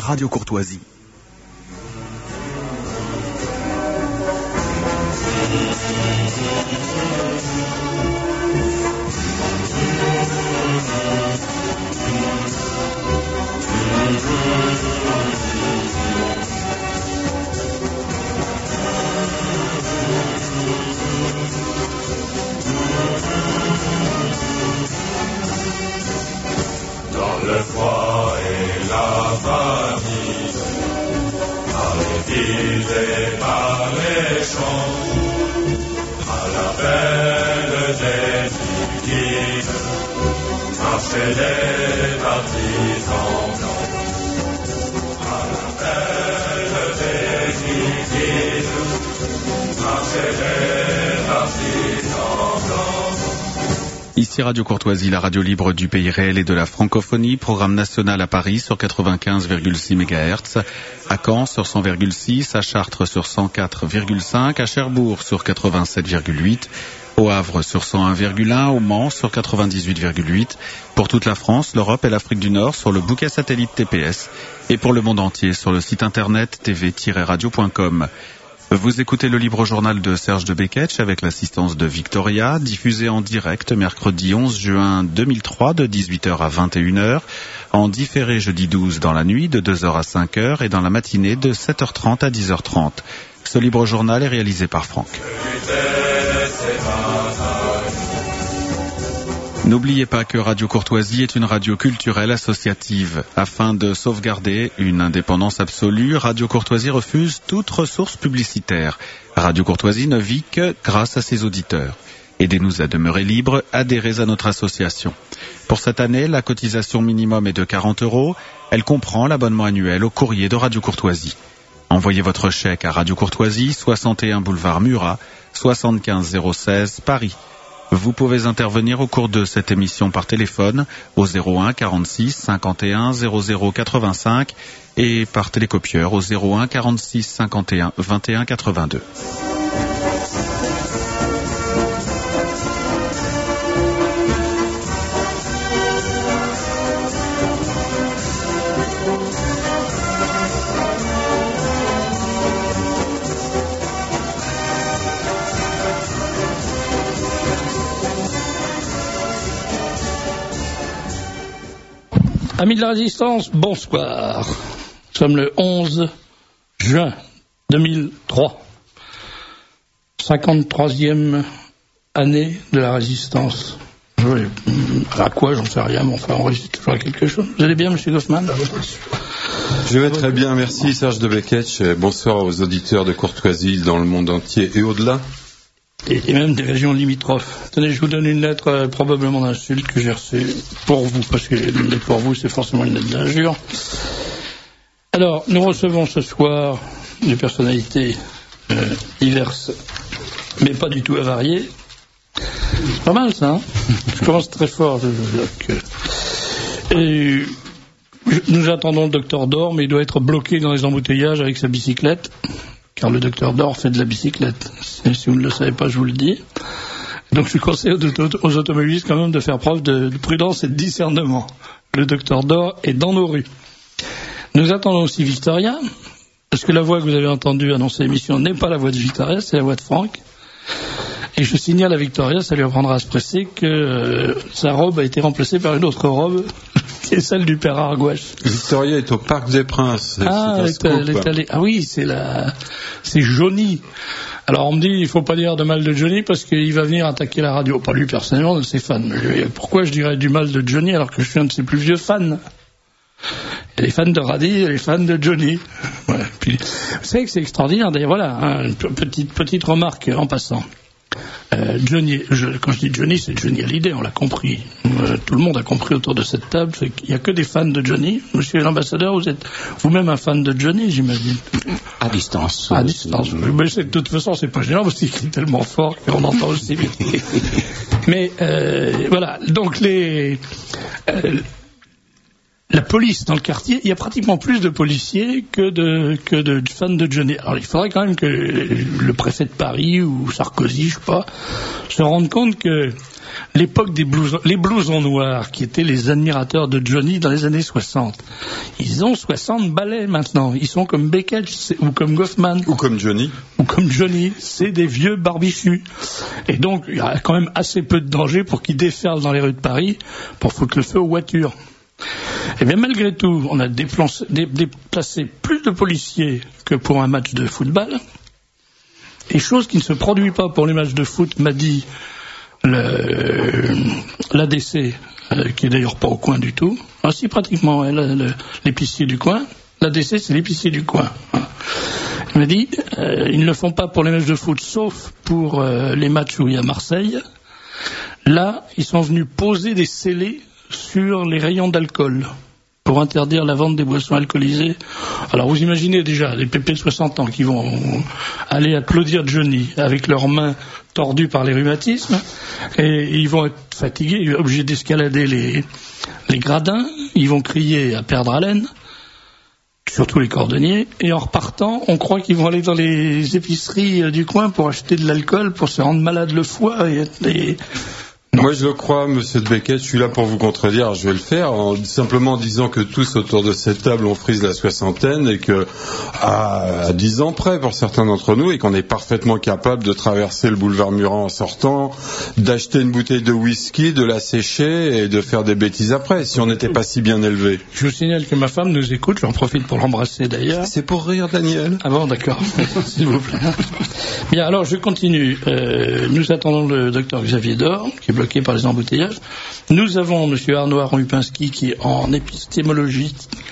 Radio Courtoisie. Dans le froid et la famine, par les villes et par les champs, à l'appel des victimes, marchaient les partisans blancs. À l'appel des victimes, marchaient les partisans blancs. Ici Radio Courtoisie, la radio libre du pays réel et de la francophonie, programme national à Paris sur 95,6 MHz, à Caen sur 100,6, à Chartres sur 104,5, à Cherbourg sur 87,8, au Havre sur 101,1, au Mans sur 98,8, pour toute la France, l'Europe et l'Afrique du Nord sur le bouquet satellite TPS et pour le monde entier sur le site internet tv-radio.com. Vous écoutez le libre journal de Serge de Beketch avec l'assistance de Victoria, diffusé en direct mercredi 11 juin 2003 de 18h à 21h, en différé jeudi 12 dans la nuit de 2h à 5h et dans la matinée de 7h30 à 10h30. Ce libre journal est réalisé par Franck. N'oubliez pas que Radio Courtoisie est une radio culturelle associative. Afin de sauvegarder une indépendance absolue, Radio Courtoisie refuse toute ressource publicitaire. Radio Courtoisie ne vit que grâce à ses auditeurs. Aidez-nous à demeurer libres, adhérez à notre association. Pour cette année, la cotisation minimum est de 40 €. Elle comprend l'abonnement annuel au courrier de Radio Courtoisie. Envoyez votre chèque à Radio Courtoisie, 61 boulevard Murat, 75 016 Paris. Vous pouvez intervenir au cours de cette émission par téléphone au 01 46 51 00 85 et par télécopieur au 01 46 51 21 82. Amis de la Résistance, bonsoir. Nous sommes le 11 juin 2003. 53e année de la Résistance. À quoi, j'en sais rien, mais enfin, on réussit toujours à quelque chose. Vous allez bien, M. Goffman ? Je vais très bien, merci Serge de Beketch. Bonsoir aux auditeurs de Courtoisie dans le monde entier et au-delà. Et même des régions limitrophes. Tenez, je vous donne une lettre probablement d'insulte que j'ai reçue pour vous, parce que pour vous, c'est forcément une lettre d'injure. Alors, nous recevons ce soir des personnalités diverses, mais pas du tout avariées. C'est pas mal, ça, hein ? Je commence très fort. Nous attendons le docteur Dor, mais il doit être bloqué dans les embouteillages avec sa bicyclette. Car le docteur Dor fait de la bicyclette. Si vous ne le savez pas, je vous le dis. Donc je conseille aux automobilistes quand même de faire preuve de prudence et de discernement. Le docteur Dor est dans nos rues. Nous attendons aussi Victoria, parce que la voix que vous avez entendue annoncer l'émission n'est pas la voix de Victoria, c'est la voix de Franck. Et je signale à Victoria, ça lui apprendra à se presser, que sa robe a été remplacée par une autre robe, qui est celle du père Argouache. Victoria est au Parc des Princes. Ah oui, c'est Johnny. Alors on me dit, il faut pas dire de mal de Johnny parce qu'il va venir attaquer la radio. Pas lui personnellement, de ses fans. Pourquoi je dirais du mal de Johnny alors que je suis un de ses plus vieux fans ? Il y a les fans de Radis et les fans de Johnny. Ouais. Puis, vous savez que c'est extraordinaire. D'ailleurs, voilà, une petite remarque en passant. Johnny, quand je dis Johnny, c'est Johnny Hallyday, on l'a compris. Tout le monde a compris autour de cette table. Il n'y a que des fans de Johnny. Monsieur l'ambassadeur, vous êtes vous-même un fan de Johnny, j'imagine. À distance. À distance. Mais de toute façon, c'est pas gênant, parce qu'il crie tellement fort qu'on entend aussi bien. Mais voilà. Donc la police dans le quartier, il y a pratiquement plus de policiers que de fans de Johnny. Alors il faudrait quand même que le préfet de Paris ou Sarkozy, je sais pas, se rendent compte que l'époque les blousons noirs, qui étaient les admirateurs de Johnny dans les années 60, ils ont 60 balais maintenant. Ils sont comme Beckett ou comme Goffman. Ou comme Johnny. C'est des vieux barbichus. Et donc, il y a quand même assez peu de danger pour qu'ils déferlent dans les rues de Paris pour foutre le feu aux voitures. Et bien malgré tout, on a déplacé plus de policiers que pour un match de football. Et chose qui ne se produit pas pour les matchs de foot, m'a dit l'ADC, qui est d'ailleurs pas au coin du tout. Ah si, pratiquement, l'épicier du coin. L'ADC, c'est l'épicier du coin. Il m'a dit, ils ne le font pas pour les matchs de foot, sauf pour les matchs où il y a Marseille. Là, ils sont venus poser des scellés sur les rayons d'alcool pour interdire la vente des boissons alcoolisées. Alors vous imaginez déjà les pépés de 60 ans qui vont aller applaudir Johnny avec leurs mains tordues par les rhumatismes, et ils vont être fatigués, obligés d'escalader les gradins, ils vont crier à perdre haleine, surtout les cordonniers, et en repartant, on croit qu'ils vont aller dans les épiceries du coin pour acheter de l'alcool, pour se rendre malade le foie et Moi, je le crois, monsieur de Beckett, je suis là pour vous contredire, je vais le faire, simplement en disant que tous autour de cette table, on frise la soixantaine et que, à 10 ans près pour certains d'entre nous, et qu'on est parfaitement capable de traverser le boulevard Murat en sortant, d'acheter une bouteille de whisky, de la sécher et de faire des bêtises après, si on n'était pas si bien élevé. Je vous signale que ma femme nous écoute, j'en profite pour l'embrasser d'ailleurs. C'est pour rire, Daniel. Ah bon, d'accord, s'il vous plaît. Bien, alors je continue. Nous attendons le docteur Xavier Dor, qui est bloqué par les embouteillages. Nous avons M. Arnaud Aron-Lupinski qui, en épistémologie,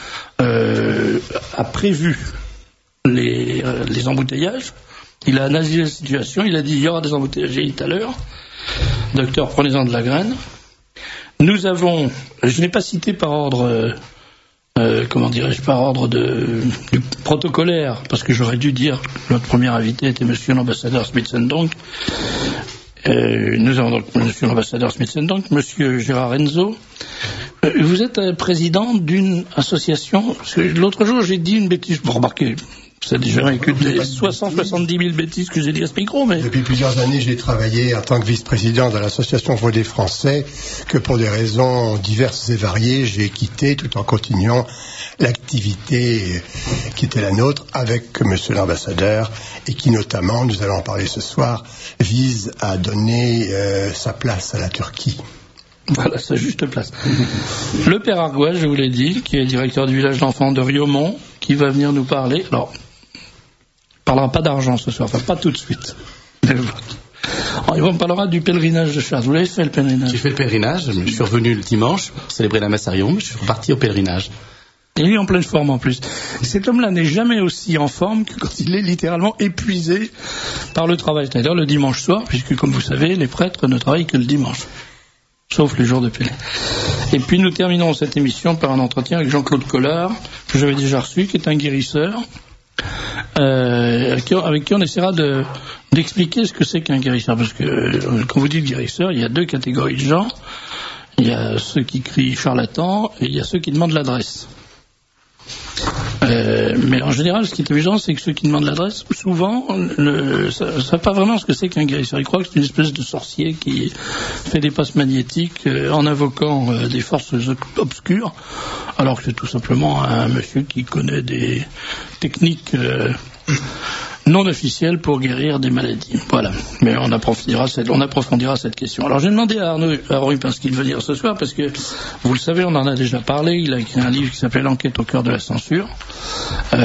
a prévu les embouteillages. Il a analysé la situation, il a dit il y aura des embouteillages tout à l'heure. Docteur, prenez-en de la graine. Nous avons, je n'ai pas cité par ordre, par ordre du protocolaire, parce que j'aurais dû dire que notre premier invité était M. l'ambassadeur Smith-Sendonk. Nous avons donc monsieur l'ambassadeur Smith-Sendonk, monsieur Gérard Renzo. Vous êtes président d'une association, parce que l'autre jour j'ai dit une bêtise, vous remarquez, ça n'a jamais que des 70 000 bêtises que j'ai dit à ce micro, mais... Depuis plusieurs années, j'ai travaillé en tant que vice-président de l'association Voix des Français, que pour des raisons diverses et variées, j'ai quitté tout en continuant l'activité qui était la nôtre avec monsieur l'ambassadeur, et qui notamment, nous allons en parler ce soir, vise à donner sa place à la Turquie. Voilà, sa juste place. Le père Argois, je vous l'ai dit, qui est directeur du village d'enfants de Riaumont, qui va venir nous parler. Alors, il ne parlera pas d'argent ce soir, enfin pas tout de suite. Alors, il me parlera du pèlerinage de Chartres. Vous l'avez fait le pèlerinage? J'ai fait le pèlerinage, je suis revenu le dimanche pour célébrer la messe à Riom, je suis reparti au pèlerinage. Et lui en pleine forme en plus. Cet homme-là n'est jamais aussi en forme que quand il est littéralement épuisé par le travail. C'est-à-dire le dimanche soir, puisque comme vous savez, les prêtres ne travaillent que le dimanche. Sauf les jours de pèlerin. Et puis nous terminons cette émission par un entretien avec Jean-Claude Collard, que j'avais déjà reçu, qui est un guérisseur, avec qui on essaiera d'expliquer ce que c'est qu'un guérisseur. Parce que quand vous dites guérisseur, il y a deux catégories de gens. Il y a ceux qui crient charlatan et il y a ceux qui demandent l'adresse. Mais en général, ce qui est amusant, c'est que ceux qui demandent l'adresse, souvent, ne savent pas vraiment ce que c'est qu'un guérisseur. Ils croient que c'est une espèce de sorcier qui fait des passes magnétiques en invoquant des forces obscures, alors que c'est tout simplement un monsieur qui connaît des techniques non officielles pour guérir des maladies. Voilà. Mais on approfondira cette question. Alors j'ai demandé à Arnaud Aron-Lupinski de venir ce soir parce que, vous le savez, on en a déjà parlé. Il a écrit un livre qui s'appelle L'enquête au cœur de la censure, qui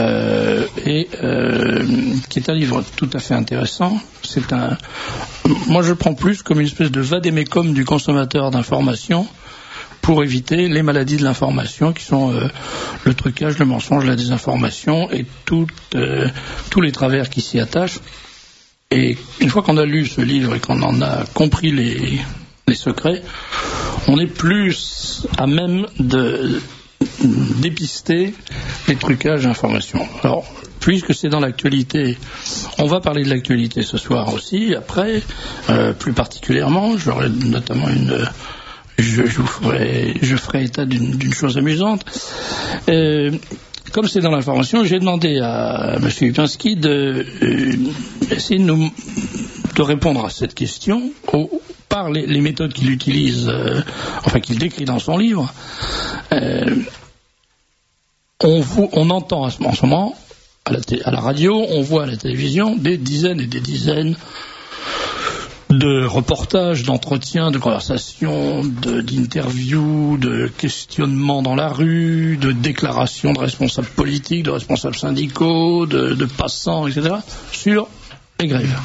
est un livre tout à fait intéressant. Moi je le prends plus comme une espèce de vade-mecum du consommateur d'informations pour éviter les maladies de l'information qui sont le trucage, le mensonge, la désinformation et tous les travers qui s'y attachent. Et une fois qu'on a lu ce livre et qu'on en a compris les secrets, on est plus à même de dépister les trucages d'informations. Alors, puisque c'est dans l'actualité, on va parler de l'actualité ce soir aussi. Après, plus particulièrement, j'aurai notamment je ferai état d'une chose amusante. Comme c'est dans l'information, j'ai demandé à M. Lipinski d'essayer de répondre à cette question par les méthodes qu'il utilise, qu'il décrit dans son livre. On entend en ce moment, à la radio, on voit à la télévision des dizaines et des dizaines de reportages, d'entretiens, de conversations, d'interviews, de questionnements dans la rue, de déclarations de responsables politiques, de responsables syndicaux, de passants, etc., sur les grèves.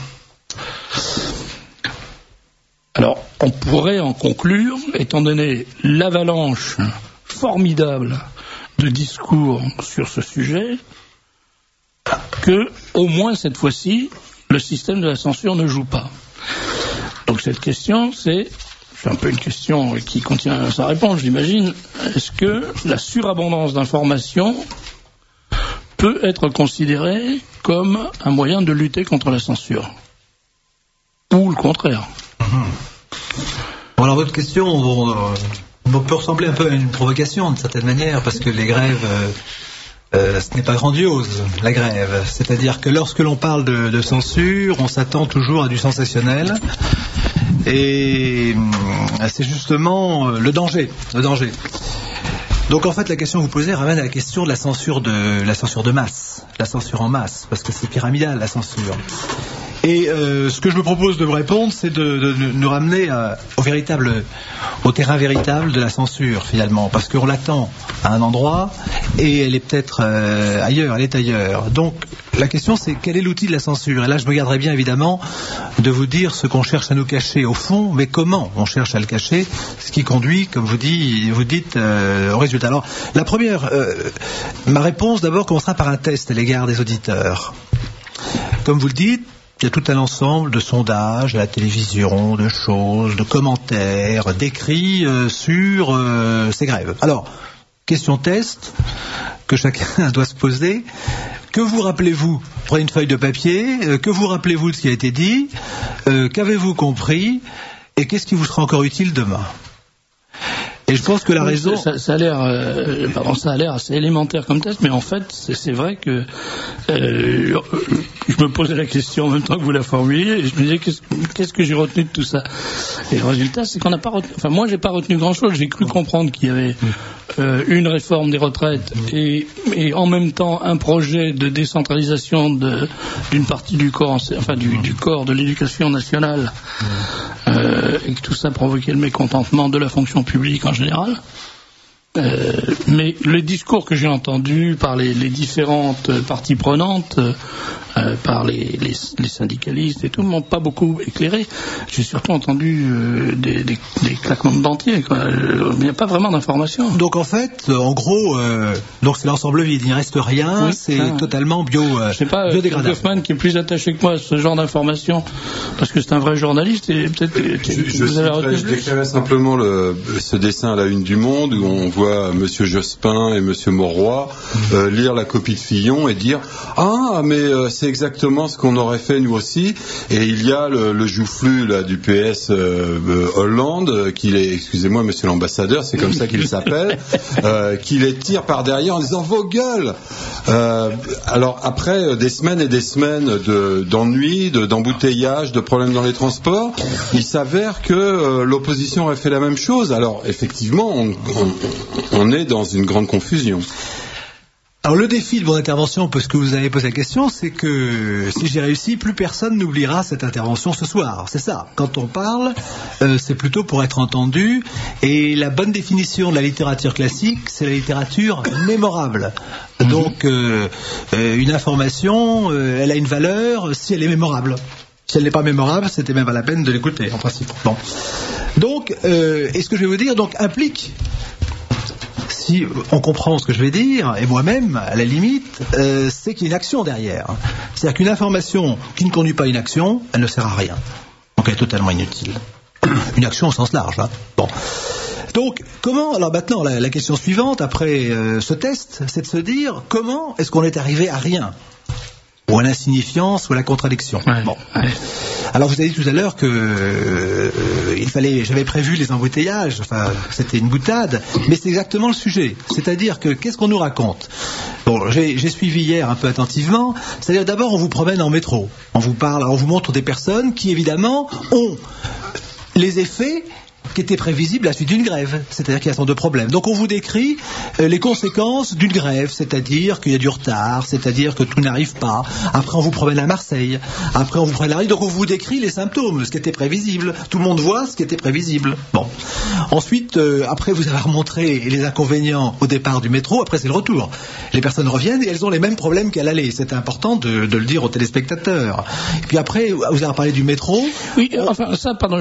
Alors, on pourrait en conclure, étant donné l'avalanche formidable de discours sur ce sujet, que, au moins cette fois-ci, le système de la censure ne joue pas. Donc cette question, c'est un peu une question qui contient sa réponse, j'imagine. Est-ce que la surabondance d'informations peut être considérée comme un moyen de lutter contre la censure? Ou le contraire? Bon, alors votre question peut ressembler un peu à une provocation, d'une certaine manière, parce que les grèves... ce n'est pas grandiose, la grève. C'est-à-dire que lorsque l'on parle de censure, on s'attend toujours à du sensationnel. Et c'est justement le danger. Donc en fait, la question que vous posez ramène à la question de la censure de masse. La censure en masse, parce que c'est pyramidal, la censure. Et ce que je me propose de vous répondre, c'est de nous ramener au terrain véritable de la censure, finalement, parce qu'on l'attend à un endroit et elle est peut-être ailleurs, elle est ailleurs. Donc la question, c'est quel est l'outil de la censure? Et là, je me garderai bien évidemment de vous dire ce qu'on cherche à nous cacher au fond, mais comment on cherche à le cacher, ce qui conduit, comme vous dites, au résultat. Alors, la première, ma réponse d'abord commencera par un test à l'égard des auditeurs. Comme vous le dites, il y a tout un ensemble de sondages à la télévision, de choses, de commentaires, d'écrits sur ces grèves. Alors, question test que chacun doit se poser. Que vous rappelez-vous? Prenez une feuille de papier. Que vous rappelez-vous de ce qui a été dit? Qu'avez-vous compris? Et qu'est-ce qui vous sera encore utile demain? Et je pense que la raison... Ça a l'air assez élémentaire comme test, mais en fait, c'est vrai que je me posais la question en même temps que vous la formuliez, et je me disais, qu'est-ce que j'ai retenu de tout ça? Et le résultat, c'est qu'on n'a pas retenu... Enfin, moi, j'ai pas retenu grand-chose. J'ai cru comprendre qu'il y avait une réforme des retraites et en même temps un projet de décentralisation d'une partie du corps, du corps de l'éducation nationale, et que tout ça provoquait le mécontentement de la fonction publique en général. Mais le discours que j'ai entendu par les différentes parties prenantes, par les syndicalistes et tout, ne m'ont pas beaucoup éclairé. J'ai surtout entendu des claquements de dentiers, quoi. Il n'y a pas vraiment d'informations. Donc en fait, en gros, donc c'est l'ensemble vide, il ne reste rien, c'est totalement biodégradable. Je sais pas, Goffman qui est plus attaché que moi à ce genre d'informations, parce que c'est un vrai journaliste, et peut-être que vous avez retenu. Je décrirais simplement ce dessin à la une du Monde, où on voit Monsieur Jospin et Monsieur Mauroy lire la copie de Fillon et dire « Ah, mais c'est exactement ce qu'on aurait fait nous aussi ». Et il y a le joufflu là, du PS Hollande, excusez-moi Monsieur l'ambassadeur, c'est comme ça qu'il s'appelle, qui les tire par derrière en disant « Vos gueules !» Alors après des semaines et des semaines d'ennuis, d'embouteillages, de problèmes dans les transports, il s'avère que l'opposition aurait fait la même chose. Alors effectivement, on est dans une grande confusion. Alors le défi de mon intervention, parce que vous avez posé la question, c'est que si j'ai réussi, plus personne n'oubliera cette intervention ce soir. C'est ça. Quand on parle, c'est plutôt pour être entendu. Et la bonne définition de la littérature classique, c'est la littérature mémorable. Donc une information, elle a une valeur si elle est mémorable. Si elle n'est pas mémorable, c'était même pas la peine de l'écouter, en principe. Bon. Donc, et ce que je vais vous dire implique, si on comprend ce que je vais dire, et moi-même, à la limite, c'est qu'il y a une action derrière. C'est-à-dire qu'une information qui ne conduit pas à une action, elle ne sert à rien. Donc elle est totalement inutile. Une action au sens large. Hein. Bon. Donc, comment, alors maintenant, la question suivante, après ce test, c'est de se dire, comment est-ce qu'on est arrivé à rien? Ou à l'insignifiance, ou à la contradiction. Ouais. Bon. Alors vous avez dit tout à l'heure que j'avais prévu les embouteillages, enfin c'était une boutade, mais c'est exactement le sujet. C'est-à-dire que qu'est-ce qu'on nous raconte? Bon, j'ai suivi hier un peu attentivement, c'est-à-dire d'abord on vous promène en métro, on vous montre des personnes qui évidemment ont les effets qui était prévisible à la suite d'une grève, c'est-à-dire qu'il y a sans deux problèmes. Donc on vous décrit les conséquences d'une grève, c'est-à-dire qu'il y a du retard, c'est-à-dire que tout n'arrive pas. Après on vous promène à Marseille, après on vous promène à Paris, donc on vous décrit les symptômes, ce qui était prévisible. Tout le monde voit ce qui était prévisible. Bon. Ensuite, après vous avez remontré les inconvénients au départ du métro, après c'est le retour. Les personnes reviennent et elles ont les mêmes problèmes qu'à l'aller. C'est important de le dire aux téléspectateurs. Et puis après, vous avez parlé du métro. Oui, enfin ça, pardon,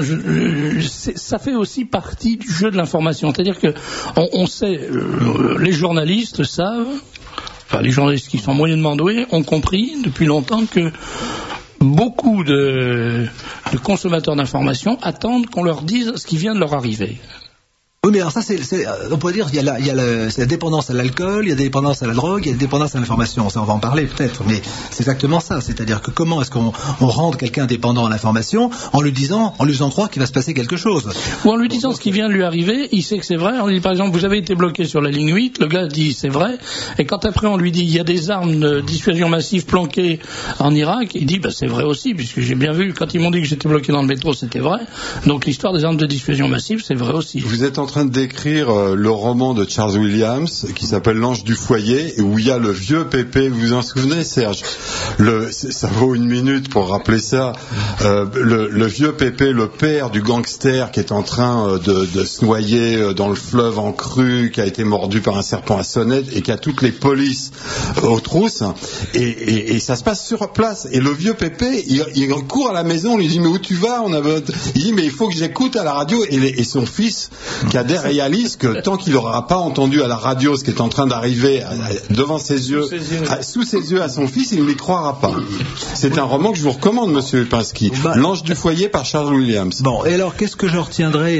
ça fait aussi partie du jeu de l'information. C'est-à-dire que on sait, les journalistes savent, enfin les journalistes qui sont moyennement doués ont compris depuis longtemps que beaucoup de consommateurs d'informations attendent qu'on leur dise ce qui vient de leur arriver. Oui, mais alors ça, on peut dire qu'il y a la dépendance à l'alcool, il y a la dépendance à la drogue, il y a la dépendance à l'information. Ça, on va en parler peut-être, mais c'est exactement ça. C'est-à-dire que comment est-ce qu'on rend quelqu'un dépendant à l'information en lui faisant croire qu'il va se passer quelque chose. Ou en lui disant ce qui vient de lui arriver, il sait que c'est vrai. On lui dit par exemple, vous avez été bloqué sur la ligne 8, le gars dit c'est vrai, et quand après on lui dit il y a des armes de dissuasion massive planquées en Irak, il dit c'est vrai aussi, puisque j'ai bien vu, quand ils m'ont dit que j'étais bloqué dans le métro, c'était vrai. Donc l'histoire des armes de dissuasion massive, c'est vrai aussi. Vous êtes en train de décrire le roman de Charles Williams qui s'appelle L'Ange du foyer, où il y a le vieux Pépé. Vous vous en souvenez, Serge? Ça vaut une minute pour rappeler ça. Le vieux Pépé, le père du gangster qui est en train de se noyer dans le fleuve en crue, qui a été mordu par un serpent à sonnette et qui a toutes les polices aux trousses, et ça se passe sur place. Et le vieux Pépé, il court à la maison, on lui dit mais où tu vas? Il dit mais il faut que j'écoute à la radio, et son fils Kader réalise que tant qu'il n'aura pas entendu à la radio ce qui est en train d'arriver devant ses yeux, sous ses yeux à son fils, il ne lui croira pas. C'est un roman que je vous recommande, monsieur Lipinski. L'Ange du foyer par Charles Williams. Bon, et alors qu'est-ce que je retiendrai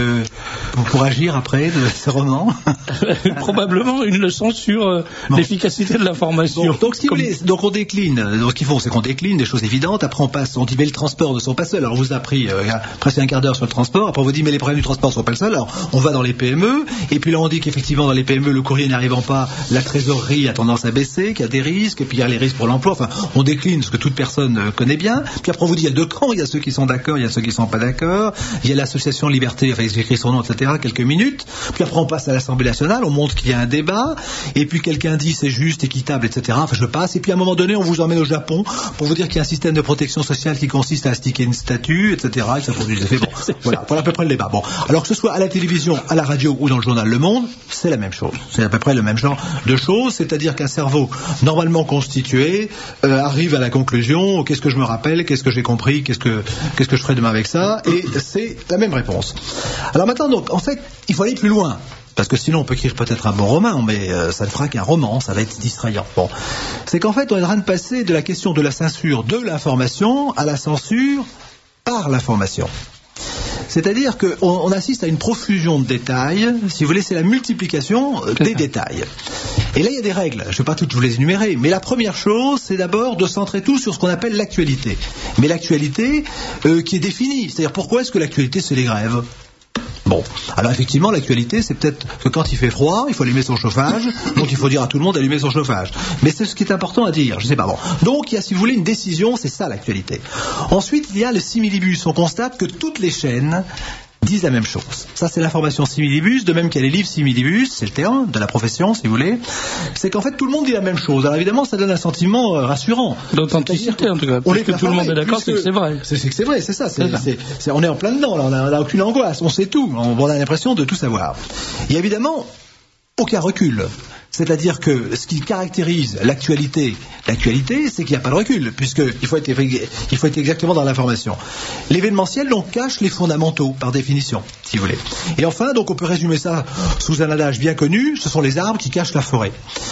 pour agir après de ce roman? Probablement une leçon sur l'efficacité de l'information. Donc, donc on décline. Donc ce qu'il faut, c'est qu'on décline des choses évidentes. Après on dit mais le transport ne sont pas seuls. Alors on vous a pris presque un quart d'heure sur le transport. Après on vous dit mais les problèmes du transport ne sont pas le seul. Alors on va dans les PME, et puis là on dit qu'effectivement dans les PME le courrier n'arrivant pas, la trésorerie a tendance à baisser, qu'il y a des risques, et puis il y a les risques pour l'emploi. Enfin, on décline ce que toute personne connaît bien. Puis après on vous dit il y a deux camps, il y a ceux qui sont d'accord, il y a ceux qui sont pas d'accord. Il y a l'association Liberté, enfin j'écris son nom, etc. Quelques minutes. Puis après on passe à l'Assemblée nationale, on montre qu'il y a un débat, et puis quelqu'un dit c'est juste, équitable, etc. Enfin je passe, et puis à un moment donné on vous emmène au Japon pour vous dire qu'il y a un système de protection sociale qui consiste à astiquer une statue, etc. Et ça produit des effets. Bon, voilà, voilà à peu près le débat. Bon, alors que ce soit à la télévision, à la radio ou dans le journal Le Monde, c'est la même chose. C'est à peu près le même genre de choses, c'est-à-dire qu'un cerveau normalement constitué arrive à la conclusion, qu'est-ce que je me rappelle, qu'est-ce que j'ai compris, qu'est-ce que je ferai demain avec ça, et c'est la même réponse. Alors maintenant, donc, en fait, il faut aller plus loin. Parce que sinon on peut écrire peut-être un bon roman, mais ça ne fera qu'un roman, ça va être distrayant. Bon, c'est qu'en fait on est en train de passer de la question de la censure de l'information à la censure par l'information. C'est-à-dire qu'on assiste à une profusion de détails, si vous voulez, c'est la multiplication des détails. Et là, il y a des règles, je ne vais pas toutes vous les énumérer, mais la première chose, c'est d'abord de centrer tout sur ce qu'on appelle l'actualité. Mais l'actualité qui est définie, c'est-à-dire pourquoi est-ce que l'actualité, c'est les grèves ? Bon, alors effectivement, l'actualité, c'est peut-être que quand il fait froid, il faut allumer son chauffage, donc il faut dire à tout le monde d'allumer son chauffage. Mais c'est ce qui est important à dire, je sais pas, bon. Donc, il y a, si vous voulez, une décision, c'est ça l'actualité. Ensuite, il y a le similibus. On constate que toutes les chaînes disent la même chose. Ça, c'est l'information similibus, de même qu'il y a les livres similibus, c'est le terme de la profession, si vous voulez. C'est qu'en fait, tout le monde dit la même chose. Alors évidemment, ça donne un sentiment rassurant. D'authenticité, en tout cas. Parce que tout le monde est d'accord, c'est que c'est vrai. C'est que c'est vrai, c'est ça. On est en plein dedans, là. On n'a aucune angoisse, on sait tout. On a l'impression de tout savoir. Et évidemment, aucun recul. C'est-à-dire que ce qui caractérise l'actualité, c'est qu'il n'y a pas de recul, puisqu'il faut être exactement dans l'information. L'événementiel, donc, cache les fondamentaux, par définition, si vous voulez. Et enfin, donc, on peut résumer ça sous un adage bien connu, ce sont les arbres qui cachent la forêt.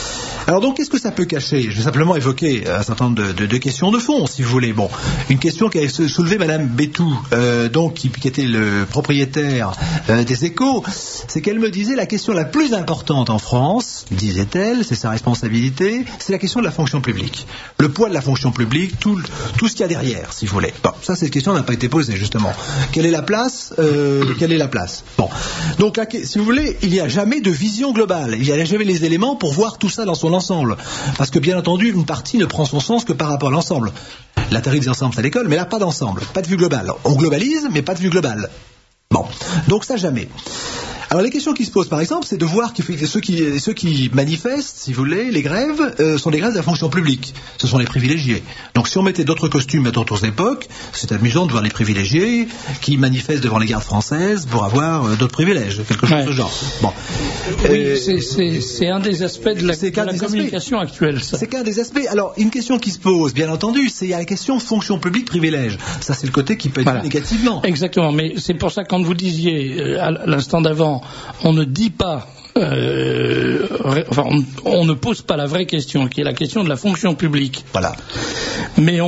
Alors donc, qu'est-ce que ça peut cacher? Je vais simplement évoquer un certain nombre de questions de fond, si vous voulez. Bon, une question qui a soulevé Madame Bétou, donc qui était le propriétaire des Échos, c'est qu'elle me disait la question la plus importante en France, disait-elle, c'est sa responsabilité, c'est la question de la fonction publique. Le poids de la fonction publique, tout ce qu'il y a derrière, si vous voulez. Bon, ça, cette question n'a pas été posée, justement. Quelle est la place? Bon. Donc, là, si vous voulez, il n'y a jamais de vision globale. Il n'y a jamais les éléments pour voir tout ça dans son ensemble. Parce que, bien entendu, une partie ne prend son sens que par rapport à l'ensemble. La théorie des ensembles, c'est à l'école, mais là, pas d'ensemble, pas de vue globale. On globalise, mais pas de vue globale. Bon. Donc, ça, jamais. Alors les questions qui se posent par exemple, c'est de voir que ceux qui manifestent, si vous voulez, les grèves, sont des grèves de la fonction publique. Ce sont les privilégiés. Donc si on mettait d'autres costumes à d'autres époques, c'est amusant de voir les privilégiés qui manifestent devant les gardes françaises pour avoir d'autres privilèges, quelque chose de ce genre. Bon. Oui, c'est un des aspects de la communication actuelle. Ça. C'est qu'un des aspects. Alors une question qui se pose, bien entendu, c'est la question fonction publique privilège. Ça c'est le côté qui peut être vu négativement. Exactement. Mais c'est pour ça que quand vous disiez à l'instant d'avant, on ne dit pas, on ne pose pas la vraie question, qui est la question de la fonction publique. Voilà. Mais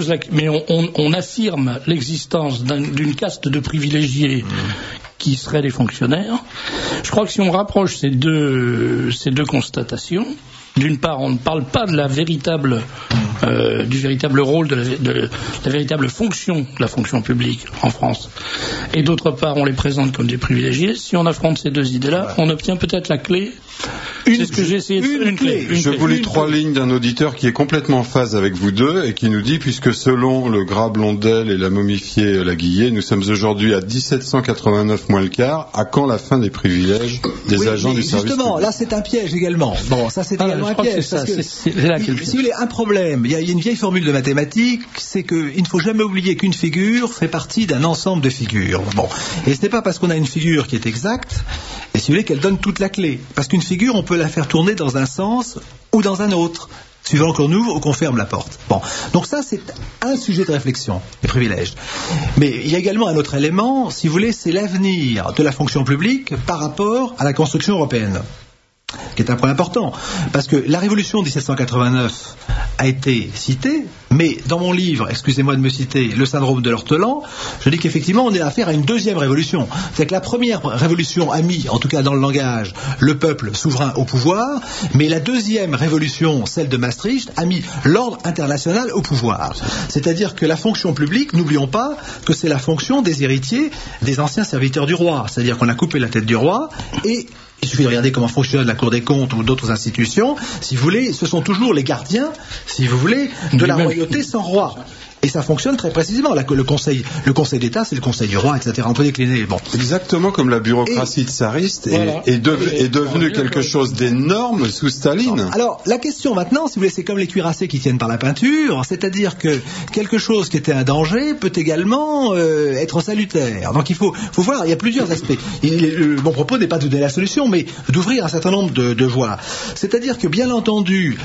on affirme l'existence d'une caste de privilégiés qui seraient les fonctionnaires. Je crois que si on rapproche ces deux constatations, d'une part, on ne parle pas de du véritable rôle, de la véritable fonction de la fonction publique en France. Et d'autre part, on les présente comme des privilégiés. Si on affronte ces deux idées-là, on obtient peut-être la clé. C'est ce que j'ai essayé de faire. Une clé. Je vous lis 3 lignes d'un auditeur qui est complètement en phase avec vous deux et qui nous dit, puisque selon le Gras Blondel et la momifiée Laguillet, nous sommes aujourd'hui à 1789 moins le quart. À quand la fin des privilèges des agents du service public? Justement, là c'est un piège également. Bon, ça c'est également un piège. Si vous voulez, un problème, il y a une vieille formule de mathématiques, c'est qu'il ne faut jamais oublier qu'une figure fait partie d'un ensemble de figures. Bon, et ce n'est pas parce qu'on a une figure qui est exacte, et si vous voulez, qu'elle donne toute la clé. Parce qu'une figure, on peut la faire tourner dans un sens ou dans un autre, suivant qu'on ouvre ou qu'on ferme la porte. Bon, donc ça c'est un sujet de réflexion, les privilèges. Mais il y a également un autre élément, si vous voulez, c'est l'avenir de la fonction publique par rapport à la construction européenne, qui est un point important, parce que la révolution de 1789 a été citée, mais dans mon livre, excusez-moi de me citer, Le syndrome de l'ortelan, je dis qu'effectivement on est affaire à une deuxième révolution. C'est que la première révolution a mis, en tout cas dans le langage, le peuple souverain au pouvoir, mais la deuxième révolution, celle de Maastricht, a mis l'ordre international au pouvoir. C'est-à-dire que la fonction publique, n'oublions pas que c'est la fonction des héritiers des anciens serviteurs du roi. C'est-à-dire qu'on a coupé la tête du roi et il suffit de regarder comment fonctionne la Cour des comptes ou d'autres institutions. Si vous voulez, ce sont toujours les gardiens, si vous voulez, de la royauté sans roi. Et ça fonctionne très précisément. Là, le Conseil d'État, c'est le Conseil du roi, etc. On peut décliner. Bon. Exactement comme la bureaucratie tsariste est devenue quelque chose d'énorme sous Staline. Alors, la question maintenant, si vous voulez, c'est comme les cuirassés qui tiennent par la peinture, c'est-à-dire que quelque chose qui était un danger peut également être salutaire. Donc il faut voir, il y a plusieurs aspects. Mon propos n'est pas de donner la solution, mais d'ouvrir un certain nombre de voies. C'est-à-dire que, bien entendu,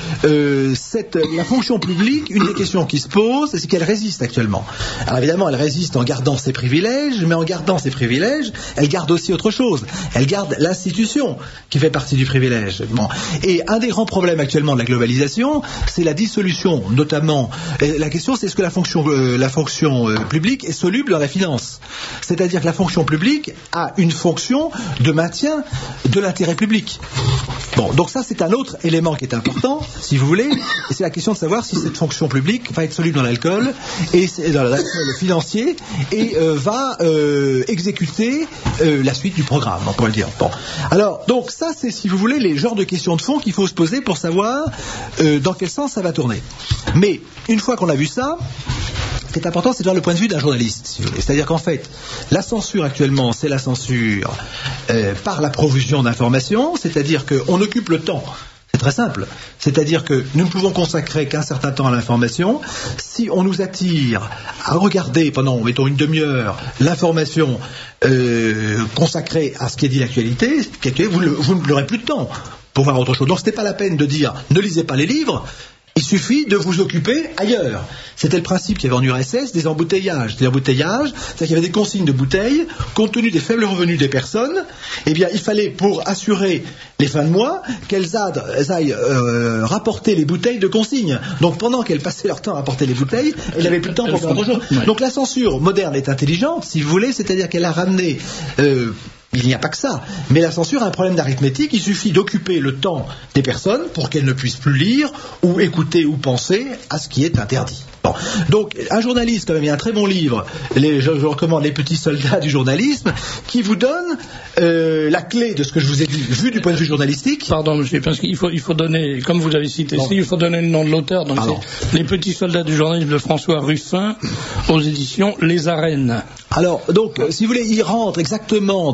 la fonction publique, une des questions qui se pose, c'est qu'elle résiste actuellement. Alors évidemment, elle résiste en gardant ses privilèges, mais en gardant ses privilèges, elle garde aussi autre chose. Elle garde l'institution qui fait partie du privilège. Bon. Et un des grands problèmes actuellement de la globalisation, c'est la dissolution, notamment. La question, c'est est-ce que la fonction publique est soluble dans la finance? C'est-à-dire que la fonction publique a une fonction de maintien de l'intérêt public. Bon, donc ça, c'est un autre élément qui est important, si vous voulez, et c'est la question de savoir si cette fonction publique va être soluble dans l'alcool et dans le financier et va exécuter la suite du programme, on pourrait le dire. Bon. Alors, donc ça, c'est, si vous voulez, les genres de questions de fond qu'il faut se poser pour savoir dans quel sens ça va tourner. Mais, une fois qu'on a vu ça, ce qui est important, c'est de voir le point de vue d'un journaliste. Si vous voulez. C'est-à-dire qu'en fait, la censure actuellement, c'est la censure par la profusion d'informations, c'est-à-dire qu'on occupe le temps. C'est très simple. C'est-à-dire que nous ne pouvons consacrer qu'un certain temps à l'information. Si on nous attire à regarder pendant, mettons, une demi-heure l'information consacrée à ce qui est dit l'actualité, vous n'aurez plus de temps pour voir autre chose. Donc ce n'est pas la peine de dire ne lisez pas les livres. Il suffit de vous occuper ailleurs. C'était le principe qu'il y avait en URSS des embouteillages. C'est-à-dire qu'il y avait des consignes de bouteilles, compte tenu des faibles revenus des personnes, eh bien, il fallait, pour assurer les fins de mois, qu'elles aillent rapporter les bouteilles de consigne. Donc, pendant qu'elles passaient leur temps à rapporter les bouteilles, elles n'avaient plus de temps pour faire autre chose. Donc, la censure moderne est intelligente, si vous voulez, c'est-à-dire qu'elle a ramené... il n'y a pas que ça, mais la censure a un problème d'arithmétique. Il suffit d'occuper le temps des personnes pour qu'elles ne puissent plus lire ou écouter ou penser à ce qui est interdit. Bon. Donc, un journaliste, quand même, il y a un très bon livre, je recommande Les petits soldats du journalisme, qui vous donne la clé de ce que je vous ai dit, vu du point de vue journalistique. Pardon, monsieur, parce qu'il faut donner, comme vous avez cité ici, il faut donner le nom de l'auteur. Donc, c'est Les petits soldats du journalisme de François Ruffin, aux éditions Les Arènes. Alors, donc, si vous voulez, il rentre exactement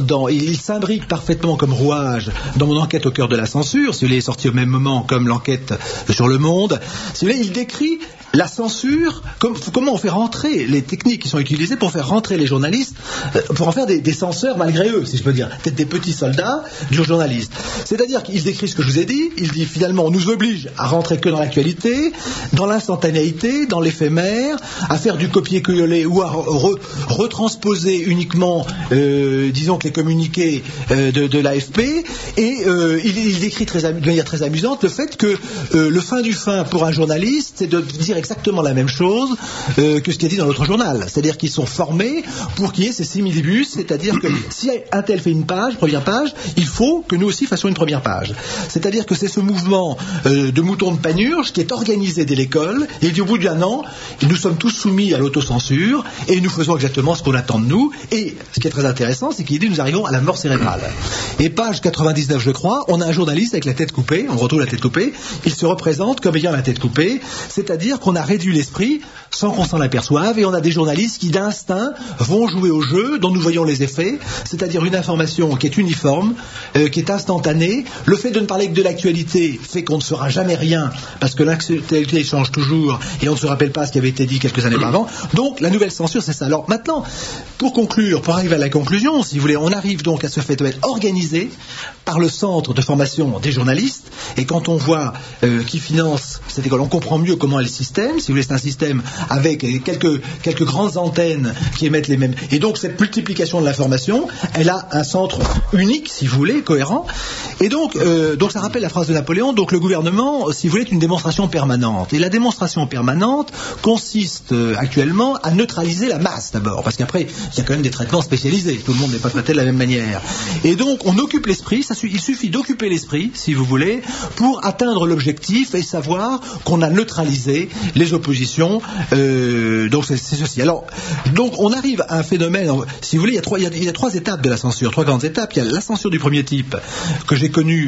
il s'imbrique parfaitement comme rouage dans mon enquête au cœur de la censure. Si vous voulez, il est sorti au même moment comme l'enquête sur Le Monde. Si vous voulez, il décrit la censure, comment on fait rentrer les techniques qui sont utilisées pour faire rentrer les journalistes, pour en faire des censeurs malgré eux, si je peux dire, peut-être des petits soldats du journaliste. C'est-à-dire qu'il décrit ce que je vous ai dit, il dit finalement on nous oblige à rentrer que dans l'actualité, dans l'instantanéité, dans l'éphémère, à faire du copier-coller ou à retransposer uniquement, disons que les communiqués de l'AFP, et il décrit de manière très amusante le fait que le fin du fin pour un journaliste, c'est de dire exactement la même chose que ce qui est dit dans l'autre journal. C'est-à-dire qu'ils sont formés pour qu'il y ait ces similibus, c'est-à-dire que si un tel fait une page, première page, il faut que nous aussi fassions une première page. C'est-à-dire que c'est ce mouvement de mouton de panurge qui est organisé dès l'école, et il dit au bout d'un an, nous sommes tous soumis à l'autocensure, et nous faisons exactement ce qu'on attend de nous, et ce qui est très intéressant, c'est qu'il dit nous arrivons à la mort cérébrale. Et page 99, je crois, on a un journaliste avec la tête coupée, on retrouve la tête coupée, il se représente comme ayant la tête coupée, c'est-à-dire qu'on a réduit l'esprit sans qu'on s'en aperçoive, et on a des journalistes qui d'instinct vont jouer au jeu dont nous voyons les effets, c'est-à-dire une information qui est uniforme, qui est instantanée. Le fait de ne parler que de l'actualité fait qu'on ne saura jamais rien, parce que l'actualité change toujours, et on ne se rappelle pas ce qui avait été dit quelques années avant. Donc la nouvelle censure, c'est ça. Alors maintenant, pour conclure, pour arriver à la conclusion, si vous voulez, on arrive donc à ce phénomène organisé par le centre de formation des journalistes, et quand on voit qui finance cette école, on comprend mieux comment est le système. Si vous voulez, c'est un système avec quelques grandes antennes qui émettent les mêmes. Et donc cette multiplication de l'information, elle a un centre unique, si vous voulez, cohérent. Et donc ça rappelle la phrase de Napoléon. Donc le gouvernement, si vous voulez, est une démonstration permanente. Et la démonstration permanente consiste actuellement à neutraliser la masse d'abord, parce qu'après il y a quand même des traitements spécialisés. Tout le monde n'est pas traité de la même manière. Et donc on occupe l'esprit. Il suffit d'occuper l'esprit, si vous voulez, pour atteindre l'objectif et savoir qu'on a neutralisé les oppositions. Donc c'est ceci. Alors, donc on arrive à un phénomène, si vous voulez, il y a trois étapes de la censure, trois grandes étapes. Il y a la censure du premier type que j'ai connue,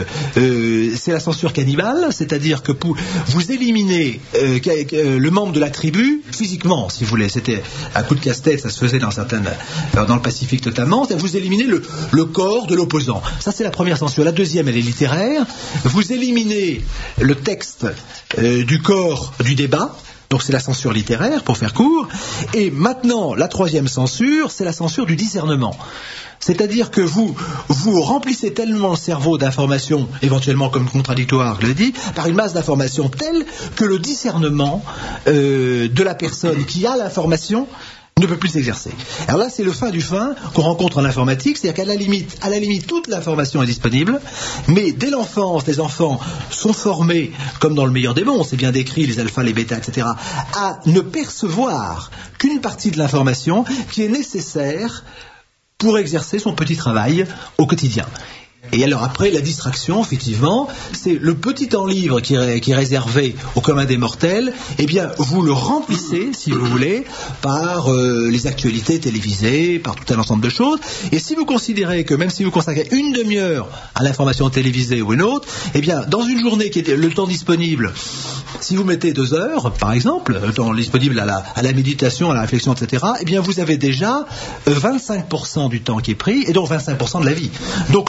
c'est la censure cannibale, c'est-à-dire que vous éliminez le membre de la tribu physiquement, si vous voulez. C'était un coup de casse-tête, ça se faisait dans le Pacifique notamment. Vous éliminez le corps de l'opposant. Ça, c'est la première censure. La deuxième, elle est littéraire. Vous éliminez le texte du corps du débat. Donc c'est la censure littéraire, pour faire court. Et maintenant, la troisième censure, c'est la censure du discernement. C'est-à-dire que vous remplissez tellement le cerveau d'informations, éventuellement comme contradictoires, je le dis, par une masse d'informations telle que le discernement de la personne qui a l'information ne peut plus s'exercer. Alors là, c'est le fin du fin qu'on rencontre en informatique, c'est-à-dire qu'à la limite, toute l'information est disponible, mais dès l'enfance, les enfants sont formés, comme dans le meilleur des mondes, c'est bien décrit, les alphas, les bêtas, etc., à ne percevoir qu'une partie de l'information qui est nécessaire pour exercer son petit travail au quotidien. Et alors après, la distraction, effectivement, c'est le petit temps libre qui est réservé au commun des mortels, eh bien, vous le remplissez, si vous voulez, par les actualités télévisées, par tout un ensemble de choses. Et si vous considérez que même si vous consacrez une demi-heure à l'information télévisée ou une autre, eh bien, dans une journée qui est le temps disponible, si vous mettez 2 heures, par exemple, le temps disponible à la méditation, à la réflexion, etc., eh bien, vous avez déjà 25% du temps qui est pris, et donc 25% de la vie. Donc le message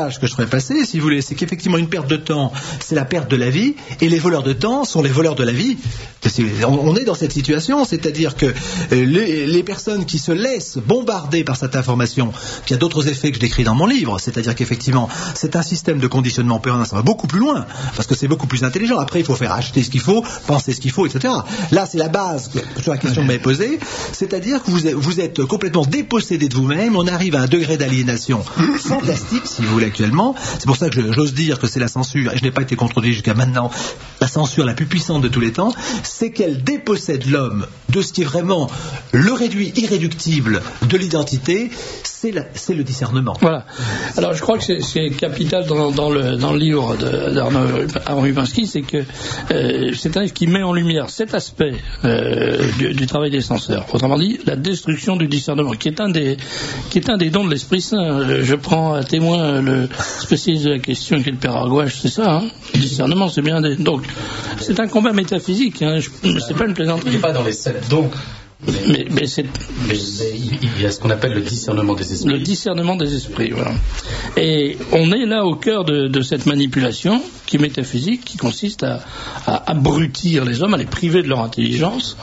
message que je ferais passer, si vous voulez, c'est qu'effectivement une perte de temps, c'est la perte de la vie, et les voleurs de temps sont les voleurs de la vie. On est dans cette situation, c'est-à-dire que les personnes qui se laissent bombarder par cette information, qui a d'autres effets que je décris dans mon livre, c'est-à-dire qu'effectivement, c'est un système de conditionnement permanent, ça va beaucoup plus loin, parce que c'est beaucoup plus intelligent. Après, il faut faire acheter ce qu'il faut, penser ce qu'il faut, etc. Là, c'est la base sur la question que vous m'avez posée, c'est-à-dire que vous êtes complètement dépossédé de vous-même, on arrive à un degré d'aliénation fantastique, si vous voulez, actuellement. C'est pour ça que j'ose dire que c'est la censure, et je n'ai pas été contredit jusqu'à maintenant, la censure la plus puissante de tous les temps, c'est qu'elle dépossède l'homme de ce qui est vraiment le réduit irréductible de l'identité, c'est le discernement. Voilà. Alors je crois que c'est capital dans le livre d'Arnaud Rubinski, c'est que c'est un livre qui met en lumière cet aspect du travail des censeurs. Autrement dit, la destruction du discernement, qui est un des dons de l'Esprit Saint. Je prends à témoin le spécialiste de la question qui est le Père Argouache, c'est ça, hein. Le discernement, c'est bien donc c'est un combat métaphysique, hein. C'est pas une plaisanterie. Il n'est pas dans les 7 dons. Mais il y a ce qu'on appelle le discernement des esprits. Le discernement des esprits, voilà. Et on est là au cœur de cette manipulation qui est métaphysique, qui consiste à abrutir les hommes, à les priver de leur intelligence.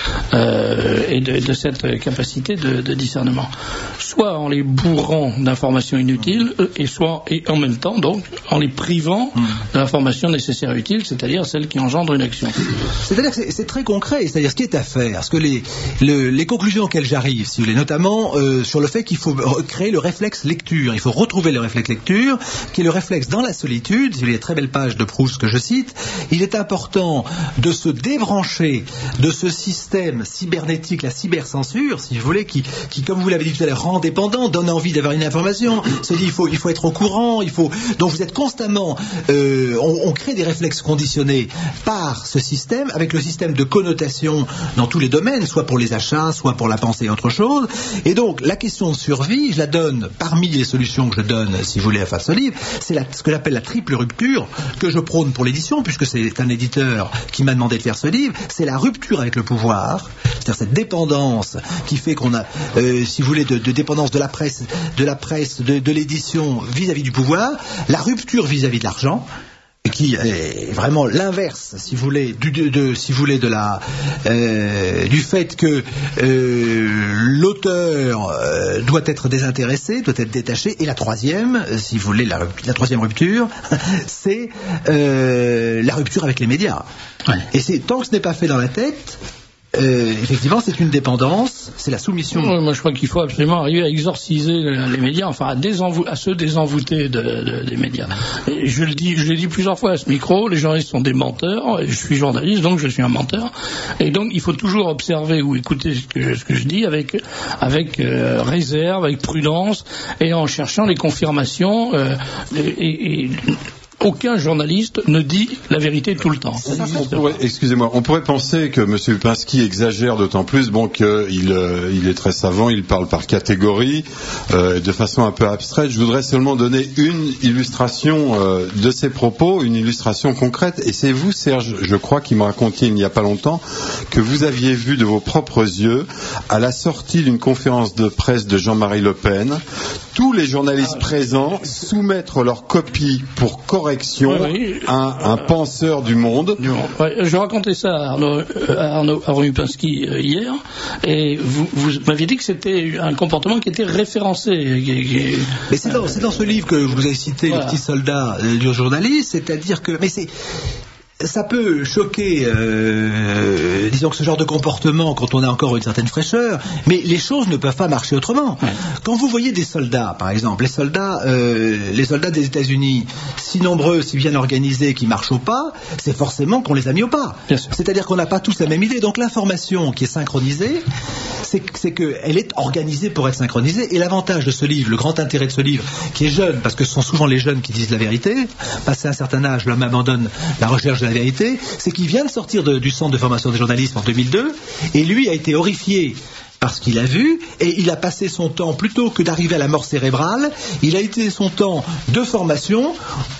Et de cette capacité de discernement, soit en les bourrant d'informations inutiles et en même temps donc en les privant de l'information nécessaire et utile, c'est-à-dire celle qui engendre une action. C'est-à-dire que c'est très concret, c'est-à-dire ce qui est à faire, parce que les conclusions auxquelles j'arrive, si vous voulez, notamment sur le fait qu'il faut créer le réflexe lecture, il faut retrouver le réflexe lecture, qui est le réflexe dans la solitude. Si vous voulez, les très belles pages de Proust que je cite, il est important de se débrancher de ce système cybernétique, la cybercensure, si vous voulez, qui comme vous l'avez dit tout à l'heure, rend dépendant, donne envie d'avoir une information, se dit il faut être au courant, donc vous êtes constamment, on crée des réflexes conditionnés par ce système, avec le système de connotation dans tous les domaines, soit pour les achats, soit pour la pensée et autre chose, et donc la question de survie, je la donne, parmi les solutions que je donne, si vous voulez, à faire ce livre, c'est ce que j'appelle la triple rupture, que je prône pour l'édition, puisque c'est un éditeur qui m'a demandé de faire ce livre, c'est la rupture avec le pouvoir, c'est-à-dire cette dépendance qui fait qu'on a, si vous voulez, de dépendance de la presse, de l'édition vis-à-vis du pouvoir, la rupture vis-à-vis de l'argent, qui est vraiment l'inverse, si vous voulez, du fait que l'auteur doit être désintéressé, doit être détaché. Et la troisième, si vous voulez, la troisième rupture, c'est la rupture avec les médias. Ouais. Et tant que ce n'est pas fait dans la tête, effectivement, c'est une dépendance, c'est la soumission. Oui, moi, je crois qu'il faut absolument arriver à exorciser les médias, enfin à se désenvoûter des médias. Et je l'ai dit plusieurs fois à ce micro, les journalistes sont des menteurs, et je suis journaliste, donc je suis un menteur. Et donc, il faut toujours observer ou écouter ce que je dis avec réserve, avec prudence, et en cherchant les confirmations, aucun journaliste ne dit la vérité tout le temps. Excusez-moi, on pourrait penser que M. Lupinski exagère d'autant plus, qu'il est très savant, il parle par catégorie, de façon un peu abstraite. Je voudrais seulement donner une illustration de ses propos, une illustration concrète. Et c'est vous, Serge, je crois, qui me racontiez il n'y a pas longtemps que vous aviez vu de vos propres yeux, à la sortie d'une conférence de presse de Jean-Marie Le Pen, tous les journalistes présents soumettre leur copie pour correction à un penseur du monde. Ouais, je racontais ça à Arnaud Rubinski hier, et vous m'aviez dit que c'était un comportement qui était référencé. Mais c'est dans ce livre que je vous ai cité, voilà. Le petit soldat du journaliste, c'est-à-dire que... Ça peut choquer, disons que ce genre de comportement quand on a encore une certaine fraîcheur, mais les choses ne peuvent pas marcher autrement. Ouais. Quand vous voyez des soldats, par exemple, les soldats des États-Unis, si nombreux, si bien organisés, qui marchent au pas, c'est forcément qu'on les a mis au pas. C'est-à-dire qu'on n'a pas tous la même idée. Donc l'information qui est synchronisée, c'est qu'elle est organisée pour être synchronisée. Et l'avantage de ce livre, le grand intérêt de ce livre, qui est jeune, parce que ce sont souvent les jeunes qui disent la vérité, passé un certain âge, l'homme abandonne la recherche de la vérité, c'est qu'il vient de sortir du centre de formation des journalistes en 2002, et lui a été horrifié par ce qu'il a vu, et il a passé son temps, plutôt que d'arriver à la mort cérébrale, il a été son temps de formation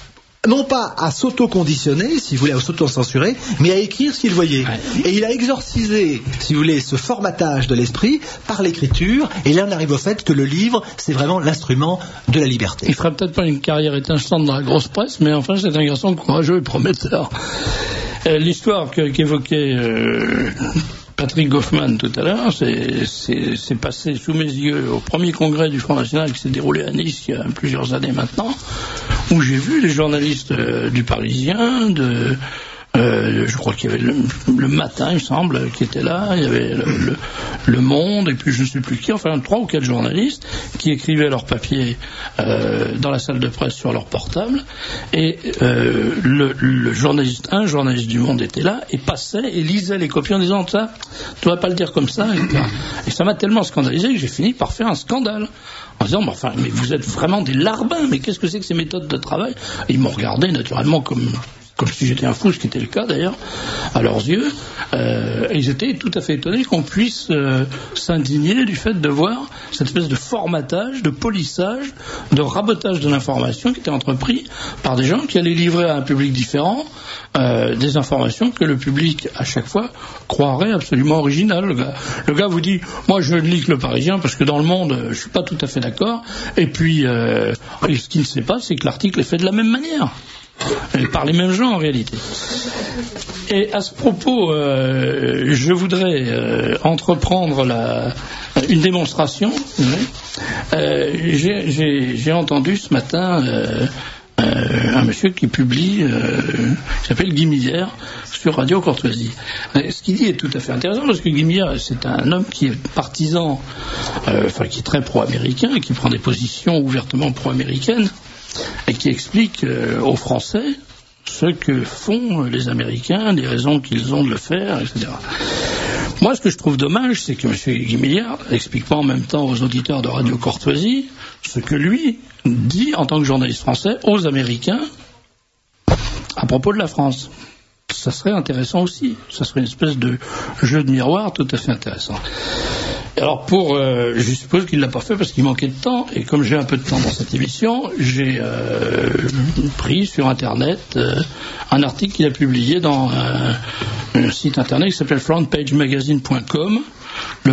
non pas à s'auto-conditionner, si vous voulez, à s'auto-censurer, mais à écrire ce qu'il voyait. Et il a exorcisé, si vous voulez, ce formatage de l'esprit par l'écriture, et là on arrive au fait que le livre, c'est vraiment l'instrument de la liberté. Il ferait peut-être pas une carrière étincelante dans la grosse presse, mais enfin c'est un garçon courageux et prometteur. L'histoire qu'évoquait Patrick Goffman tout à l'heure, c'est passé sous mes yeux au premier congrès du Front National qui s'est déroulé à Nice il y a plusieurs années maintenant, où j'ai vu les journalistes du Parisien, je crois qu'il y avait le Matin, il me semble, qui était là, il y avait le Monde, et puis je ne sais plus qui, enfin 3 ou 4 journalistes qui écrivaient leurs papiers dans la salle de presse sur leur portable, et un journaliste du Monde était là, et passait et lisait les copies en disant « ça, tu vas pas le dire comme ça », et ça m'a tellement scandalisé que j'ai fini par faire un scandale. En disant, mais vous êtes vraiment des larbins, mais qu'est-ce que c'est que ces méthodes de travail? Et ils m'ont regardé naturellement comme si j'étais un fou, ce qui était le cas d'ailleurs, à leurs yeux. Et ils étaient tout à fait étonnés qu'on puisse s'indigner du fait de voir cette espèce de formatage, de polissage, de rabotage de l'information qui était entrepris par des gens qui allaient livrer à un public différent des informations que le public, à chaque fois, croirait absolument originales. Le gars vous dit, moi je ne lis que le Parisien parce que dans le Monde, je suis pas tout à fait d'accord. Et puis, ce qu'il ne sait pas, c'est que l'article est fait de la même manière. Par les mêmes gens en réalité. Et à ce propos, je voudrais entreprendre une démonstration. J'ai entendu ce matin un monsieur qui publie, qui s'appelle Guy Millière, sur Radio Courtoisie. Ce qu'il dit est tout à fait intéressant parce que Guy Millière, c'est un homme qui est partisan, qui est très pro-américain et qui prend des positions ouvertement pro-américaines, et qui explique aux Français ce que font les Américains, les raisons qu'ils ont de le faire, etc. Moi, ce que je trouve dommage, c'est que M. Guy Milliard n'explique pas en même temps aux auditeurs de Radio Courtoisie ce que lui dit en tant que journaliste français aux Américains à propos de la France. Ça serait intéressant aussi. Ça serait une espèce de jeu de miroir tout à fait intéressant. Alors je suppose qu'il ne l'a pas fait parce qu'il manquait de temps, et comme j'ai un peu de temps dans cette émission, j'ai pris sur Internet un article qu'il a publié dans un site Internet qui s'appelle frontpagemagazine.com le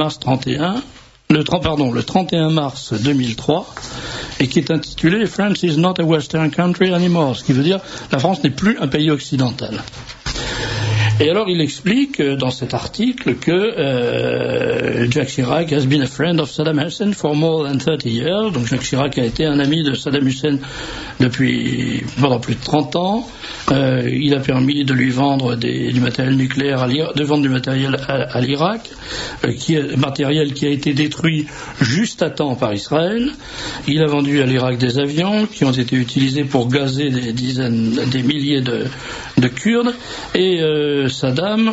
31 mars 2003, et qui est intitulé « France is not a Western country anymore », ce qui veut dire « La France n'est plus un pays occidental ». Et alors il explique dans cet article que Jacques Chirac has been a friend of Saddam Hussein for more than 30 years. Donc Jacques Chirac a été un ami de Saddam Hussein pendant plus de 30 ans. Il a permis de lui vendre du matériel nucléaire de vendre du matériel à l'Irak, matériel qui a été détruit juste à temps par Israël. Il a vendu à l'Irak des avions qui ont été utilisés pour gazer des milliers de Kurdes, et Saddam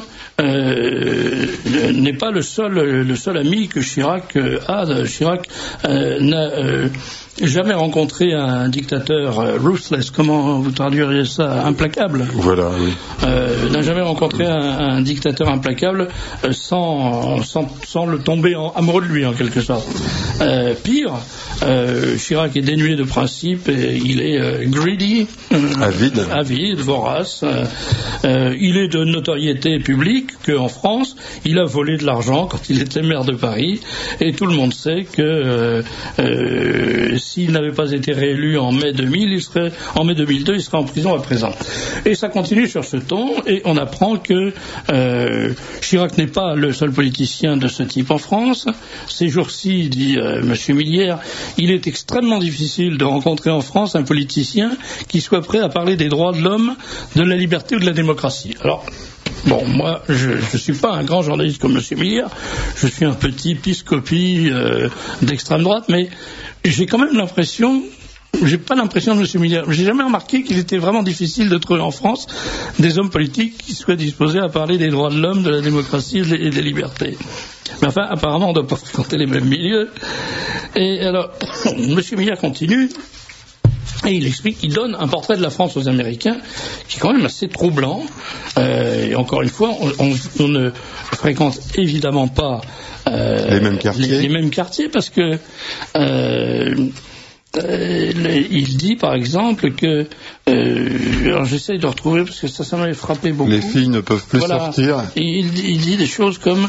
n'est pas le seul ami que Chirac a. Chirac n'a jamais rencontré un dictateur ruthless, comment vous traduiriez ça, implacable. Voilà, oui. N'a jamais rencontré un dictateur implacable sans le tomber amoureux de lui en quelque sorte. Pire, Chirac est dénué de principes, et il est greedy, avide, vorace. Il est de notoriété publique qu'en France, il a volé de l'argent quand il était maire de Paris, et tout le monde sait que s'il n'avait pas été réélu en mai 2002, il serait en prison à présent. Et ça continue sur ce ton, et on apprend que Chirac n'est pas le seul politicien de ce type en France. Ces jours-ci, dit M. Millière, il est extrêmement difficile de rencontrer en France un politicien qui soit prêt à parler des droits de l'homme, de la liberté ou de la démocratie. Alors, bon, moi, je suis pas un grand journaliste comme M. Millière, je suis un petit piscopi d'extrême droite, mais j'ai quand même l'impression, j'ai pas l'impression de M. Millière, j'ai jamais remarqué qu'il était vraiment difficile de trouver en France des hommes politiques qui soient disposés à parler des droits de l'homme, de la démocratie et des libertés. Mais enfin, apparemment, on ne doit pas fréquenter les mêmes milieux. Et alors, M. Millière continue, et il explique qu'il donne un portrait de la France aux Américains qui est quand même assez troublant. Et encore une fois, on ne fréquente évidemment pas les mêmes quartiers. Les mêmes quartiers, parce que il dit par exemple que alors j'essaye de retrouver parce que ça m'avait frappé beaucoup. Les filles ne peuvent plus sortir. Il dit des choses comme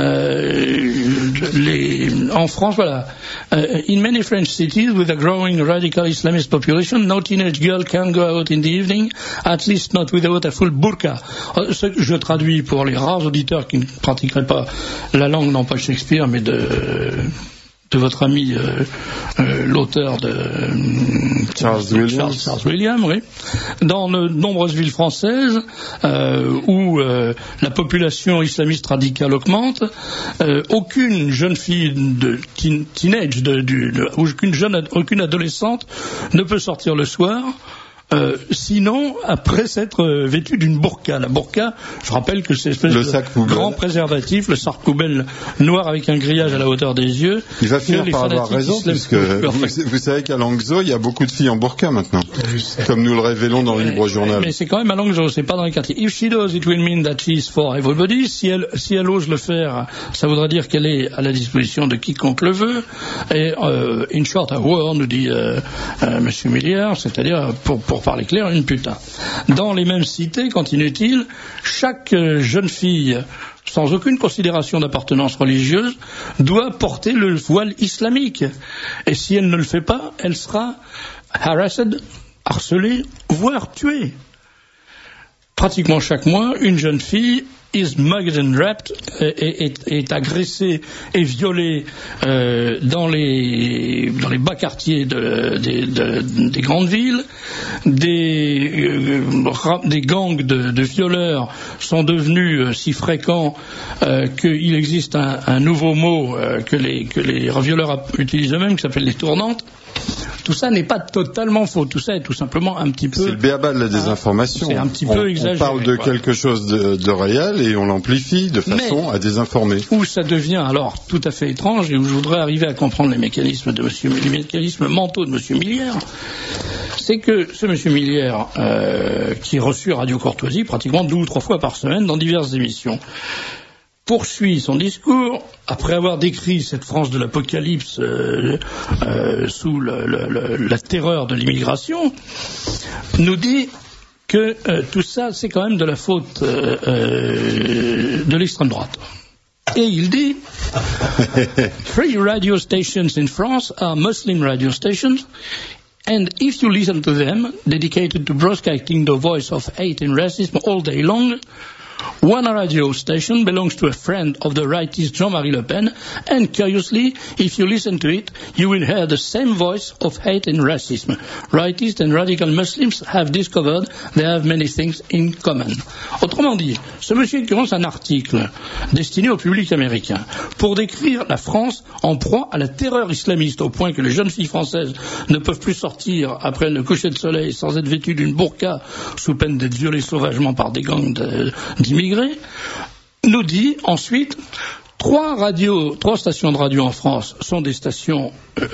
en France, voilà. In many French cities with a growing radical Islamist population, no teenage girl can go out in the evening, at least not without a full burqa. Ce que je traduis pour les rares auditeurs qui ne pratiqueraient pas la langue, non pas Shakespeare, mais de votre ami l'auteur de Charles Williams, oui. Dans de nombreuses villes françaises où la population islamiste radicale augmente, aucune jeune fille de teenage, aucune adolescente ne peut sortir le soir. Sinon, après s'être vêtu d'une burqa. La burqa, je rappelle que c'est espèce de grand préservatif, le sac poubelle noir avec un grillage à la hauteur des yeux. Il va finir par avoir raison, puisque vous savez qu'à Languedoc, il y a beaucoup de filles en burqa maintenant, comme nous le révélons dans le Libre Journal. Mais c'est quand même à Languedoc, c'est pas dans les quartiers. If she does, it will mean that she is for everybody. Si elle ose le faire, ça voudra dire qu'elle est à la disposition de quiconque le veut. Et in short, a war, nous dit Monsieur Milliard, c'est-à-dire pour parler clair, une putain. Dans les mêmes cités, continue-t-il, chaque jeune fille, sans aucune considération d'appartenance religieuse, doit porter le voile islamique. Et si elle ne le fait pas, elle sera harassed, harcelée, voire tuée. Pratiquement chaque mois, une jeune fille is mugged and raped, est agressée et violée dans les bas quartiers des grandes villes. Des gangs de violeurs sont devenus si fréquents qu'il existe un nouveau mot que les violeurs utilisent eux-mêmes, qui s'appelle les tournantes. Tout ça n'est pas totalement faux. Tout ça est tout simplement un petit peu... C'est le béaba de la désinformation. C'est un petit peu exagéré. On parle de quelque chose de réel et on l'amplifie de façon à désinformer. Où ça devient alors tout à fait étrange et où je voudrais arriver à comprendre les mécanismes mentaux de M. Millière, c'est que ce M. Millière, qui est reçu à Radio Courtoisie pratiquement 2 ou 3 fois par semaine dans diverses émissions, poursuit son discours, après avoir décrit cette France de l'apocalypse sous la terreur de l'immigration, nous dit que tout ça, c'est quand même de la faute de l'extrême droite. Et il dit "Free radio stations in France are Muslim radio stations, and if you listen to them, dedicated to broadcasting the voice of hate and racism all day long, one radio station belongs to a friend of the rightist Jean-Marie Le Pen, and curiously, if you listen to it, you will hear the same voice of hate and racism. Rightists and radical Muslims have discovered they have many things in common." Autrement dit, ce monsieur qui lance un article destiné au public américain pour décrire la France en proie à la terreur islamiste, au point que les jeunes filles françaises ne peuvent plus sortir après le coucher de soleil sans être vêtues d'une burqa sous peine d'être violées sauvagement par des gangs d'immigrés, nous dit ensuite 3 stations de radio en France sont des stations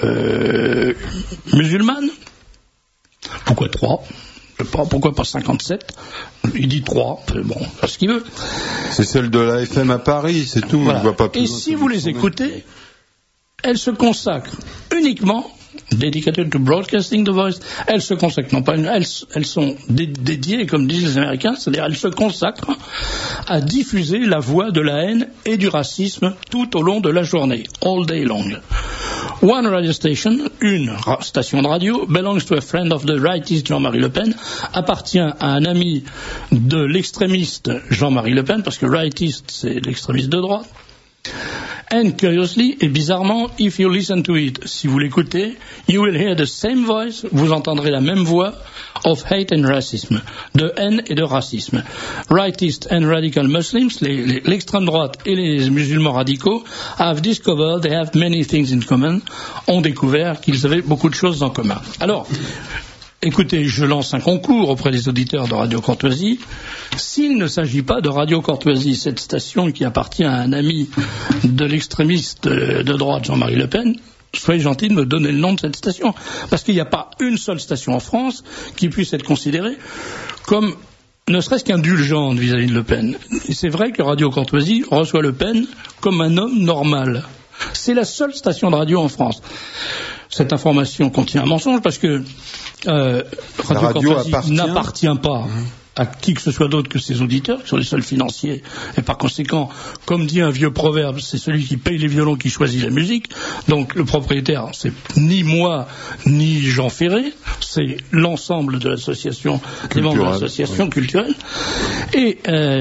musulmanes. Pourquoi 3 ? Je sais pas, pourquoi pas 57 ? Il dit 3, bon, c'est ce qu'il veut. C'est celle de la FM à Paris, c'est tout. Voilà. On voit pas plus. Et si vous les écoutez, elles se consacrent uniquement, dedicated to broadcasting the voice, elles se consacrent, non pas elles sont dédiées, comme disent les Américains, c'est-à-dire elles se consacrent à diffuser la voix de la haine et du racisme tout au long de la journée, all day long. One radio station, une station de radio, belongs to a friend of the rightist Jean-Marie Le Pen, appartient à un ami de l'extrémiste Jean-Marie Le Pen, parce que rightist c'est l'extrémiste de droite. And curiously, et bizarrement, if you listen to it, si vous l'écoutez, you will hear the same voice, vous entendrez la même voix, of hate and racism, de haine et de racisme. Rightist and radical Muslims, l'extrême droite et les musulmans radicaux, have discovered they have many things in common, ont découvert qu'ils avaient beaucoup de choses en commun. Alors, écoutez, je lance un concours auprès des auditeurs de Radio Courtoisie. S'il ne s'agit pas de Radio Courtoisie, cette station qui appartient à un ami de l'extrémiste de droite Jean-Marie Le Pen, soyez gentils de me donner le nom de cette station. Parce qu'il n'y a pas une seule station en France qui puisse être considérée comme ne serait-ce qu'indulgente vis-à-vis de Le Pen. Et c'est vrai que Radio Courtoisie reçoit Le Pen comme un homme normal. C'est la seule station de radio en France. cette information contient un mensonge parce que Radio Courtoisie n'appartient pas à qui que ce soit d'autre que ses auditeurs, qui sont les seuls financiers, et par conséquent, comme dit un vieux proverbe, c'est celui qui paye les violons qui choisit la musique. Donc le propriétaire, c'est ni moi, ni Jean Ferré, c'est l'ensemble de l'association, des membres de l'association culturelle. Et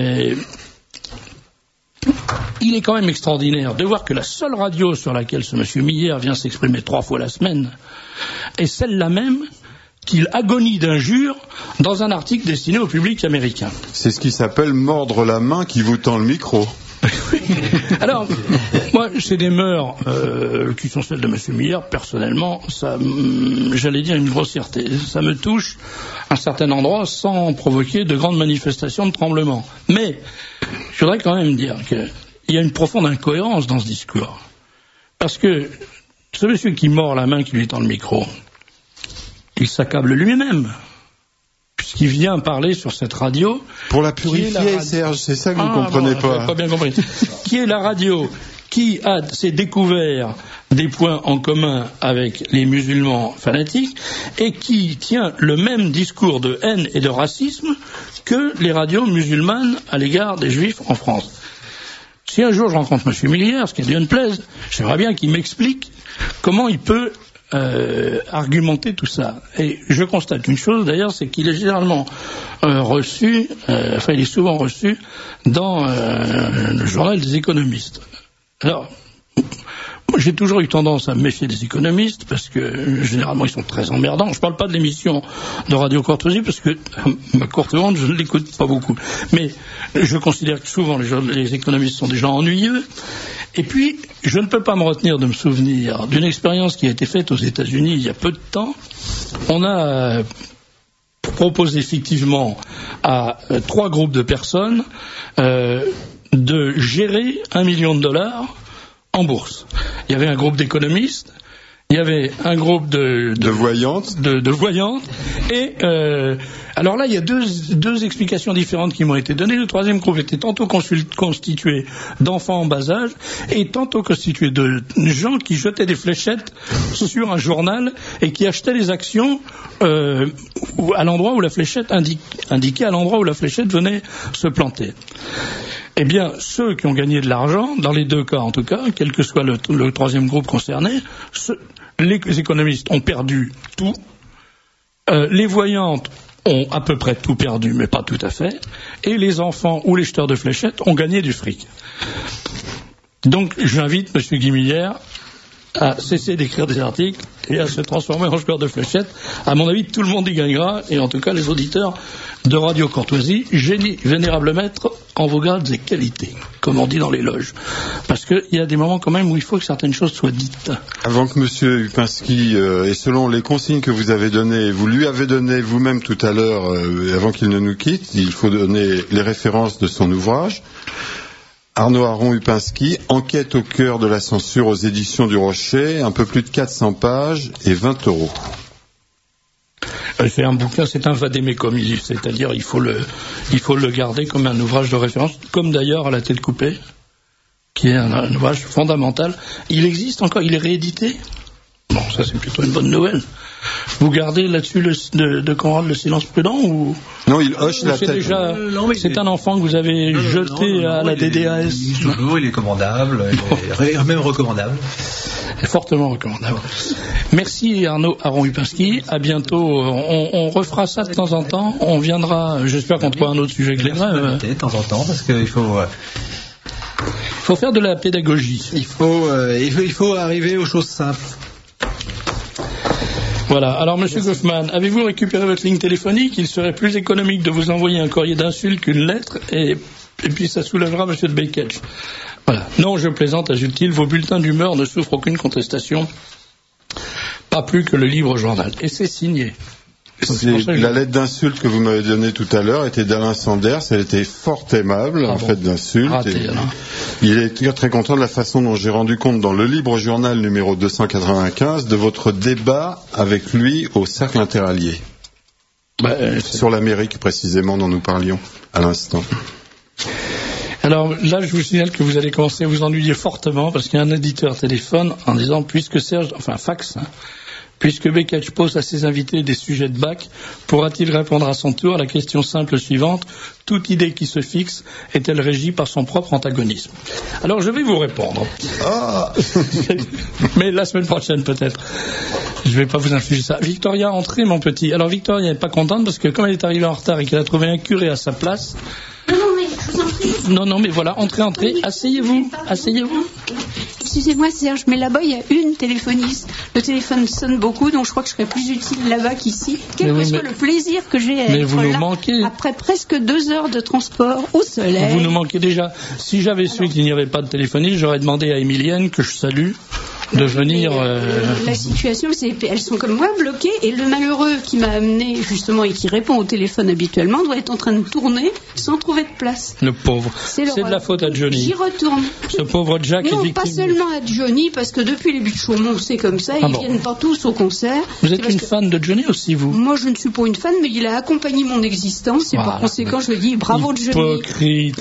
il est quand même extraordinaire de voir que la seule radio sur laquelle ce monsieur Millière vient s'exprimer 3 fois la semaine est celle-là même qu'il agonie d'injures dans un article destiné au public américain. C'est ce qui s'appelle mordre la main qui vous tend le micro. Alors, moi, c'est des mœurs qui sont celles de M. Millière. Personnellement, ça, j'allais dire une grossièreté. Ça me touche à un certain endroit sans provoquer de grandes manifestations de tremblement. Mais, je voudrais quand même dire qu'il y a une profonde incohérence dans ce discours. Parce que ce monsieur qui mord la main qui lui tend le micro, il s'accable lui-même, puisqu'il vient parler sur cette radio. Pour la purifier, Serge, c'est ça que vous ne comprenez pas. J'avais pas bien compris. Qui est la radio qui s'est découvert des points en commun avec les musulmans fanatiques et qui tient le même discours de haine et de racisme que les radios musulmanes à l'égard des juifs en France. Si un jour je rencontre M. Millière, ce qui Dieu me plaise, j'aimerais bien qu'il m'explique comment il peut argumenter tout ça. Et je constate une chose d'ailleurs, c'est qu'il est généralement reçu, il est souvent reçu dans le journal des économistes. Alors, moi, j'ai toujours eu tendance à me méfier des économistes parce que généralement ils sont très emmerdants. Je ne parle pas de l'émission de Radio Courtoisie parce que ma courte honte, je ne l'écoute pas beaucoup. Mais je considère que souvent les économistes sont des gens ennuyeux. Et puis, je ne peux pas me retenir de me souvenir d'une expérience qui a été faite aux États-Unis il y a peu de temps. On a proposé effectivement à 3 groupes de personnes de gérer $1 million en bourse. Il y avait un groupe d'économistes, il y avait un groupe de voyantes, et alors là il y a deux explications différentes qui m'ont été données. Le troisième groupe était tantôt constitué d'enfants en bas âge et tantôt constitué de gens qui jetaient des fléchettes sur un journal et qui achetaient les actions à l'endroit où la fléchette indiquait à l'endroit où la fléchette venait se planter. Eh bien, ceux qui ont gagné de l'argent, dans les 2 cas en tout cas, quel que soit le troisième groupe concerné, les économistes ont perdu tout, les voyantes ont à peu près tout perdu, mais pas tout à fait, et les enfants ou les jeteurs de fléchettes ont gagné du fric. Donc, j'invite M. Guy Millière à cesser d'écrire des articles et à se transformer en joueur de fléchettes. À mon avis, tout le monde y gagnera, et en tout cas les auditeurs de Radio Courtoisie, génie, vénérable maître, en vos grades et qualités, comme on dit dans les loges. Parce qu'il y a des moments quand même où il faut que certaines choses soient dites. Avant que M. Upinski, et selon les consignes que vous avez données, vous lui avez donné vous-même tout à l'heure, avant qu'il ne nous quitte, il faut donner les références de son ouvrage. Arnaud Aron-Upinski, Enquête au cœur de la censure aux éditions du Rocher, un peu plus de 400 pages et 20 €. C'est un bouquin, c'est un vadémécum, c'est-à-dire il faut le garder comme un ouvrage de référence, comme d'ailleurs à la tête coupée, qui est un ouvrage fondamental. Il existe encore, il est réédité. Bon, ça c'est plutôt une bonne nouvelle. Vous gardez là-dessus de Conrad le silence prudent ou non, il hoche la tête. C'est un enfant que vous avez jeté à la DDAS. Il est commandable, il est même recommandable. Fortement recommandable. Merci Arnaud Aron-Upinski. À bientôt. On refera ça de temps en temps. On viendra. J'espère qu'on trouvera un autre sujet que les grèves. De temps en temps, parce qu'il faut. Il faut faire de la pédagogie. Il faut arriver aux choses simples. Voilà. Alors, Monsieur Goffman, avez-vous récupéré votre ligne téléphonique? Il serait plus économique de vous envoyer un courrier d'insulte qu'une lettre, et puis ça soulagera Monsieur de Beketch. Voilà. Non, je plaisante, ajoute-t-il, vos bulletins d'humeur ne souffrent aucune contestation, pas plus que le livre journal. Et c'est signé. La lettre d'insulte que vous m'avez donnée tout à l'heure était d'Alain Sanders, elle était fort aimable, fait d'insulte. Il est très, très content de la façon dont j'ai rendu compte dans le Libre Journal numéro 295 de votre débat avec lui au Cercle Interallié. Sur l'Amérique précisément dont nous parlions à l'instant. Alors là, je vous signale que vous allez commencer à vous ennuyer fortement parce qu'il y a un éditeur téléphone en disant, puisque Serge, fax, Puisque Beketch pose à ses invités des sujets de bac, pourra-t-il répondre à son tour à la question simple suivante: toute idée qui se fixe est-elle régie par son propre antagonisme? Alors je vais vous répondre. Mais la semaine prochaine peut-être. Je vais pas vous infliger ça. Victoria, entrez mon petit. Alors Victoria n'est pas contente parce que comme elle est arrivée en retard et qu'elle a trouvé un curé à sa place... Non, mais je vous en prie. Non, mais voilà, entrez, asseyez-vous. Excusez-moi Serge, mais là-bas il y a une téléphoniste. Le téléphone sonne beaucoup, donc je crois que je serais plus utile là-bas qu'ici. Quel que soit le plaisir que j'ai à être là, manquez. Après presque 2 heures de transport au soleil. Vous nous manquez déjà. Si j'avais su qu'il n'y avait pas de téléphoniste, j'aurais demandé à Emilienne, que je salue, de venir... La situation, elles sont comme moi bloquées, et le malheureux qui m'a amené justement et qui répond au téléphone habituellement doit être en train de tourner sans trouver de place. Le pauvre. C'est de la faute à Johnny. J'y retourne. Ce pauvre Jack est victime. Non, pas seulement à Johnny, parce que depuis les buts de Chaumont, c'est comme ça, ils viennent pas tous au concert. Vous êtes une fan de Johnny aussi, vous? Moi, je ne suis pas une fan, mais il a accompagné mon existence, et par conséquent, je dis bravo Johnny. Hypocrite.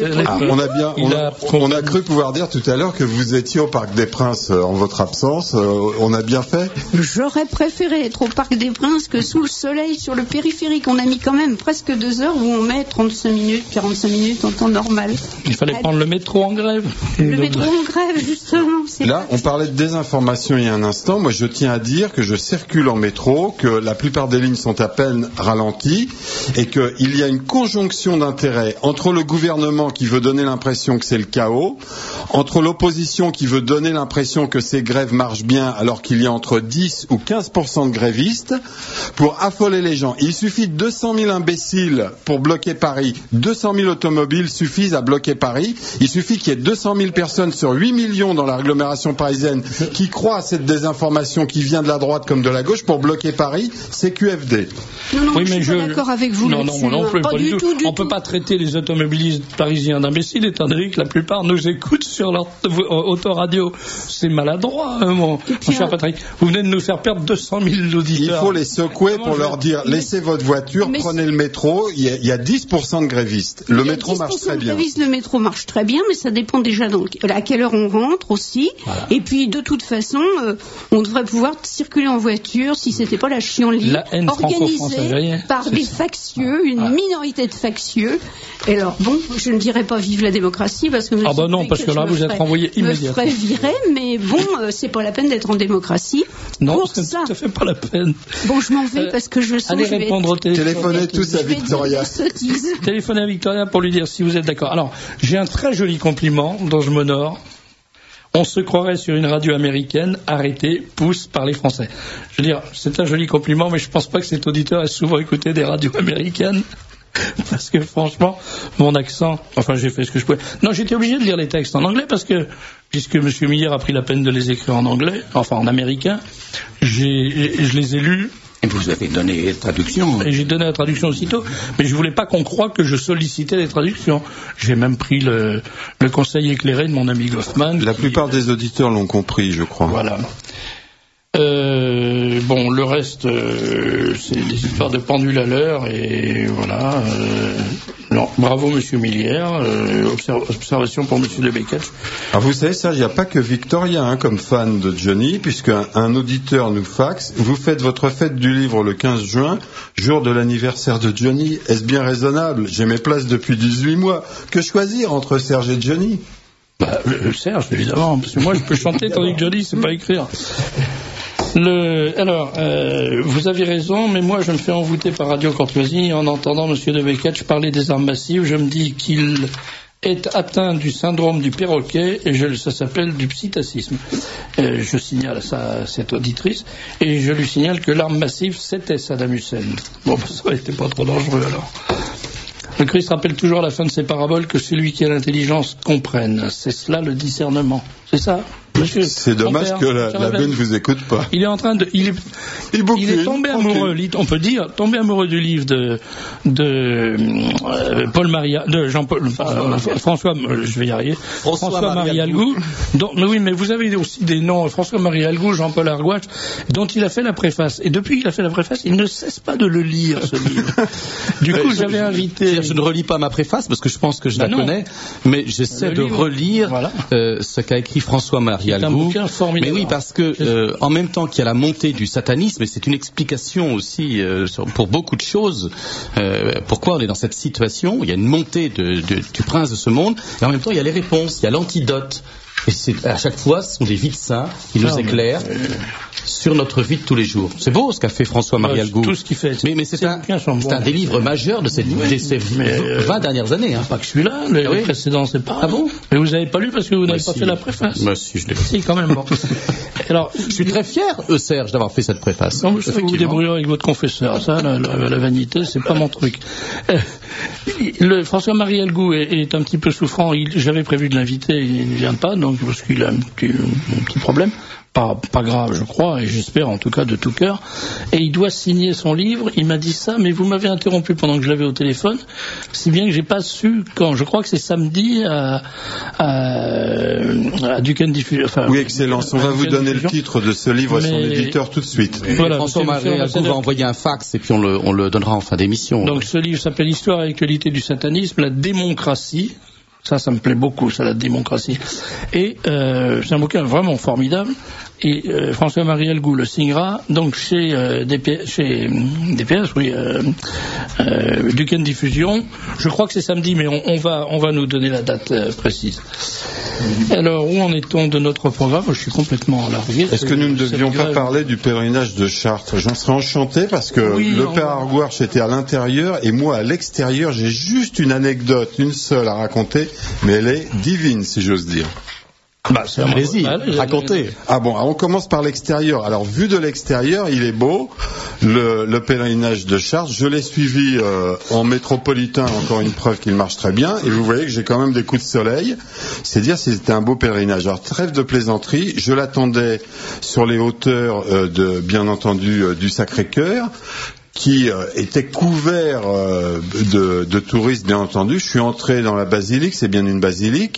On a cru pouvoir dire tout à l'heure que vous étiez au Parc des Princes en votre absence. On a bien fait. J'aurais préféré être au Parc des Princes que sous le soleil sur le périphérique. On a mis quand même presque 2 heures où on met 35 minutes, 45 minutes en temps normal. Il fallait prendre le métro en grève. Le métro en grève, justement. Là, on parlait de désinformation il y a un instant. Moi, je tiens à dire que je circule en métro, que la plupart des lignes sont à peine ralenties et qu'il y a une conjonction d'intérêts entre le gouvernement qui veut donner l'impression que c'est le chaos, entre l'opposition qui veut donner l'impression que ces grèves marchent bien alors qu'il y a entre 10 ou 15% de grévistes pour affoler les gens. Il suffit de 200 000 imbéciles pour bloquer Paris. 200 000 automobiles suffisent à bloquer Paris. Il suffit qu'il y ait 200 000 personnes sur 8 millions dans l'agglomération parisienne qui croient à cette désinformation qui vient de la droite comme de la gauche pour bloquer Paris. C'est QFD. Non, oui, mais je suis pas d'accord avec vous là-dessus. Non, pas du tout. On ne peut pas traiter les automobilistes parisiens d'imbéciles, étant donné que la plupart nous écoutent sur leur autoradio. C'est maladroit, mon cher Patrick. Vous venez de nous faire perdre 200 000 auditeurs. Il faut les secouer pour leur dire laissez votre voiture, prenez le métro. Il y a 10% de grévistes. Le métro marche très bien. Le métro marche très bien, mais ça dépend déjà donc à quelle heure on rentre aussi. Voilà. Et puis de toute façon, on devrait pouvoir circuler en voiture si c'était pas la chienlit organisée par des factieux, une minorité de factieux. Et alors bon, je ne dirais pas vive la démocratie parce que parce que là vous êtes renvoyé immédiatement. Me ferait virer, mais bon, c'est pas la peine d'être en démocratie. Non, c'est tout à fait pas la peine. Bon, je m'en vais parce que je sens que je vais répondre au téléphone. Téléphonez tous à Victoria. Téléphonez à Victoria pour lui dire si vous êtes d'accord. Alors, j'ai un très joli compliment dont je m'honore. On se croirait sur une radio américaine arrêtée, pousse par les Français. Je veux dire, c'est un joli compliment, mais je pense pas que cet auditeur ait souvent écouté des radios américaines. Parce que franchement, mon accent, j'ai fait ce que je pouvais. Non, j'étais obligé de lire les textes en anglais parce que, puisque M. Miller a pris la peine de les écrire en anglais, en américain, je les ai lus. Et vous avez donné la traduction. Et j'ai donné la traduction aussitôt, mais je voulais pas qu'on croie que je sollicitais les traductions. J'ai même pris le conseil éclairé de mon ami Goffman. La plupart des auditeurs l'ont compris, je crois. Voilà. Le reste, c'est des histoires de pendule à l'heure, et voilà. Bravo, Monsieur Millière. Observation pour Monsieur de Beketch. Alors vous savez, ça, il n'y a pas que Victoria comme fan de Johnny, puisqu'un auditeur nous faxe. Vous faites votre fête du livre le 15 juin, jour de l'anniversaire de Johnny. Est-ce bien raisonnable? J'ai mes places depuis 18 mois. Que choisir entre Serge et Johnny? Serge, évidemment, parce que moi je peux chanter tandis que Johnny sait pas écrire. Vous avez raison, mais moi je me fais envoûter par Radio Courtoisie en entendant M. de Beketch parler des armes massives. Je me dis qu'il est atteint du syndrome du perroquet et ça s'appelle du psittacisme. Je signale ça à cette auditrice et je lui signale que l'arme massive c'était Saddam Hussein. Bon, ça n'était pas trop dangereux alors. Le Christ rappelle toujours à la fin de ses paraboles que celui qui a l'intelligence comprenne. C'est cela le discernement. C'est ça, monsieur? C'est dommage que l'abbé ne vous écoute pas. Il est en train de, il est tombé amoureux, on peut dire, tombé amoureux du livre de Paul Maria, de Jean-Paul, François, je vais y arriver. François-Marie Algou. Oui, mais vous avez aussi des noms, François-Marie Algou, Jean-Paul Argouache, dont il a fait la préface. Et depuis qu'il a fait la préface, il ne cesse pas de le lire, ce livre. Du coup, j'avais invité. Je ne relis pas ma préface parce que je pense que je la connais, mais j'essaie de relire ce qu'a écrit François-Marie Marialgou. Mais oui, parce que en même temps qu'il y a la montée du satanisme, et c'est une explication aussi pour beaucoup de choses, pourquoi on est dans cette situation, il y a une montée du prince de ce monde, et en même temps il y a les réponses, il y a l'antidote. Et à chaque fois, ce sont des vies de saints qui nous éclairent sur notre vie de tous les jours. C'est beau ce qu'a fait François Marialgou. Tout ce qu'il fait. Mais c'est un des livres majeurs de ces 20 dernières années. Pas que celui-là, les précédents, c'est pas. Ah bon? Mais vous n'avez pas lu parce que vous n'avez pas fait la préface. Si, je l'ai fait. Si, quand même. Bon. Alors, je suis très fier, Serge, d'avoir fait cette préface. Non, vous vous débrouillez avec votre confesseur. Ça, la vanité, c'est pas mon truc. François Marialgou est un petit peu souffrant. J'avais prévu de l'inviter, il ne vient pas, donc parce qu'il a un petit problème. Pas grave, je crois, et j'espère en tout cas de tout cœur. Et il doit signer son livre. Il m'a dit ça, mais vous m'avez interrompu pendant que je l'avais au téléphone, si bien que j'ai pas su quand. Je crois que c'est samedi à Duquesne Diffusion. Enfin, oui, Excellence. On va vous donner le titre de ce livre à son éditeur tout de suite. Voilà, François Marialgou va envoyer un fax et puis on le donnera en fin d'émission. Donc ce livre s'appelle Histoire et actualité du satanisme, la démocratie. Ça me plaît beaucoup, ça, la démocratie. Et c'est un bouquin vraiment formidable. Et François Marialgou le signera donc chez DPS, oui, Duquesne Diffusion. Je crois que c'est samedi, mais on va nous donner la date précise. Alors, où en est-on de notre programme? Je suis complètement largué. Est-ce que nous ne devions pas parler du pèlerinage de Chartres? J'en serais enchanté parce que le père Arguarch était à l'intérieur et moi à l'extérieur. J'ai juste une anecdote, une seule à raconter, mais elle est divine, si j'ose dire. C'est un plaisir, racontez. Ah bon, on commence par l'extérieur. Alors, vu de l'extérieur, il est beau, le pèlerinage de Chartres. Je l'ai suivi en métropolitain, encore une preuve qu'il marche très bien. Et vous voyez que j'ai quand même des coups de soleil. C'est dire si c'était un beau pèlerinage. Alors, trêve de plaisanterie, je l'attendais sur les hauteurs bien entendu, du Sacré-Cœur, qui était couvert de touristes, bien entendu. Je suis entré dans la basilique, c'est bien une basilique,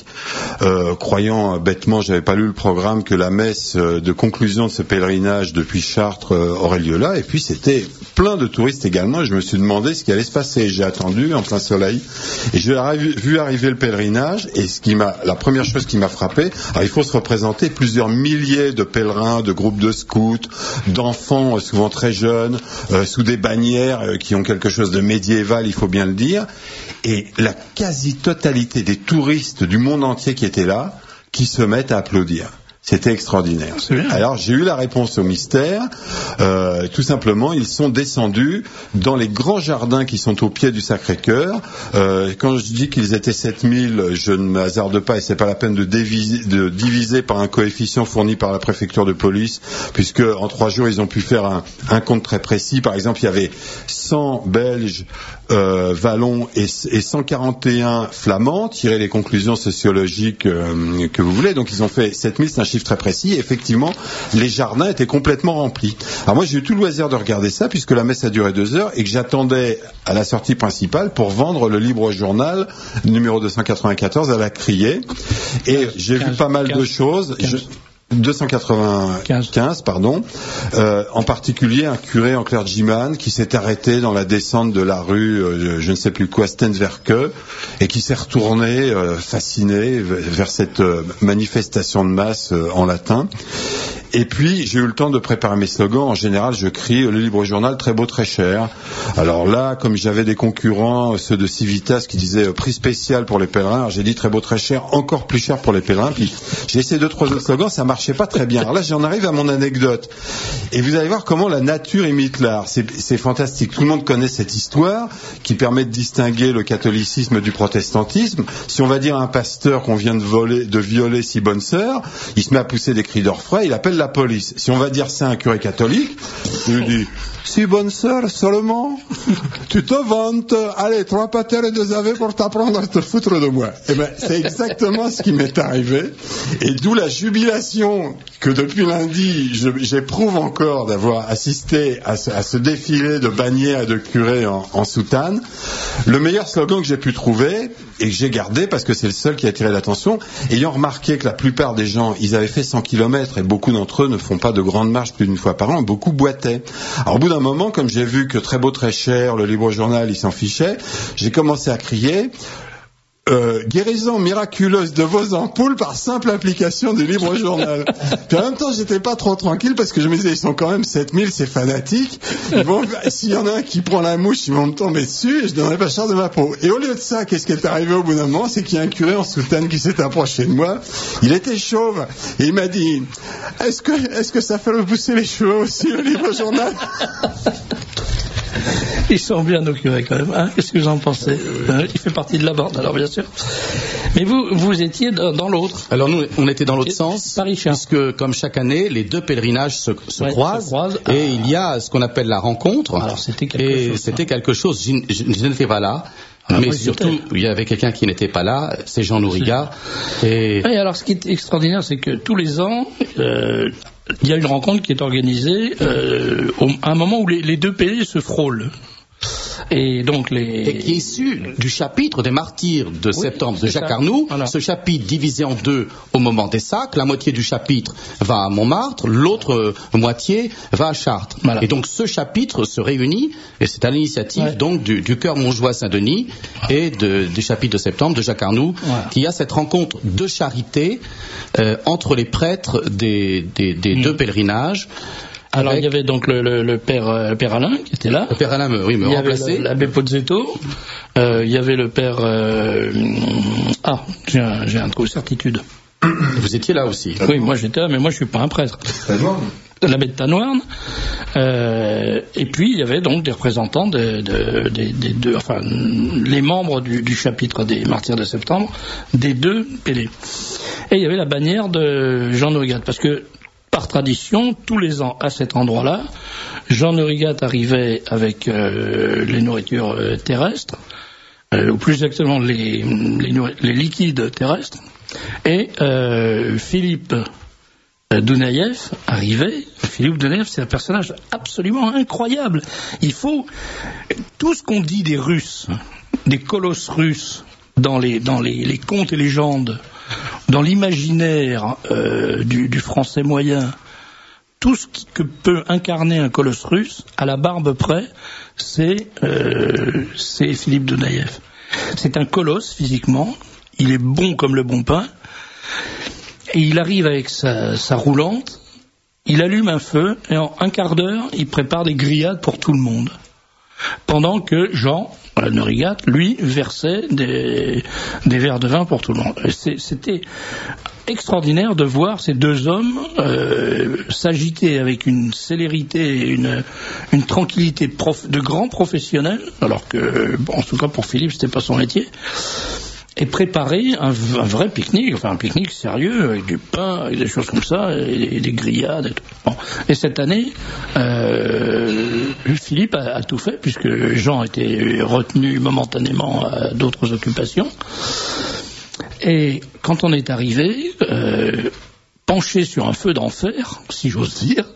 croyant bêtement, j'avais pas lu le programme, que la messe de conclusion de ce pèlerinage depuis Chartres aurait lieu là, et puis c'était plein de touristes également, et je me suis demandé ce qui allait se passer. J'ai attendu en plein soleil, et j'ai vu arriver le pèlerinage, et la première chose qui m'a frappé, alors il faut se représenter plusieurs milliers de pèlerins, de groupes de scouts, d'enfants souvent très jeunes, sous des bannières qui ont quelque chose de médiéval, il faut bien le dire, et la quasi-totalité des touristes du monde entier qui étaient là, qui se mettent à applaudir. C'était extraordinaire. Alors j'ai eu la réponse au mystère. Tout simplement, ils sont descendus dans les grands jardins qui sont au pied du Sacré-Cœur. Quand je dis qu'ils étaient 7000, je ne me hasarde pas, et c'est pas la peine de diviser par un coefficient fourni par la préfecture de police, puisque en 3 jours ils ont pu faire un compte très précis. Par exemple, il y avait 100 Belges, Wallons et 141 Flamands. Tirez les conclusions sociologiques que vous voulez. Donc ils ont fait 7000, c'est un chiffre très précis. Et effectivement, les jardins étaient complètement remplis. Alors moi, j'ai eu tout le loisir de regarder ça, puisque la messe a duré 2 heures et que j'attendais à la sortie principale pour vendre le libre journal numéro 294 à la Criée. Et j'ai vu pas mal de choses. 295, pardon. En particulier un curé en clergyman qui s'est arrêté dans la descente de la rue, je ne sais plus quoi, Stenverke, et qui s'est retourné fasciné vers cette manifestation de masse en latin. Et puis, j'ai eu le temps de préparer mes slogans. En général, je crie le libre journal très beau, très cher. Alors là, comme j'avais des concurrents, ceux de Civitas qui disaient prix spécial pour les pèlerins, alors j'ai dit très beau, très cher, encore plus cher pour les pèlerins. Puis j'ai essayé 2-3 autres slogans, ça marchait pas très bien. Alors là, j'en arrive à mon anecdote. Et vous allez voir comment la nature imite l'art. C'est fantastique. Tout le monde connaît cette histoire qui permet de distinguer le catholicisme du protestantisme. Si on va dire à un pasteur qu'on vient de violer 6 bonnes sœurs, il se met à pousser des cris d'orfraie, il appelle la police. Si on va dire ça à un curé catholique, il lui dit 6 bonnes sœurs seulement, tu te vantes, allez, 3 patères et 2 ave pour t'apprendre à te foutre de moi. Eh ben, c'est exactement ce qui m'est arrivé, et d'où la jubilation que depuis lundi, j'éprouve encore d'avoir assisté à ce défilé de bannières et de curés en soutane. Le meilleur slogan que j'ai pu trouver, et que j'ai gardé parce que c'est le seul qui a attiré l'attention, ayant remarqué que la plupart des gens, ils avaient fait 100 km, et beaucoup d'entre eux ne font pas de grandes marches plus d'une fois par an, beaucoup boitaient. Alors au bout d'un moment, comme j'ai vu que très beau, très cher, le libre journal, il s'en fichait, j'ai commencé à crier guérison miraculeuse de vos ampoules par simple application du Libre Journal. Puis en même temps, j'étais pas trop tranquille parce que je me disais, ils sont quand même 7000, c'est fanatique. S'il y en a un qui prend la mouche, ils vont me tomber dessus et je donnerai pas cher de ma peau. Et au lieu de ça, qu'est-ce qui est arrivé au bout d'un moment? C'est qu'il y a un curé en soutane qui s'est approché de moi. Il était chauve et il m'a dit, est-ce que ça fait repousser les cheveux aussi, le Libre Journal? Ils sont bien nos curés quand même, hein. Qu'est-ce que vous en pensez? Il fait partie de la bande, alors bien sûr. Mais vous étiez dans l'autre. Alors nous, on était dans l'autre sens, Paris-Chien. puisque comme chaque année, les deux pèlerinages se croisent, et il y a ce qu'on appelle la rencontre. Alors c'était quelque chose. Je n'étais pas là. Mais surtout, il y avait quelqu'un qui n'était pas là, c'est Jean Nourigat. Oui, alors ce qui est extraordinaire, c'est que tous les ans, il y a une rencontre qui est organisée à un moment où les deux pélés se frôlent. Et donc et qui est issu du chapitre des martyrs de septembre de Jacques Arnoux. Voilà. Ce chapitre divisé en deux au moment des sacs, la moitié du chapitre va à Montmartre, l'autre moitié va à Chartres. Voilà. Et donc ce chapitre se réunit, et c'est à l'initiative donc du chœur Montjoie-Saint-Denis et du chapitre de septembre de Jacques Arnoux, qu'il y a cette rencontre de charité entre les prêtres des deux pèlerinages. Alors il y avait donc le père Alain qui était là. Le père Alain me remplaçait. Il y avait l'abbé Pozzetto. Il y avait le père... j'ai un trou de certitude. Vous étiez là aussi. Oui, moi j'étais là, mais moi je suis pas un prêtre. L'abbé de Tanoirne. Et puis il y avait donc des représentants des deux, enfin les membres du chapitre des martyrs de septembre, des deux pélés. Et il y avait la bannière de Jean Nourigat, parce que par tradition, tous les ans, à cet endroit-là, Jean Nourigat arrivait avec les nourritures terrestres, ou plus exactement les liquides terrestres, et Philippe Dounaïev arrivait. Philippe Dounaïev, c'est un personnage absolument incroyable. Il faut... Tout ce qu'on dit des Russes, des colosses russes, dans les contes et légendes, dans l'imaginaire du français moyen, tout ce que peut incarner un colosse russe, à la barbe près, c'est Philippe Dounaïev. C'est un colosse physiquement, il est bon comme le bon pain, et il arrive avec sa roulante, il allume un feu, et en un quart d'heure, il prépare des grillades pour tout le monde. Pendant que Jean Nourigat, lui, versait des verres de vin pour tout le monde. C'était extraordinaire de voir ces deux hommes s'agiter avec une célérité et une tranquillité de grands professionnels, alors que, en tout cas pour Philippe, c'était pas son métier, et préparer un vrai pique-nique, enfin un pique-nique sérieux, avec du pain, avec des choses comme ça, et des grillades et tout. Bon. Et cette année, Philippe a tout fait, puisque Jean était retenu momentanément à d'autres occupations. Et quand on est arrivé, penché sur un feu d'enfer, si j'ose dire,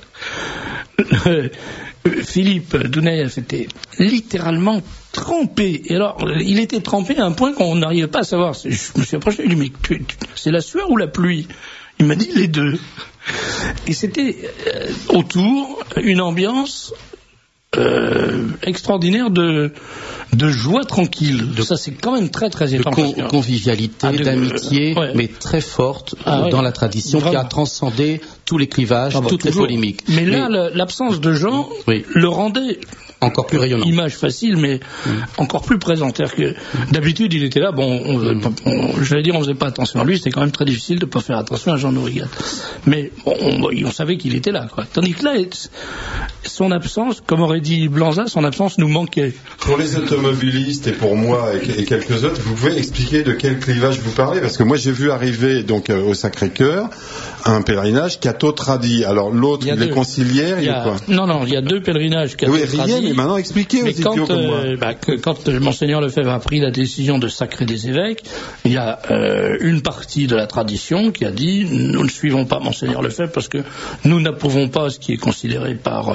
Philippe Dounaïev était littéralement trempé. Et alors, il était trempé à un point qu'on n'arrivait pas à savoir. Je me suis approché, je lui ai dit, mais c'est la sueur ou la pluie? Il m'a dit les deux. Et c'était autour une ambiance extraordinaire de joie tranquille. Ça, c'est quand même très très étrange. De convivialité, d'amitié, mais très forte dans la tradition, vraiment, qui a transcendé tous les clivages, toutes les polémiques. Mais là, l'absence de Jean le rendait encore plus rayonnant. Image facile, mais encore plus présente. C'est-à-dire que d'habitude, il était là, j'allais dire, on faisait pas attention à lui, c'était quand même très difficile de pas faire attention à Jean Nourigat. Mais on savait qu'il était là, quoi. Tandis que là, son absence, comme aurait dit Blanza, son absence nous manquait. Pour les automobilistes et pour moi et quelques autres, vous pouvez expliquer de quel clivage vous parlez? Parce que moi, j'ai vu arriver donc au Sacré-Cœur un pèlerinage catho-tradi. Alors l'autre, il est conciliaire, il est quoi? Non, il y a deux pèlerinages catho-tradi. Oui, mais maintenant expliquez aux idiots comme moi. Quand Monseigneur Lefebvre a pris la décision de sacrer des évêques, il y a une partie de la tradition qui a dit nous ne suivons pas Monseigneur Lefebvre parce que nous n'approuvons pas ce qui est considéré par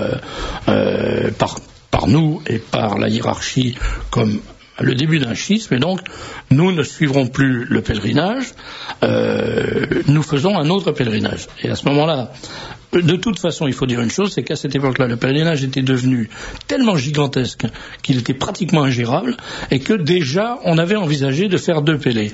nous et par la hiérarchie comme le début d'un schisme, et donc nous ne suivrons plus le pèlerinage, nous faisons un autre pèlerinage. Et à ce moment-là, de toute façon, il faut dire une chose, c'est qu'à cette époque-là, le pèlerinage était devenu tellement gigantesque qu'il était pratiquement ingérable, et que déjà, on avait envisagé de faire 2 pélés.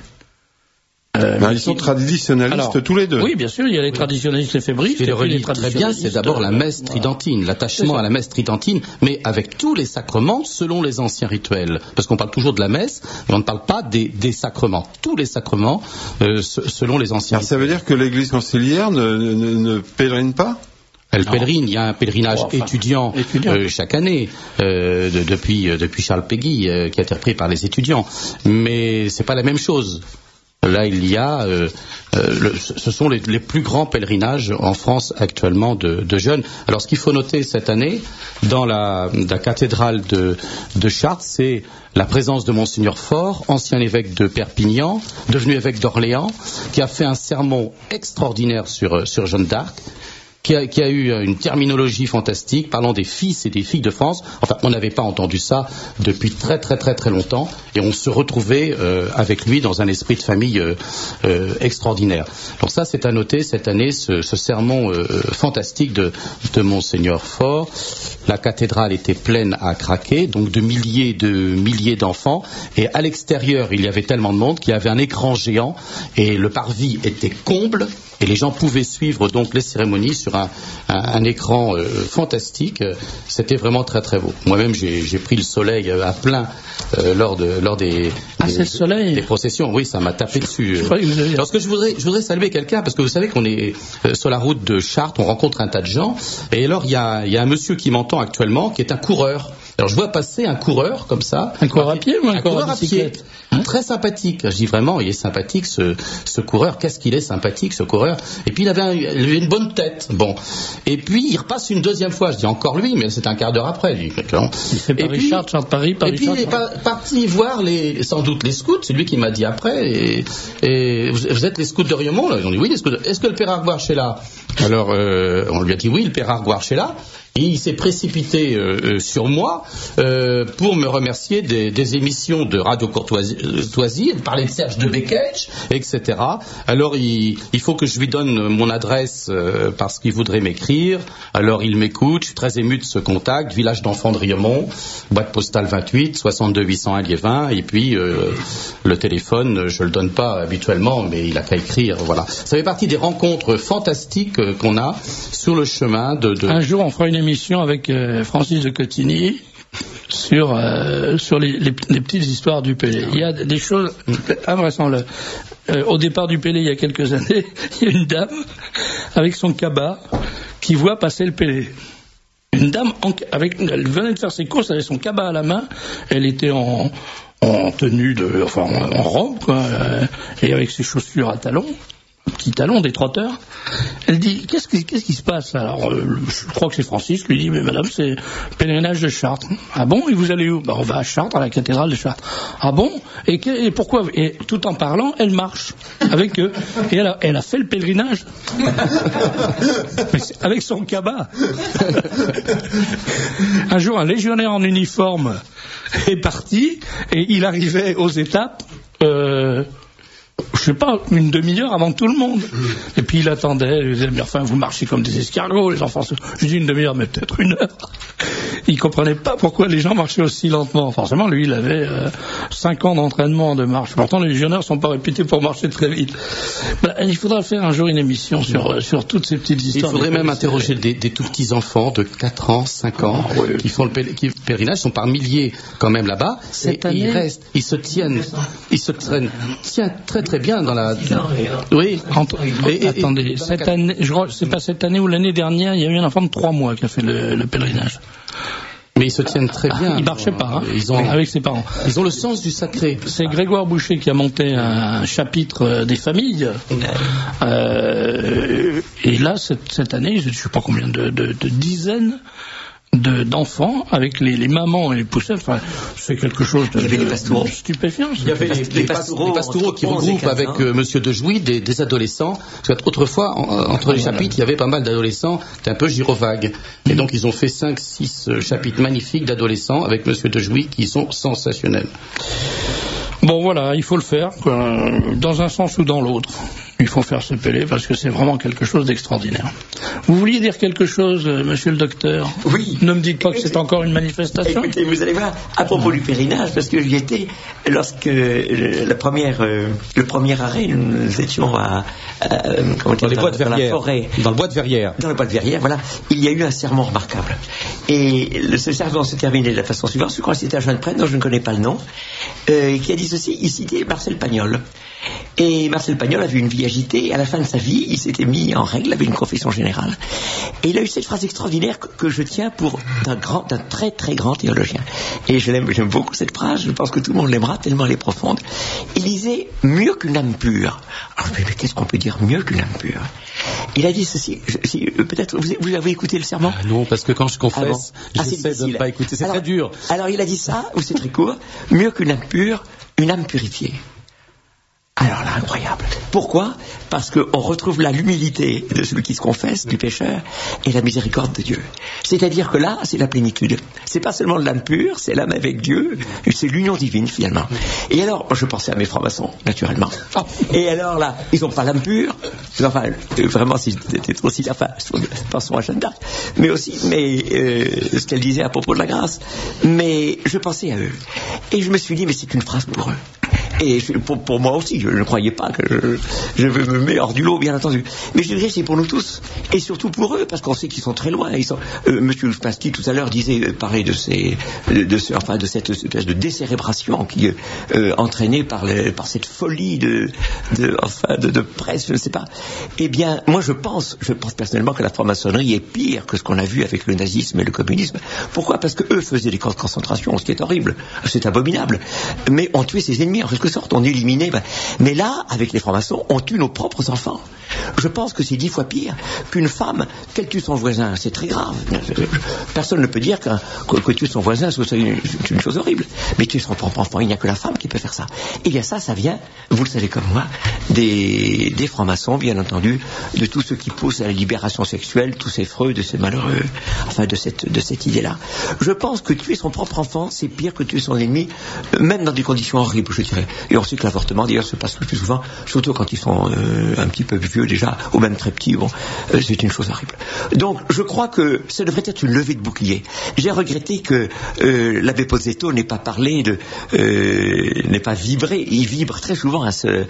Ils sont traditionnalistes tous les deux. Oui, bien sûr, il y a les traditionnalistes fébriles. Ce qui les relie très bien, c'est d'abord la messe tridentine, l'attachement à la messe tridentine, mais avec tous les sacrements selon les anciens rituels. Parce qu'on parle toujours de la messe, mais on ne parle pas des sacrements. Tous les sacrements selon les anciens rituels. Ça veut dire que l'Église conciliaire ne pèlerine pas ? Elle pèlerine, il y a un pèlerinage étudiant chaque année depuis Charles Péguy qui a été repris par les étudiants, mais c'est pas la même chose. Là, il y a, ce sont les plus grands pèlerinages en France actuellement de jeunes. Alors, ce qu'il faut noter cette année, dans la cathédrale de Chartres, c'est la présence de Monseigneur Faure, ancien évêque de Perpignan, devenu évêque d'Orléans, qui a fait un sermon extraordinaire sur Jeanne d'Arc, qui a eu une terminologie fantastique parlant des fils et des filles de France. Enfin, on n'avait pas entendu ça depuis très très très très longtemps, et on se retrouvait avec lui dans un esprit de famille extraordinaire. Donc ça, c'est à noter cette année, ce sermon fantastique de Monseigneur Faure. La cathédrale était pleine à craquer, donc de milliers d'enfants, et à l'extérieur, il y avait tellement de monde qu'il y avait un écran géant, et le parvis était comble, et les gens pouvaient suivre donc les cérémonies sur un écran fantastique. C'était vraiment très très beau. Moi-même, j'ai pris le soleil à plein lors des processions. Oui, ça m'a tapé dessus. Alors, ce que je voudrais saluer quelqu'un, parce que vous savez qu'on est sur la route de Chartres, on rencontre un tas de gens, et alors il y a un monsieur qui m'entend actuellement, qui est un coureur. Alors je vois passer un coureur comme ça. Un coureur à pied ou un coureur à pied? Très sympathique. Je dis vraiment, il est sympathique ce coureur. Qu'est-ce qu'il est sympathique ce coureur. Et puis il avait une bonne tête. Bon. Et puis il repasse une deuxième fois. Je dis encore lui, mais c'est un quart d'heure après. Il fait Paris-Chartres, Et puis il est parti voir sans doute les scouts. C'est lui qui m'a dit après. Et vous êtes les scouts de Riomont là? Ils ont dit oui, les scouts. Est-ce que le père Arguarch est là? Alors on lui a dit oui, le père Arguarch est là. Et il s'est précipité sur moi pour me remercier des émissions de Radio Courtoisie, parler de Serge de Beketch, etc. Alors il faut que je lui donne mon adresse parce qu'il voudrait m'écrire. Alors il m'écoute, je suis très ému de ce contact. Village d'enfants de Riomont, boîte postale 28, 62 801 Liévin. Et puis le téléphone, je le donne pas habituellement, mais il a qu'à écrire. Voilà. Ça fait partie des rencontres fantastiques qu'on a sur le chemin de... Un jour, on fera une émission avec Francis de Cotigny sur les petites histoires du Pélé. Il y a des choses invraisemblables. Au départ du Pélé, il y a quelques années, il y a une dame avec son cabas qui voit passer le Pélé. Une dame, elle venait de faire ses courses, elle avait son cabas à la main, elle était en tenue en robe, quoi, et avec ses chaussures à talons. Petit talon des trotteurs. Elle dit qu'est-ce qui se passe là? Alors je crois que c'est Francis qui lui dit mais madame, c'est le pèlerinage de Chartres. Ah bon? Et vous allez où? On va à Chartres, à la cathédrale de Chartres. Ah bon? Et pourquoi? Et tout en parlant, elle marche avec eux. Et elle a fait le pèlerinage avec son cabas. Un jour, un légionnaire en uniforme est parti et il arrivait aux étapes je sais pas, une demi-heure avant tout le monde. Et puis il attendait, il disait, mais enfin, vous marchez comme des escargots, les enfants. Je dis une demi-heure, mais peut-être une heure. Il comprenait pas pourquoi les gens marchaient aussi lentement. Forcément, lui, il avait 5 ans d'entraînement de marche. Pourtant, les légionnaires sont pas réputés pour marcher très vite. Il faudra faire un jour une émission sur toutes ces petites histoires. Il faudrait même interroger des tout petits enfants de 4 ans, 5 ans, qui font le pèlerinage, sont par milliers quand même là-bas. Cette année, ils se tiennent très très bien dans la... Oui. Attendez, cette année, c'est pas cette année ou l'année dernière, il y a eu un enfant de 3 mois qui a fait le pèlerinage. Mais ils se tiennent très bien. Ils marchaient pas, avec ses parents. Ils ont le sens du sacré. C'est Grégoire Boucher qui a monté un chapitre des familles. Et là, cette année, je ne sais pas combien de dizaines d'enfants avec les mamans et les poussettes. Enfin, c'est quelque chose de stupéfiant. Il y avait les pastoraux qui regroupent avec Monsieur de Jouy des adolescents. Parce qu'autrefois, entre les chapitres, il y avait pas mal d'adolescents. C'était un peu gyrovague. Et donc, ils ont fait 5-6 chapitres magnifiques d'adolescents avec Monsieur de Jouy qui sont sensationnels. Bon, voilà, il faut le faire, dans un sens ou dans l'autre. Il faut faire se peler parce que c'est vraiment quelque chose d'extraordinaire. Vous vouliez dire quelque chose, monsieur le docteur? Oui. Ne me dites pas que c'est encore une manifestation. Écoutez, vous allez voir, à propos du pèlerinage, parce que j'y étais lorsque le premier arrêt, nous étions dans les bois de Verrières. La forêt. Dans le bois de Verrières. Dans le bois de Verrières, voilà. Il y a eu un sermon remarquable. Et ce sermon se terminait de la façon suivante. Je crois que c'était un jeune prêtre dont je ne connais pas le nom, qui a dit ceci. Il citait Marcel Pagnol. Et Marcel Pagnol avait une vie agitée, et à la fin de sa vie, il s'était mis en règle, avait une confession générale. Et il a eu cette phrase extraordinaire que je tiens pour d'un très très grand théologien. Et j'aime beaucoup cette phrase, je pense que tout le monde l'aimera, tellement elle est profonde. Il disait « mieux qu'une âme pure ». Alors, mais qu'est-ce qu'on peut dire mieux qu'une âme pure? Il a dit ceci, peut-être, vous avez écouté le sermon? Non, parce que quand je confesse, j'essaie de ne pas écouter, c'est très dur. Alors il a dit ça, ou c'est très court, mieux qu'une âme pure, une âme purifiée. Alors là, incroyable. Pourquoi? Parce qu'on retrouve là l'humilité de celui qui se confesse, du pécheur, et la miséricorde de Dieu. C'est-à-dire que là, c'est la plénitude. C'est pas seulement de l'âme pure, c'est l'âme avec Dieu, c'est l'union divine finalement. Et alors, je pensais à mes francs-maçons, naturellement. Et alors là, ils n'ont pas l'âme pure, enfin, vraiment, c'était trop si, enfin, pensons à Jeanne d'Arc, mais aussi, ce qu'elle disait à propos de la grâce. Mais je pensais à eux. Et je me suis dit, mais c'est une phrase pour eux. Et pour moi aussi, je ne croyais pas que je me mets hors du lot, bien entendu. Mais je dirais c'est pour nous tous, et surtout pour eux, parce qu'on sait qu'ils sont très loin. Monsieur Spassky tout à l'heure parlait de cette espèce de décérébration qui entraînée par cette folie de presse, je ne sais pas. Eh bien, moi je pense personnellement que la franc-maçonnerie est pire que ce qu'on a vu avec le nazisme et le communisme. Pourquoi? Parce que eux faisaient des camps de concentration, ce qui est horrible, c'est abominable. Mais on tuait ses ennemis en quelque sorte, on éliminait. Mais là, avec les francs-maçons, on tue nos propres enfants. Je pense que c'est 10 fois pire qu'une femme, qu'elle tue son voisin. C'est très grave. Personne ne peut dire que tuer son voisin, c'est une chose horrible. Mais tuer son propre enfant, il n'y a que la femme qui peut faire ça. Et bien ça vient, vous le savez comme moi, des francs-maçons, bien entendu, de tout ce qui pousse à la libération sexuelle, tous ces Freud, de ces malheureux, enfin de cette idée-là. Je pense que tuer son propre enfant, c'est pire que tuer son ennemi, même dans des conditions horribles, je dirais. Et on sait que l'avortement, d'ailleurs, se passe le plus souvent, surtout quand ils sont un petit peu vieux déjà, ou même très petits, c'est une chose horrible. Donc, je crois que ça devrait être une levée de bouclier. J'ai regretté que l'abbé Pozzetto n'ait pas parlé n'ait pas vibré. Il vibre très souvent à ce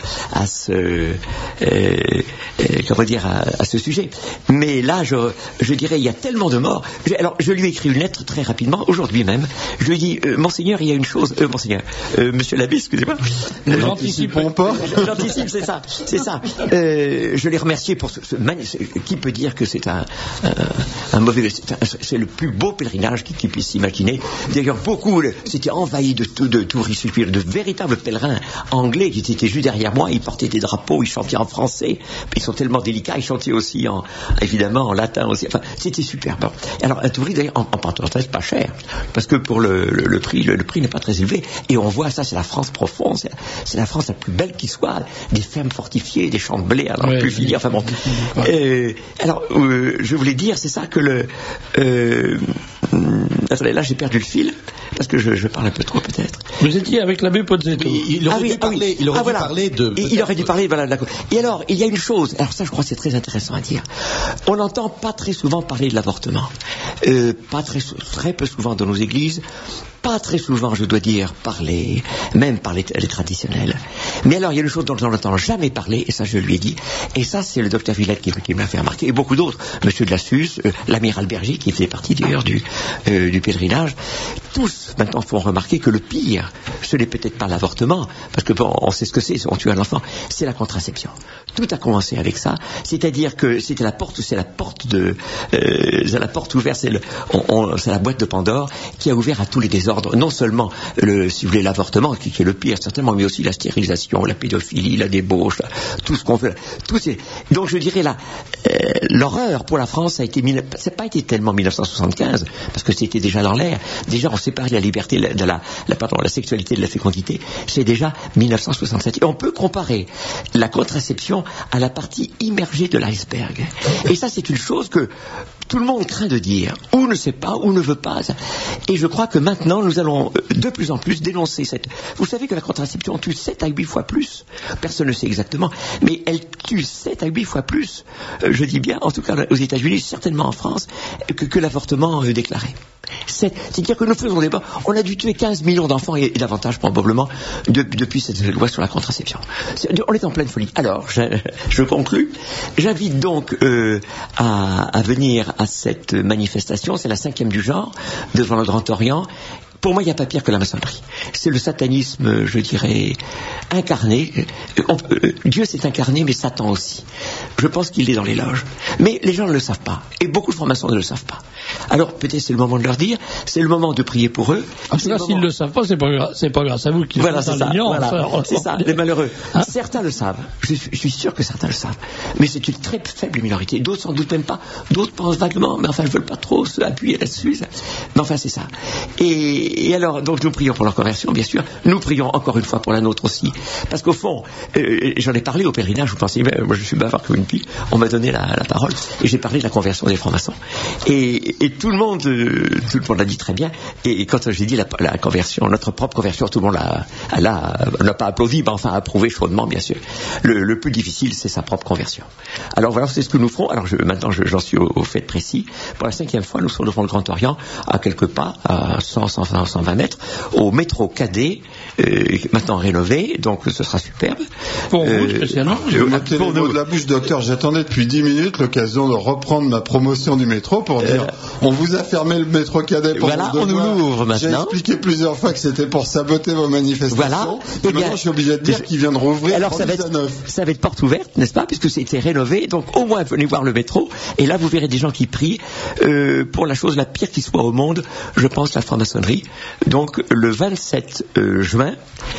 sujet. Mais là, je dirais, il y a tellement de morts. Alors, je lui ai écrit une lettre très rapidement, aujourd'hui même. Je lui ai dit, Monseigneur, il y a une chose, Monsieur l'abbé, excusez-moi. J'anticipons pas. J'anticipe, c'est ça. Je l'ai remercié pour qui peut dire que c'est un mauvais, c'est le plus beau pèlerinage qui puisse s'imaginer. D'ailleurs, beaucoup s'étaient envahis de touristes, de véritables pèlerins anglais qui étaient juste derrière moi. Ils portaient des drapeaux, ils chantaient en français. Ils sont tellement délicats, ils chantaient aussi évidemment en latin aussi. Enfin, c'était super. Bon. Alors, un touriste, d'ailleurs, en parenthèse, pas cher, parce que pour le prix n'est pas très élevé. Et on voit ça, c'est la France profonde, c'est la France la plus belle qui soit, des fermes fortifiées, des champs de blé, alors plus finir. Enfin bon. Je voulais dire, c'est ça que attendez, là j'ai perdu le fil parce que je parle un peu trop peut-être. Vous étiez avec l'abbé Pozzetto. Il aurait dû parler de. Il aurait dû parler, voilà, d'accord. Et alors, il y a une chose. Alors ça, je crois que c'est très intéressant à dire. On n'entend pas très souvent parler de l'avortement. Très peu souvent dans nos églises. Pas très souvent, je dois dire, même par les traditionnels. Mais alors, il y a une chose dont on n'entend jamais parler, et ça je lui ai dit, et ça c'est le docteur Villette qui me l'a fait remarquer, et beaucoup d'autres, monsieur de la Suze, l'amiral Berger, qui faisait partie d'ailleurs du pèlerinage, tous maintenant font remarquer que le pire, ce n'est peut-être pas l'avortement, parce que on sait ce que c'est, on tue un enfant, c'est la contraception. Tout a commencé avec ça, c'est-à-dire que c'est la porte ouverte, c'est la boîte de Pandore qui a ouvert à tous les désordres. Non seulement, si vous voulez, l'avortement, qui est le pire, certainement, mais aussi la stérilisation, la pédophilie, la débauche, tout ce qu'on fait. Donc, je dirais là, l'horreur pour la France, ça n'a pas été tellement 1975, parce que c'était déjà dans l'air. Déjà, séparer la liberté de la sexualité de la fécondité, c'est déjà 1967. Et on peut comparer la contraception à la partie immergée de l'iceberg. Et ça, c'est une chose que tout le monde craint de dire, ou ne sait pas, ou ne veut pas. Et je crois que maintenant, nous allons de plus en plus dénoncer cette... Vous savez que la contraception tue 7 à 8 fois plus. Personne ne sait exactement, mais elle tue 7 à 8 fois plus, je dis bien, en tout cas aux États-Unis, certainement en France, que l'avortement déclaré. C'est-à-dire que nous faisons débat. On a dû tuer 15 millions d'enfants et davantage probablement depuis cette loi sur la contraception. On est en pleine folie. Alors, je conclus. J'invite donc à venir à cette manifestation. C'est la 5e du genre devant le Grand Orient. Pour moi, il n'y a pas pire que la maçonnerie. C'est le satanisme, je dirais, incarné. Dieu s'est incarné, mais Satan aussi. Je pense qu'il est dans les loges. Mais les gens ne le savent pas. Et beaucoup de francs-maçons ne le savent pas. Alors, peut-être c'est le moment de leur dire, c'est le moment de prier pour eux. En tout cas, s'ils ne le savent pas, c'est pas grâce à vous qui voilà, sont dans l'ignorance. Voilà, c'est ça, les malheureux. Hein? Certains le savent. Je suis sûr que certains le savent. Mais c'est une très faible minorité. D'autres s'en doutent même pas. D'autres pensent vaguement, mais enfin, ils ne veulent pas trop s'appuyer là-dessus. Mais enfin, c'est ça. Et alors, donc nous prions pour leur conversion, bien sûr. Nous prions encore une fois pour la nôtre aussi. Parce qu'au fond, j'en ai parlé au pèlerinage, vous pensez, moi je suis bavard comme une pile, on m'a donné la parole, et j'ai parlé de la conversion des francs-maçons. Et tout le monde l'a dit très bien, et quand j'ai dit la conversion, notre propre conversion, tout le monde n'a pas applaudi, mais enfin approuvé chaudement, bien sûr. Le plus difficile, c'est sa propre conversion. Alors voilà, c'est ce que nous ferons. Alors maintenant, j'en suis au fait précis. Pour la 5e fois, nous serons devant le Grand Orient, à quelques pas, à 120 mètres, au métro Cadet, maintenant rénové, donc ce sera superbe. Pour vous, spécialement. Pour nous, de la bouche, docteur, j'attendais depuis 10 minutes l'occasion de reprendre ma promotion du métro pour dire, on vous a fermé le métro Cadet pour voilà, on nous l'ouvre maintenant. J'ai expliqué plusieurs fois que c'était pour saboter vos manifestations. Voilà. Et maintenant, je suis obligé de dire qu'il vient de rouvrir. Alors, ça va être porte ouverte, n'est-ce pas, puisque c'était rénové, donc au moins venez voir le métro, et là, vous verrez des gens qui prient pour la chose la pire qui soit au monde, je pense, la franc-maçonnerie. Donc, le 27 juin,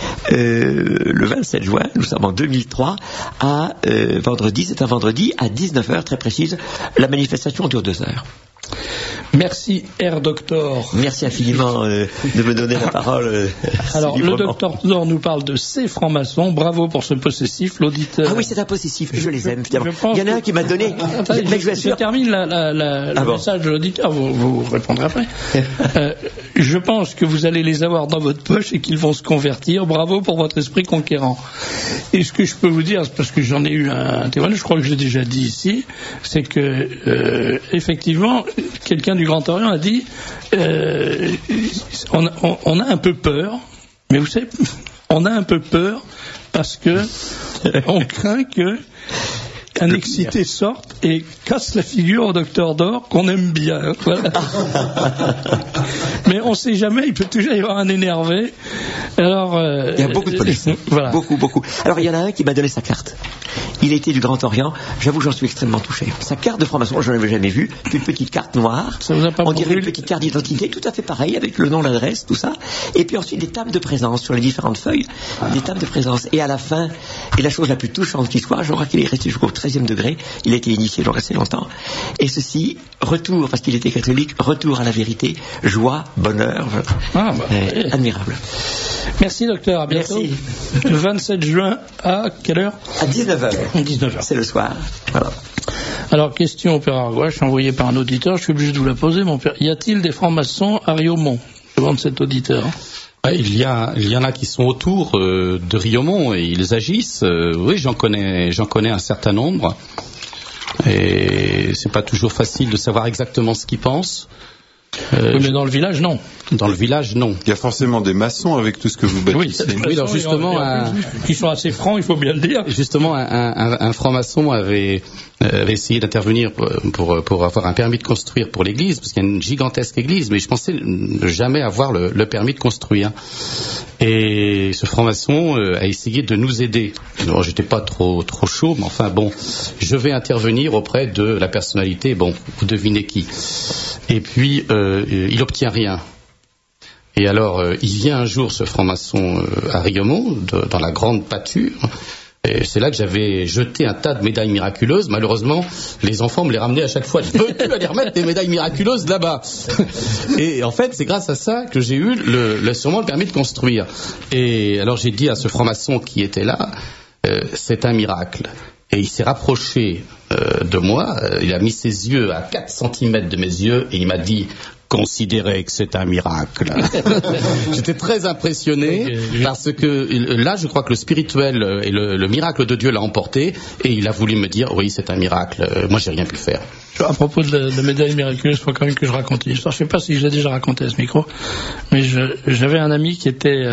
nous sommes en 2003, c'est un vendredi, à 19h, très précise, la manifestation dure 2 heures. Merci, Herr Docteur. Merci infiniment de me donner la parole. Alors, le Docteur Dor nous parle de ces francs-maçons. Bravo pour ce possessif, l'auditeur. Ah oui, c'est un possessif. Je les aime, finalement. Il y en a un qui m'a donné. Je termine le message de l'auditeur. Vous répondrez après. Je pense que vous allez les avoir dans votre poche et qu'ils vont se convertir. Bravo pour votre esprit conquérant. Et ce que je peux vous dire, c'est parce que j'en ai eu un témoignage, je crois que j'ai déjà dit ici, c'est que, effectivement, quelqu'un du Grand Orient a dit on a un peu peur, mais vous savez, on a un peu peur parce que on craint que un excité sorte et casse la figure au Docteur Dor qu'on aime bien. Voilà. Mais on ne sait jamais, il peut toujours y avoir un énervé. Alors, il y a beaucoup de police. Voilà. Beaucoup. Alors il y en a un qui m'a donné sa carte. Il était du Grand Orient. J'avoue, j'en suis extrêmement touché. Sa carte de franc-maçon, je n'en avais jamais vu. Une petite carte noire. Ça vous a pas on dirait une petite carte d'identité, tout à fait pareil, avec le nom, l'adresse, tout ça. Et puis ensuite des tables de présence sur les différentes feuilles. Des tables de présence. Et à la fin, et la chose la plus touchante qui soit, je crois qu'il est resté jusqu'au 13e degré. Il a été initié, donc assez longtemps. Et retour, parce qu'il était catholique, retour à la vérité, joie, bonheur. Admirable. Merci, docteur. À bientôt. Merci. Le 27 juin, à quelle heure? À 19h. 19h. C'est le soir. Voilà. Alors, question au Père Argouache, envoyée par un auditeur, je suis obligé de vous la poser, mon père. Y a-t-il des francs-maçons à Riaumont? Je demande cet auditeur. Il y en a qui sont autour de Riaumont et ils agissent. Oui, j'en connais un certain nombre. Et c'est pas toujours facile de savoir exactement ce qu'ils pensent. Mais dans le village, non. Dans le village, non. Il y a forcément des maçons avec tout ce que vous bâtissez. Oui, alors justement, qui sont assez francs, il faut bien le dire. Justement, un franc-maçon avait essayé d'intervenir pour avoir un permis de construire pour l'église, parce qu'il y a une gigantesque église, mais je pensais jamais avoir le permis de construire. Et ce franc-maçon a essayé de nous aider. Alors, j'étais pas trop chaud, mais enfin bon, je vais intervenir auprès de la personnalité. Bon, vous devinez qui. Et puis, il obtient rien. Et alors, il vient un jour, ce franc-maçon, à Riaumont, dans la grande pâture, Et c'est là que j'avais jeté un tas de médailles miraculeuses. Malheureusement, les enfants me les ramenaient à chaque fois. Veux-tu aller remettre des médailles miraculeuses là-bas? Et en fait, c'est grâce à ça que j'ai eu sûrement le permis de construire. Et alors j'ai dit à ce franc-maçon qui était là, c'est un miracle. Et il s'est rapproché de moi, il a mis ses yeux à 4 cm de mes yeux et il m'a dit: considérez que c'est un miracle. J'étais très impressionné parce que là, je crois que le spirituel et le miracle de Dieu l'a emporté et il a voulu me dire: oui, c'est un miracle. Moi, j'ai rien pu faire. À propos de la médaille miraculeuse, il faut quand même que je raconte une histoire. Je ne sais pas si je l'ai déjà raconté à ce micro, mais j'avais un ami qui était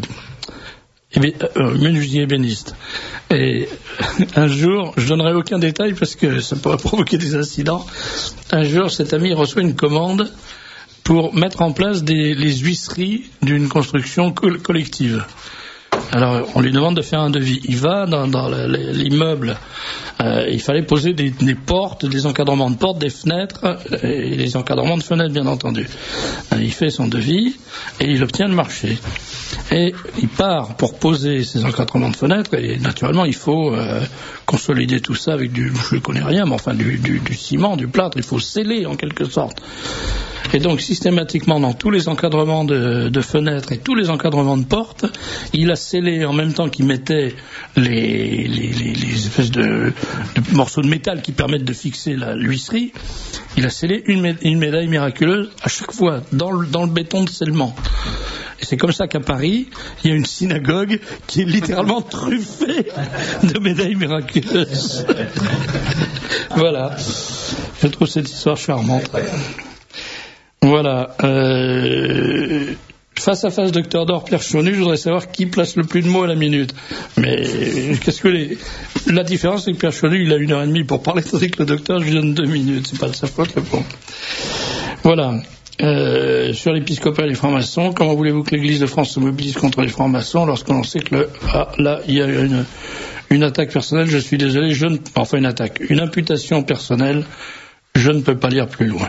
menuisier ébéniste. Et un jour, je donnerai aucun détail parce que ça pourrait provoquer des incidents. Un jour, cet ami reçoit une commande pour mettre en place les huisseries d'une construction collective. Alors, on lui demande de faire un devis. Il va dans l'immeuble. Il fallait poser des portes, des encadrements de portes, des fenêtres, et les encadrements de fenêtres, bien entendu. Il fait son devis et il obtient le marché. Et il part pour poser ces encadrements de fenêtres, et naturellement, il faut consolider tout ça avec je ne connais rien, mais enfin du ciment, du plâtre. Il faut sceller en quelque sorte. Et donc, systématiquement, dans tous les encadrements de fenêtres et tous les encadrements de portes, il a scellé en même temps qu'il mettait les espèces de morceaux de métal qui permettent de fixer l'huisserie. Il a scellé une médaille miraculeuse à chaque fois dans le béton de scellement. Et c'est comme ça qu'à Paris, il y a une synagogue qui est littéralement truffée de médailles miraculeuses. Voilà. Je trouve cette histoire charmante. Voilà. Face à face, Docteur Dor, Pierre Chonu, je voudrais savoir qui place le plus de mots à la minute. Mais la différence, c'est que Pierre Chonu, il a 1h30 pour parler, tandis que le docteur, je lui donne 2 minutes. C'est pas de sa faute, mais bon. Voilà. Sur l'épiscopat et les francs-maçons, comment voulez-vous que l'Église de France se mobilise contre les francs-maçons lorsqu'on sait que là, il y a une attaque personnelle, je suis désolé, une imputation personnelle, je ne peux pas lire plus loin.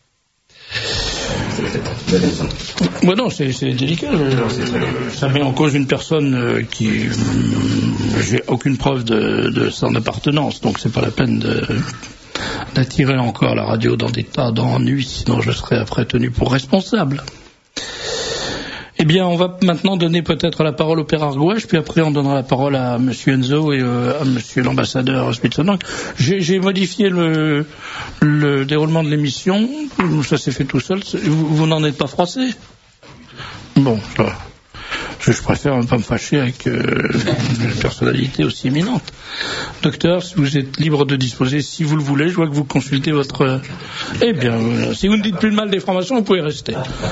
Bon, non, c'est délicat. Ça met en cause une personne qui j'ai aucune preuve de son appartenance, donc c'est pas la peine d'attirer encore la radio dans des tas d'ennuis, sinon je serais après tenu pour responsable. Eh bien, on va maintenant donner peut-être la parole au Père Argouèche, puis après on donnera la parole à M. Enzo et à M. l'ambassadeur Spitzonok. J'ai modifié le déroulement de l'émission, ça s'est fait tout seul. Vous n'en êtes pas froissé? Bon, je préfère ne pas me fâcher avec une personnalité aussi éminente. Docteur, si vous êtes libre de disposer, si vous le voulez, je vois que vous consultez votre... Eh bien, si vous ne dites plus le mal des francs-maçons, vous pouvez rester.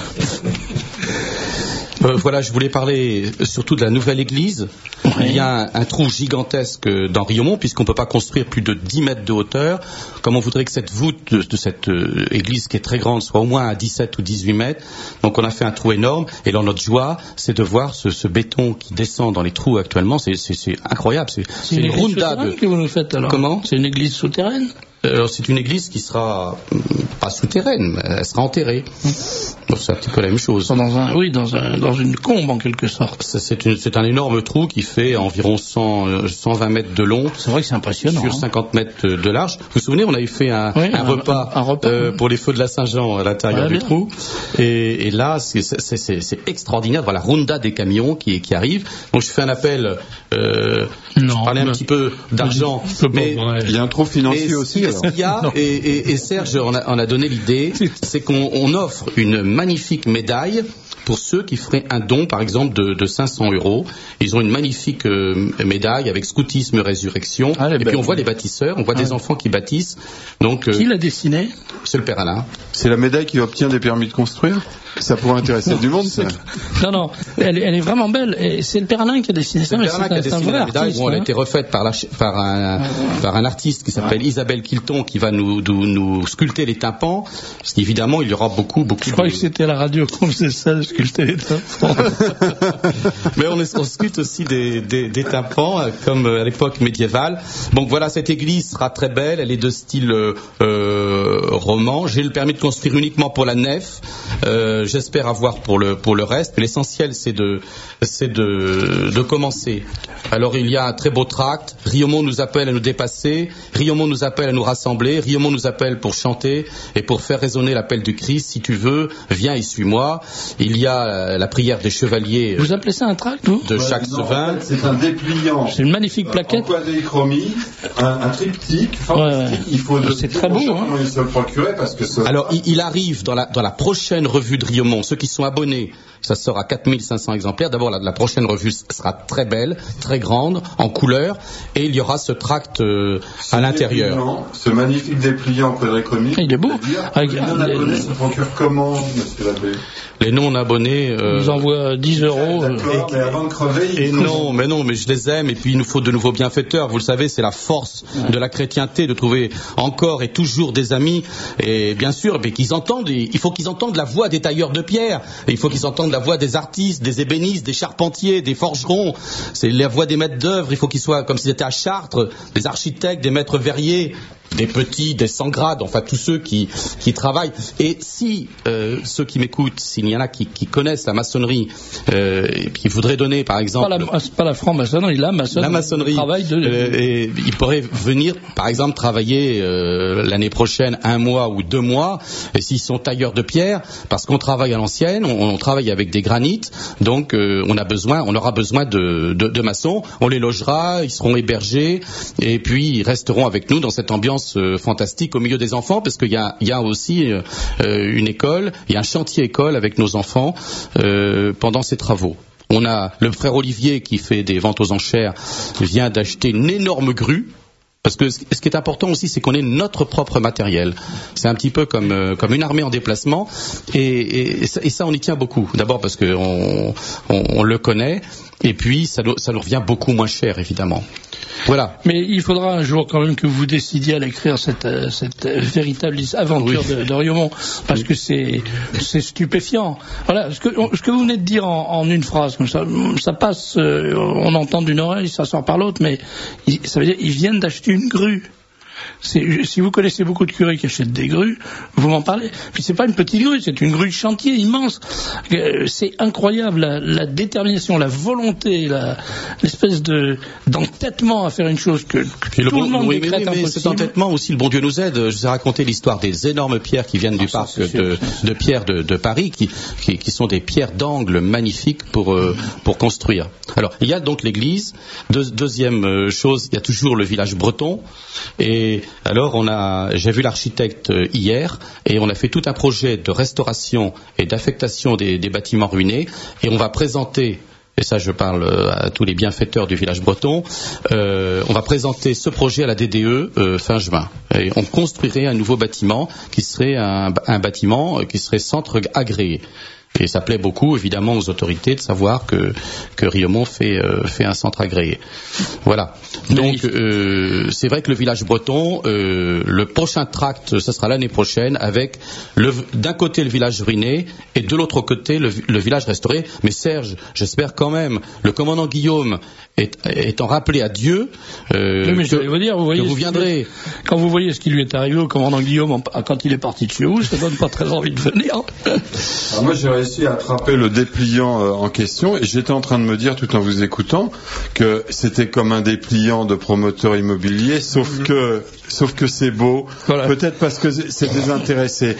Voilà, je voulais parler surtout de la nouvelle église. Oui. Il y a un trou gigantesque dans Riaumont, puisqu'on ne peut pas construire plus de 10 mètres de hauteur. Comme on voudrait que cette voûte de cette église qui est très grande soit au moins à 17 ou 18 mètres. Donc on a fait un trou énorme. Et là, notre joie, c'est de voir ce béton qui descend dans les trous actuellement. C'est incroyable. C'est une runda que vous nous faites alors. Comment? C'est une église souterraine? C'est une église qui sera pas souterraine, mais elle sera enterrée. Donc c'est un petit peu la même chose. Dans une combe en quelque sorte. C'est un énorme trou qui fait environ 120 mètres de long. C'est vrai que c'est impressionnant. Sur 50 mètres de large. Vous vous souvenez, on avait fait un repas pour les feux de la Saint-Jean à l'intérieur du trou. Et là, c'est extraordinaire de voir la ronda des camions qui arrivent. Donc je fais un appel. Je parlais un petit peu d'argent, mais il y a un trou financier aussi. Ce qu'il y a, et Serge en a donné l'idée, c'est qu'on offre une magnifique médaille pour ceux qui feraient un don, par exemple, de 500 €. Ils ont une magnifique médaille avec scoutisme, résurrection. Et puis on voit les bâtisseurs, on voit des enfants qui bâtissent. Donc, qui l'a dessiné? C'est le Père Alain. C'est la médaille qui obtient des permis de construire? Ça pourrait intéresser du monde, ça. Non, elle est vraiment belle. Et c'est le Père Alain qui a dessiné ça. C'est le Père Alain qui a dessiné la médaille. Bon, elle a été refaite par un artiste qui s'appelle Isabelle Quilton, qui va nous sculpter les tympans. Parce qu'évidemment, il y aura beaucoup. Je crois que c'était à la radio qu'on faisait ça. sculpter les tympans. Mais on sculpte aussi des tympans, comme à l'époque médiévale. Donc voilà, cette église sera très belle, elle est de style roman. J'ai le permis de construire uniquement pour la nef. J'espère avoir pour le reste. Mais l'essentiel, c'est de commencer. Alors il y a un très beau tract. Riomont nous appelle à nous dépasser. Riomont nous appelle à nous rassembler. Riomont nous appelle pour chanter et pour faire résonner l'appel du Christ. Si tu veux, viens et suis-moi. Il y a la prière des chevaliers. Vous appelez ça un tract, vous? De chaque Sevin. En fait, c'est un dépliant. C'est une magnifique plaquette. En quadrichromie, un triptyque. Il faut c'est très beau. Comment il se le procurer parce que alors il arrive dans la prochaine revue de Riomont. Ceux qui sont abonnés, ça sort à 4500 exemplaires. D'abord, la prochaine revue sera très belle, très grande, en couleur, et il y aura ce tract à l'intérieur. Ce magnifique dépliant en quadrichromie. Il est beau. Les non-abonnés se procurent comment, monsieur l'abbé? Les non-abonnés... nous envoient 10 euros. D'accord, mais avant de crever... mais je les aime, et puis il nous faut de nouveaux bienfaiteurs. Vous le savez, c'est la force de la chrétienté, de trouver encore et toujours des amis, et bien sûr, mais il faut qu'ils entendent la voix des tailleurs de pierre, et il faut qu'ils entendent la voix des artistes, des ébénistes, des charpentiers, des forgerons, c'est la voix des maîtres d'œuvre. Il faut qu'ils soient comme s'ils étaient à Chartres, des architectes, des maîtres verriers, des petits, des sans grades, enfin tous ceux qui travaillent. Et si ceux qui m'écoutent, s'il y en a qui connaissent la maçonnerie, et qui voudraient donner par exemple... Pas la franc-maçonnerie, la maçonnerie et ils pourraient venir par exemple travailler l'année prochaine 1 mois ou 2 mois, et s'ils sont tailleurs de pierre, parce qu'on travaille à l'ancienne, on travaille avec des granites, donc on aura besoin de maçons, on les logera, ils seront hébergés, et puis ils resteront avec nous dans cette ambiance fantastique au milieu des enfants, parce qu'il y a aussi une école, il y a un chantier école avec nos enfants pendant ces travaux. On a le frère Olivier qui fait des ventes aux enchères, vient d'acheter une énorme grue. Parce que ce qui est important aussi, c'est qu'on ait notre propre matériel. C'est un petit peu comme une armée en déplacement, et ça on y tient beaucoup. D'abord parce que on le connaît, et puis ça nous revient beaucoup moins cher évidemment. Voilà. Mais il faudra un jour quand même que vous décidiez à l'écrire cette véritable aventure de Riomont, parce que c'est stupéfiant. Voilà, ce que vous venez de dire en une phrase, comme ça passe, on entend d'une oreille, ça sort par l'autre, mais ça veut dire ils viennent d'acheter une grue. Si vous connaissez beaucoup de curés qui achètent des grues, vous m'en parlez. Puis c'est pas une petite grue, c'est une grue de chantier immense. C'est incroyable la détermination, la volonté, l'espèce d'entêtement à faire une chose que tout le monde décrète impossible. Cet entêtement aussi, le bon Dieu nous aide. Je vous ai raconté l'histoire des énormes pierres qui viennent du parc de pierre de Paris, qui sont des pierres d'angle magnifiques pour construire. Alors il y a donc l'église. Deuxième chose, il y a toujours le village breton. Et alors j'ai vu l'architecte hier, et on a fait tout un projet de restauration et d'affectation des bâtiments ruinés, et on va présenter, et ça je parle à tous les bienfaiteurs du village breton, on va présenter ce projet à la DDE fin juin. Et on construirait un nouveau bâtiment qui serait un bâtiment qui serait centre agréé. Et ça plaît beaucoup, évidemment, aux autorités de savoir que Riomont fait un centre agréé. Voilà. Donc, c'est vrai que le village breton, le prochain tract, ce sera l'année prochaine, avec d'un côté le village ruiné et de l'autre côté le village restauré. Mais Serge, j'espère quand même, le commandant Guillaume étant rappelé à Dieu, mais je vais vous dire, vous viendrez. Quand vous voyez ce qui lui est arrivé au commandant Guillaume quand il est parti de chez vous, ça donne pas très envie de venir. Alors moi, j'ai réussi à attraper le dépliant en question, et j'étais en train de me dire, tout en vous écoutant, que c'était comme un dépliant de promoteur immobilier, sauf que c'est beau, voilà. Peut-être parce que c'est désintéressé.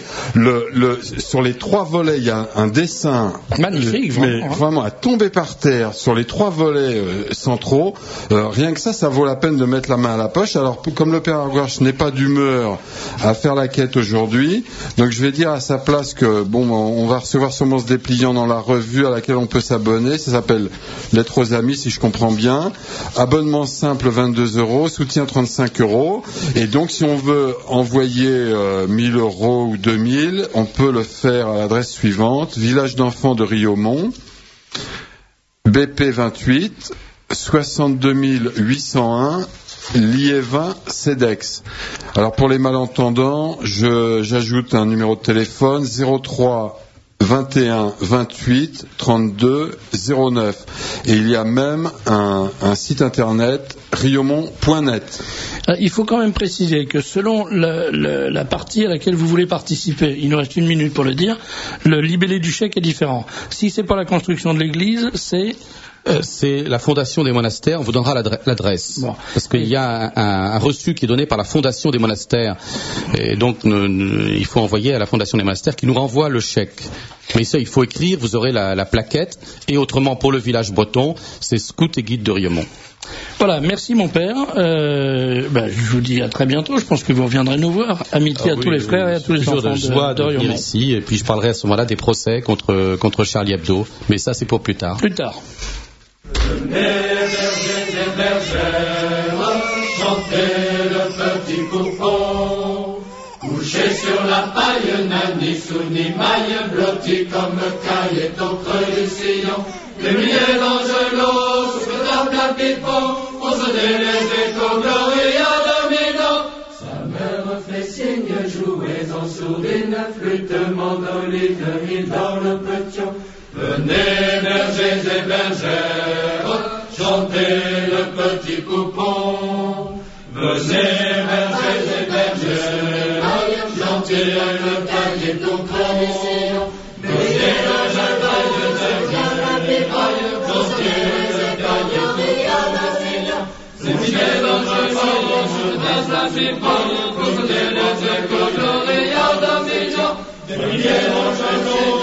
Sur les 3 volets, il y a un dessin magnifique, vraiment à tomber par terre sur les 3 volets centraux. Rien que ça vaut la peine de mettre la main à la poche. Alors, comme le père Argouarche n'est pas d'humeur à faire la quête aujourd'hui, donc je vais dire à sa place que on va recevoir sûrement ce dépliant dans la revue à laquelle on peut s'abonner. Ça s'appelle Lettres aux amis, si je comprends bien. Abonnement simple 22 €, soutien 35 €. Et donc, si on veut envoyer 1 000 € ou 2 000, on peut le faire à l'adresse suivante: Village d'enfants de Riomont, BP 28, 62 801, Liévin, CEDEX. Alors, pour les malentendants, j'ajoute un numéro de téléphone: 03 21 28 32 09. Et il y a même un site internet riomont.net. Il faut quand même préciser que selon la partie à laquelle vous voulez participer, il nous reste 1 minute pour le dire, le libellé du chèque est différent. Si c'est pas la construction de l'église, c'est la fondation des monastères. On vous donnera l'adresse. Bon. Parce qu'il y a un reçu qui est donné par la fondation des monastères. Et donc, il faut envoyer à la fondation des monastères qui nous renvoie le chèque. Mais ça, il faut écrire, vous aurez la plaquette. Et autrement, pour le village breton, c'est Scout et Guide de Riomont. Voilà, merci mon père. Je vous dis à très bientôt. Je pense que vous reviendrez nous voir. Amitié à tous les frères et à tous les enfants de joie de venir ici. Et puis je parlerai à ce moment-là des procès contre Charlie Hebdo. Mais ça, c'est pour plus tard. Plus tard. Venez, bergers et bergères, chantez le petit coupon. Couché sur la paille, nani sous ni maille, blotti comme caille au creux du sillon. Les milliers d'angelots, sous le temps d'un pipon, on se les échos, gloria domino. Sa mère fait signe, jouez en sourdine, flûte, mandoline, il dans le petion. Venez, bergers et bergères, chantez le petit coupon. Venez, bergers et bergères, chantez le petit coupon. Venez, bergers et bergères, chantez le petit coupon. C'est milliers d'angelots, je danse la pipon, chantez les échos, gloria domino. Des milliers d'angelots,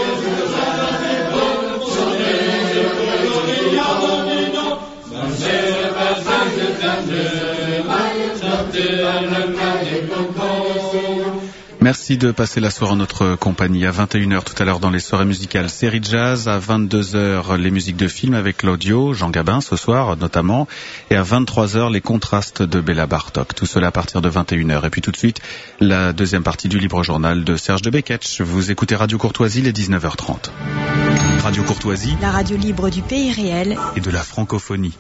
Merci de passer la soirée en notre compagnie. À 21h tout à l'heure dans les soirées musicales série jazz, à 22h les musiques de film avec l'audio, Jean Gabin ce soir notamment, et à 23h les contrastes de Béla Bartok. Tout cela à partir de 21h. Et puis tout de suite, la deuxième partie du libre journal de Serge de Beketch. Vous écoutez Radio Courtoisie, les 19h30. Radio Courtoisie, la radio libre du pays réel et de la francophonie.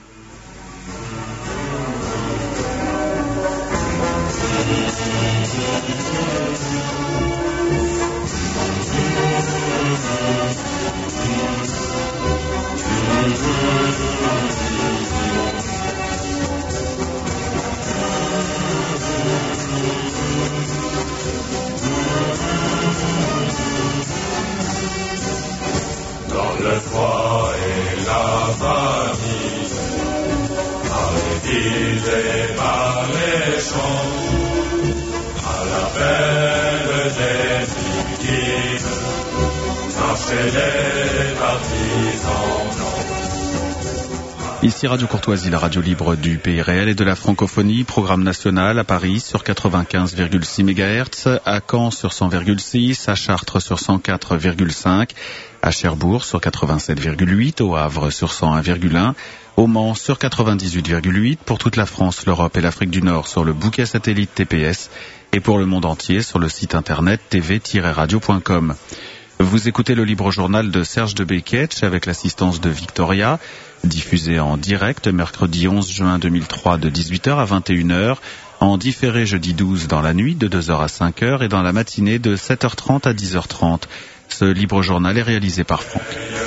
Dans le froid et la famine, par les villes et par les champs, à l'appel des victimes, marchaient les partisans blancs. Ici Radio Courtoisie, la radio libre du pays réel et de la francophonie, programme national à Paris sur 95,6 MHz, à Caen sur 100,6, à Chartres sur 104,5, à Cherbourg sur 87,8, au Havre sur 101,1, au Mans sur 98,8, pour toute la France, l'Europe et l'Afrique du Nord sur le bouquet satellite TPS et pour le monde entier sur le site internet tv-radio.com. Vous écoutez le libre journal de Serge de Beketch avec l'assistance de Victoria, diffusé en direct mercredi 11 juin 2003 de 18h à 21h, en différé jeudi 12 dans la nuit de 2h à 5h et dans la matinée de 7h30 à 10h30. Ce libre journal est réalisé par Franck.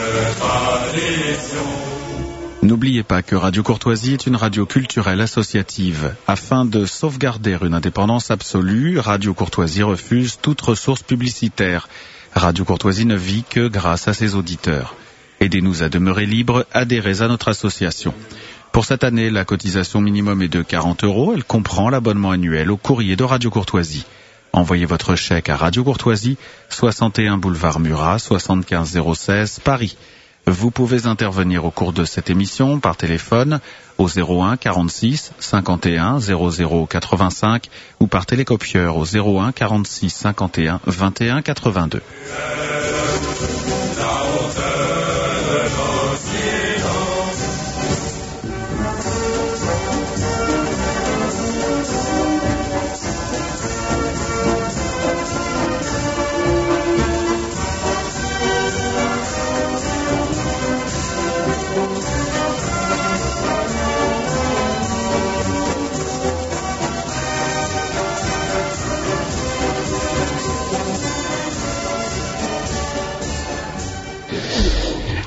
N'oubliez pas que Radio Courtoisie est une radio culturelle associative. Afin de sauvegarder une indépendance absolue, Radio Courtoisie refuse toute ressource publicitaire. Radio Courtoisie ne vit que grâce à ses auditeurs. Aidez-nous à demeurer libres, adhérez à notre association. Pour cette année, la cotisation minimum est de 40 €. Elle comprend l'abonnement annuel au courrier de Radio Courtoisie. Envoyez votre chèque à Radio Courtoisie, 61 boulevard Murat, 75 016, Paris. Vous pouvez intervenir au cours de cette émission par téléphone au 01 46 51 00 85 ou par télécopieur au 01 46 51 21 82.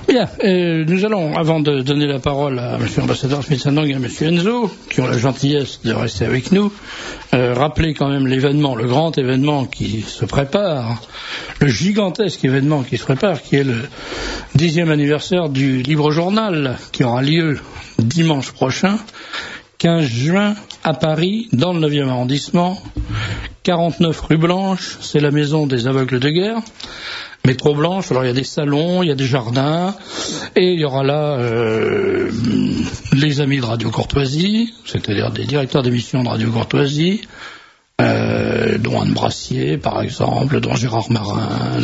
Bien, nous allons, avant de donner la parole à M. l'ambassadeur Schmidt-Sandong et à M. Enzo, qui ont la gentillesse de rester avec nous, rappeler quand même l'événement, le grand événement qui se prépare, le gigantesque événement qui se prépare, qui est le 10e anniversaire du Libre Journal, qui aura lieu dimanche prochain, 15 juin, à Paris, dans le 9e arrondissement, 49 rue Blanche, c'est la maison des aveugles de guerre. Métro Blanche, alors il y a des salons, il y a des jardins, et il y aura là les amis de Radio Courtoisie, c'est-à-dire des directeurs d'émissions de Radio Courtoisie, dont Anne Brassier, par exemple, dont Gérard Marin,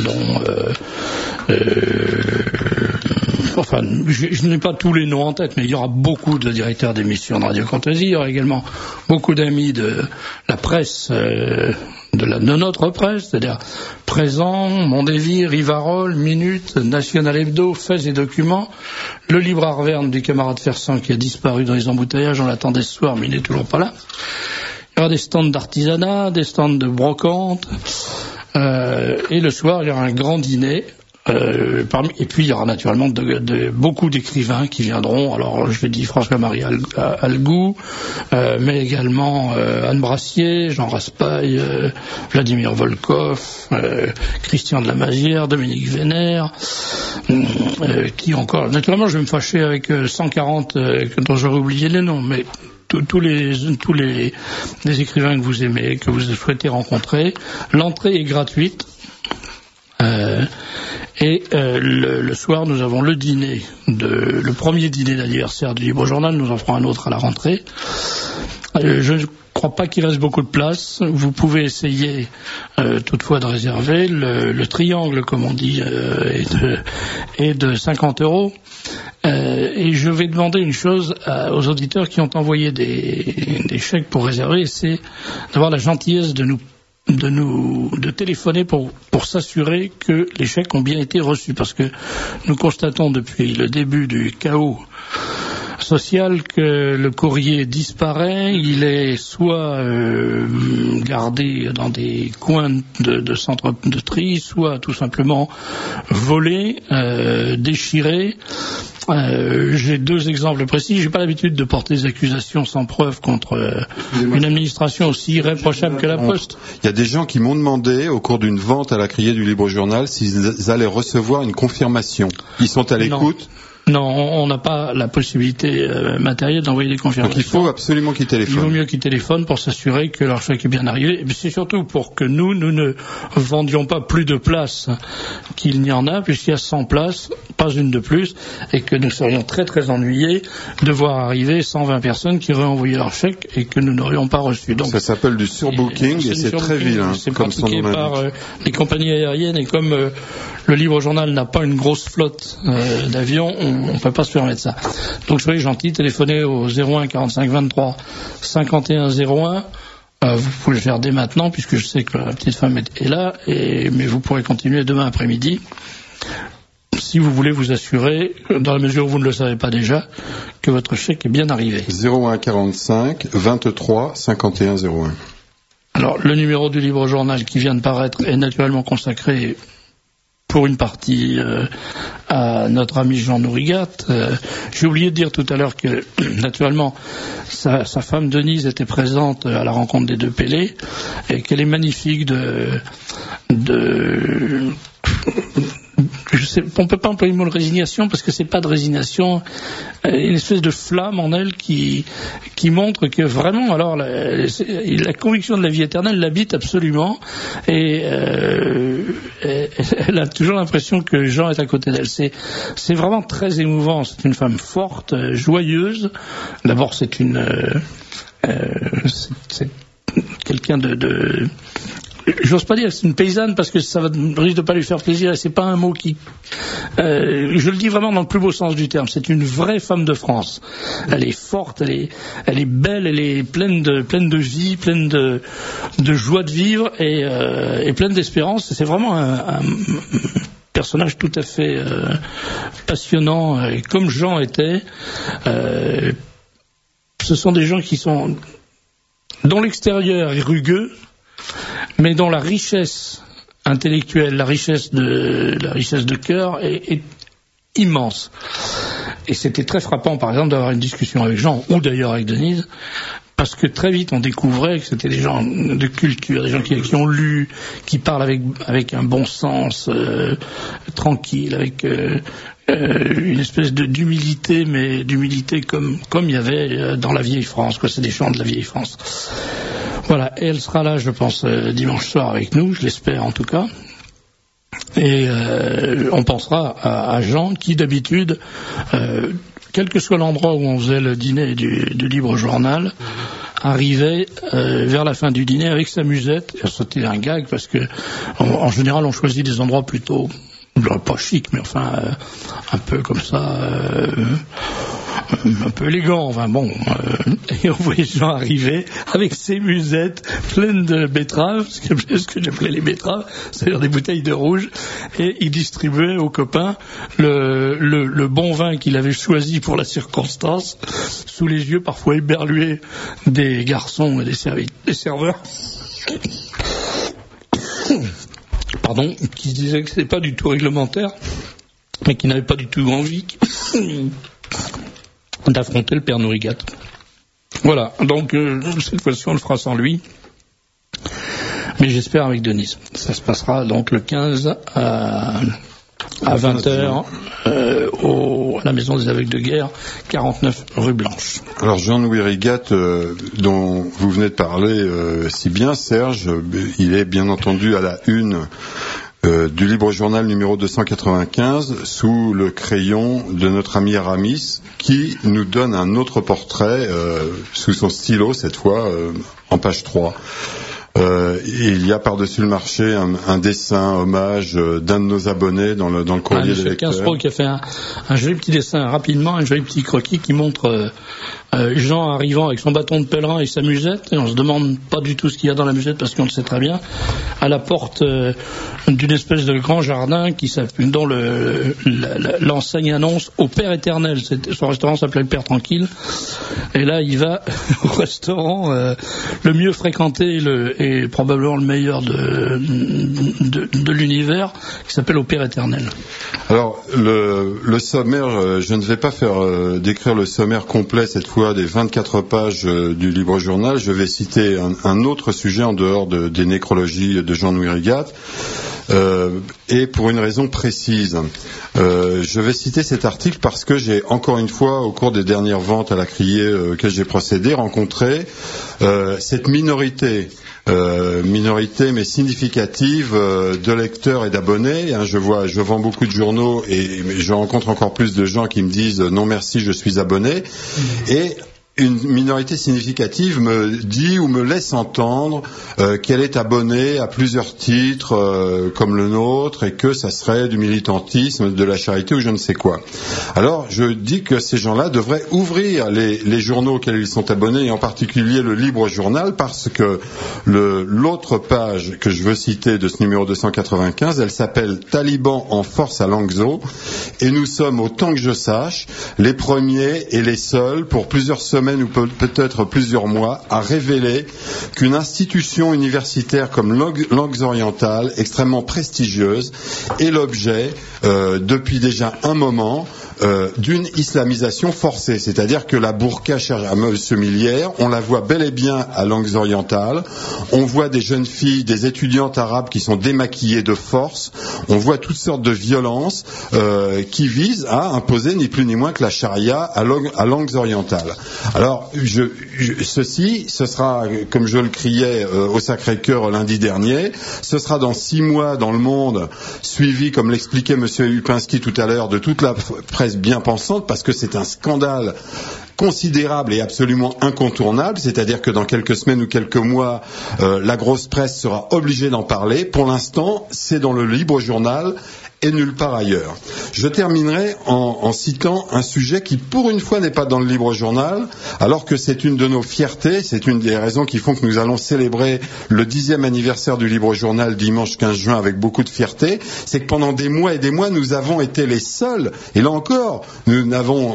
enfin, je n'ai pas tous les noms en tête, mais il y aura beaucoup de directeurs d'émissions de Radio Courtoisie, il y aura également beaucoup d'amis de la presse, de notre presse, c'est-à-dire Présent, Mondévy, Rivarol, Minute, National Hebdo, Faits et Documents, le Libre Arverne du camarade Fersan qui a disparu dans les embouteillages, on l'attendait ce soir mais il n'est toujours pas là. Il y aura des stands d'artisanat, des stands de brocante, et le soir il y aura un grand dîner. Et puis il y aura naturellement beaucoup d'écrivains qui viendront. Alors je l'ai dit, François-Marie Algou, mais également Anne Brassier, Jean Raspail, Vladimir Volkov, Christian de la Mazière, Dominique Vénère, qui encore. Naturellement je vais me fâcher avec 140 dont j'aurais oublié les noms, mais tous les écrivains que vous aimez, que vous souhaitez rencontrer. L'entrée est gratuite. Le soir, nous avons le dîner, le premier dîner d'anniversaire du Libre Journal. Nous en ferons un autre à la rentrée. Je ne crois pas qu'il reste beaucoup de place. Vous pouvez essayer toutefois de réserver. Le triangle, comme on dit, est de 50 €. Et je vais demander une chose aux auditeurs qui ont envoyé des chèques pour réserver, c'est d'avoir la gentillesse de téléphoner pour s'assurer que les chèques ont bien été reçus, parce que nous constatons depuis le début du chaos social que le courrier disparaît, il est soit gardé dans des coins de centres de tri, soit tout simplement volé, déchiré. J'ai deux exemples précis. J'ai pas l'habitude de porter des accusations sans preuve contre une administration aussi irréprochable que la Poste. Il y a des gens qui m'ont demandé, au cours d'une vente à la criée du Libre Journal, s'ils allaient recevoir une confirmation. Ils sont à l'écoute? Non, on n'a pas la possibilité matérielle d'envoyer des confirmations. Donc il faut absolument qu'ils téléphonent. Il vaut mieux qu'ils téléphonent pour s'assurer que leur chèque est bien arrivé. Et c'est surtout pour que nous ne vendions pas plus de places qu'il n'y en a, puisqu'il y a 100 places, pas une de plus, et que nous serions très très ennuyés de voir arriver 120 personnes qui auraient envoyé leur chèque et que nous n'aurions pas reçu. Donc, ça s'appelle du surbooking et c'est très vilain. C'est pratiqué par les compagnies aériennes, et comme le Libre Journal n'a pas une grosse flotte d'avions, on ne peut pas se permettre ça. Donc soyez gentils, téléphonez au 01 45 23 51 01. Vous pouvez le faire dès maintenant, puisque je sais que la petite femme est là, mais vous pourrez continuer demain après-midi, si vous voulez vous assurer, dans la mesure où vous ne le savez pas déjà, que votre chèque est bien arrivé. 01 45 23 51 01. Alors, le numéro du Libre Journal qui vient de paraître est naturellement consacré pour une partie à notre ami Jean Nourigat. J'ai oublié de dire tout à l'heure que, naturellement, sa femme Denise était présente à la rencontre des deux Pélés, et qu'elle est magnifique on peut pas employer le mot de résignation, parce que c'est pas de résignation, une espèce de flamme en elle qui montre que vraiment, alors la conviction de la vie éternelle l'habite absolument, et elle a toujours l'impression que Jean est à côté d'elle. C'est vraiment très émouvant. C'est une femme forte, joyeuse. D'abord, c'est quelqu'un de j'ose pas dire c'est une paysanne, parce que ça risque de pas lui faire plaisir, et c'est pas un mot qui je le dis vraiment dans le plus beau sens du terme. C'est une vraie femme de France. Elle est forte, elle est belle, elle est pleine de vie, pleine de joie de vivre, et pleine d'espérance. C'est vraiment un personnage tout à fait passionnant, et comme Jean était. Ce sont des gens dont l'extérieur est rugueux, mais dont la richesse intellectuelle, la richesse de cœur est immense. Et c'était très frappant, par exemple, d'avoir une discussion avec Jean, ou d'ailleurs avec Denise, parce que très vite on découvrait que c'était des gens de culture, des gens qui ont lu, qui parlent avec un bon sens tranquille, avec une espèce d'humilité, mais d'humilité comme il y avait dans la vieille France, quoi. C'est des gens de la vieille France. Voilà, et elle sera là, je pense, dimanche soir avec nous, je l'espère en tout cas. Et on pensera à Jean qui d'habitude, quel que soit l'endroit où on faisait le dîner du libre journal, arrivait vers la fin du dîner avec sa musette. C'était un gag parce que en général on choisit des endroits plutôt pas chic, mais enfin un peu comme ça, un peu élégant, enfin bon, et on voyait Jean arriver avec ses musettes pleines de betteraves, ce que j'appelais les betteraves, c'est-à-dire des bouteilles de rouge, et il distribuait aux copains le bon vin qu'il avait choisi pour la circonstance, sous les yeux parfois éberlués des garçons et des serveurs. Pardon, qui se disaient que c'était pas du tout réglementaire, mais qui n'avaient pas du tout envie d'affronter le père Nourigat. Voilà, donc cette fois-ci on le fera sans lui, mais j'espère avec Denise. Ça se passera donc le 15 à 20h à la Maison des Aveugles de Guerre, 49 rue Blanche. Alors Jean-Louis Rigat, dont vous venez de parler si bien, Serge, il est bien entendu à la une du Libre Journal numéro 295 sous le crayon de notre ami Aramis, qui nous donne un autre portrait sous son stylo cette fois en page 3. Il y a par-dessus le marché un dessin hommage d'un de nos abonnés dans le courrier des lecteurs. Monsieur qui a fait un joli petit dessin rapidement, un joli petit croquis qui montre Jean arrivant avec son bâton de pèlerin et sa musette, et on se demande pas du tout ce qu'il y a dans la musette parce qu'on le sait très bien, à la porte d'une espèce de grand jardin dont l'enseigne annonce au Père Éternel. Son restaurant s'appelait le Père Tranquille, et là il va au restaurant le mieux fréquenté et probablement le meilleur de l'univers, qui s'appelle au Père Éternel. Alors le sommaire, je ne vais pas faire décrire le sommaire complet cette fois des 24 pages du Libre Journal. Je vais citer un autre sujet en dehors des nécrologies de Jean-Louis Rigat, et pour une raison précise. Je vais citer cet article parce que j'ai encore une fois, au cours des dernières ventes à la criée auxquelles j'ai procédé, rencontré cette minorité mais significative de lecteurs et d'abonnés. Je vends beaucoup de journaux et je rencontre encore plus de gens qui me disent non merci, je suis abonné. Et une minorité significative me dit ou me laisse entendre qu'elle est abonnée à plusieurs titres comme le nôtre et que ça serait du militantisme, de la charité ou je ne sais quoi. Alors je dis que ces gens-là devraient ouvrir les journaux auxquels ils sont abonnés, et en particulier le Libre Journal, parce que l'autre page que je veux citer de ce numéro 295, elle s'appelle Taliban en force à Langso, et nous sommes, autant que je sache, les premiers et les seuls pour plusieurs semaines ou peut-être plusieurs mois à révéler qu'une institution universitaire comme Langues Orientales, extrêmement prestigieuse, est l'objet depuis déjà un moment d'une islamisation forcée, c'est-à-dire que la burqa chère à Monsieur Millière, on la voit bel et bien à Langues Orientales, on voit des jeunes filles, des étudiantes arabes qui sont démaquillées de force, on voit toutes sortes de violences qui visent à imposer ni plus ni moins que la charia à Langues Orientales. Alors, ce sera, comme je le criais au Sacré-Cœur lundi dernier, ce sera dans 6 mois dans le monde, suivi, comme l'expliquait Monsieur Upinski tout à l'heure, de toute la presse bien pensante, parce que c'est un scandale considérable et absolument incontournable, c'est-à-dire que dans quelques semaines ou quelques mois, la grosse presse sera obligée d'en parler. Pour l'instant, c'est dans le Libre Journal et nulle part ailleurs. Je terminerai en citant un sujet qui, pour une fois, n'est pas dans le Libre Journal, alors que c'est une de nos fiertés, c'est une des raisons qui font que nous allons célébrer le 10e anniversaire du Libre Journal dimanche 15 juin avec beaucoup de fierté, c'est que pendant des mois et des mois, nous avons été les seuls, et là encore, nous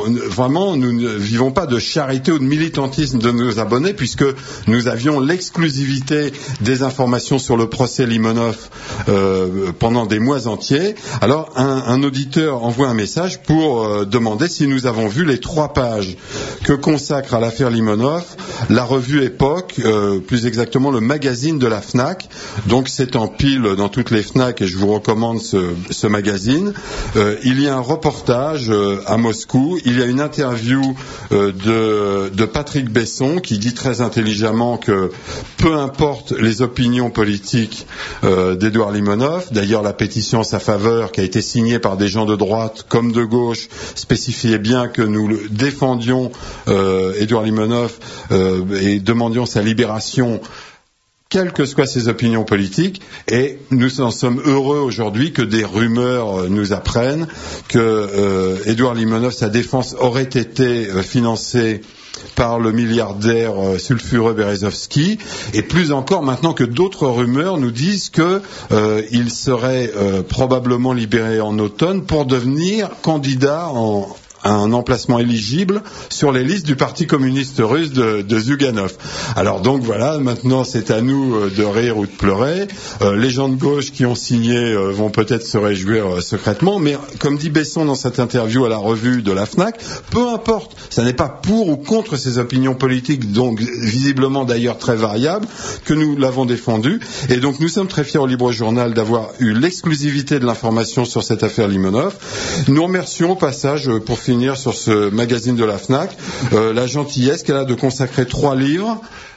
ne vivons pas de charité ou de militantisme de nos abonnés, puisque nous avions l'exclusivité des informations sur le procès Limonov pendant des mois entiers. Alors un auditeur d'ailleurs envoie un message pour demander si nous avons vu les 3 pages que consacre à l'affaire Limonov la revue Époque, plus exactement le magazine de la Fnac. Donc c'est en pile dans toutes les Fnac et je vous recommande ce magazine. Il y a un reportage à Moscou, il y a une interview de Patrick Besson qui dit très intelligemment que peu importe les opinions politiques d'Édouard Limonov, d'ailleurs la pétition en sa faveur qui a été signée par des gens de droite comme de gauche spécifiait bien que nous défendions Édouard Limonov et demandions sa libération quelles que soient ses opinions politiques, et nous en sommes heureux aujourd'hui que des rumeurs nous apprennent que Édouard Limonov, sa défense aurait été financée par le milliardaire sulfureux Berezovsky, et plus encore maintenant que d'autres rumeurs nous disent que il serait probablement libéré en automne pour devenir candidat à un emplacement éligible sur les listes du Parti communiste russe de Zyuganov. Alors donc voilà, maintenant c'est à nous de rire ou de pleurer. Les gens de gauche qui ont signé vont peut-être se réjouir secrètement, mais comme dit Besson dans cette interview à la revue de la Fnac, peu importe, ça n'est pas pour ou contre ses opinions politiques, donc visiblement d'ailleurs très variables, que nous l'avons défendu. Et donc nous sommes très fiers au Libre Journal d'avoir eu l'exclusivité de l'information sur cette affaire Limonov. Nous remercions au passage, pour finir sur ce magazine de la Fnac, la gentillesse qu'elle a de consacrer 3 lignes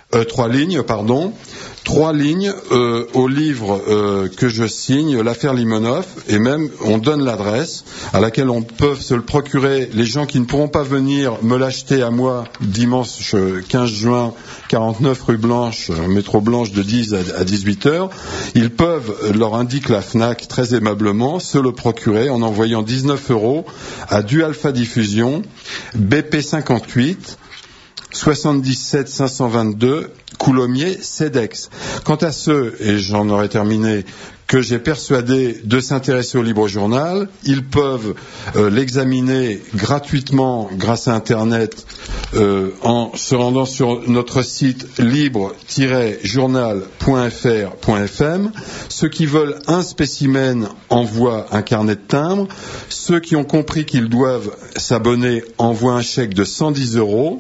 au livre que je signe, l'affaire Limonov, et même on donne l'adresse à laquelle on peut se le procurer. Les gens qui ne pourront pas venir me l'acheter à moi dimanche 15 juin, 49 rue Blanche, métro Blanche, de 10 à 18 heures, ils peuvent, leur indique la Fnac très aimablement, se le procurer en envoyant 19 € à Du Alpha Diffusion, BP 58 77 522 Coulommiers, CEDEX. Quant à ceux, et j'en aurai terminé, que j'ai persuadé de s'intéresser au Libre Journal, ils peuvent l'examiner gratuitement grâce à Internet en se rendant sur notre site libre-journal.fr.fm. Ceux qui veulent un spécimen envoient un carnet de timbre. Ceux qui ont compris qu'ils doivent s'abonner envoient un chèque de 110 €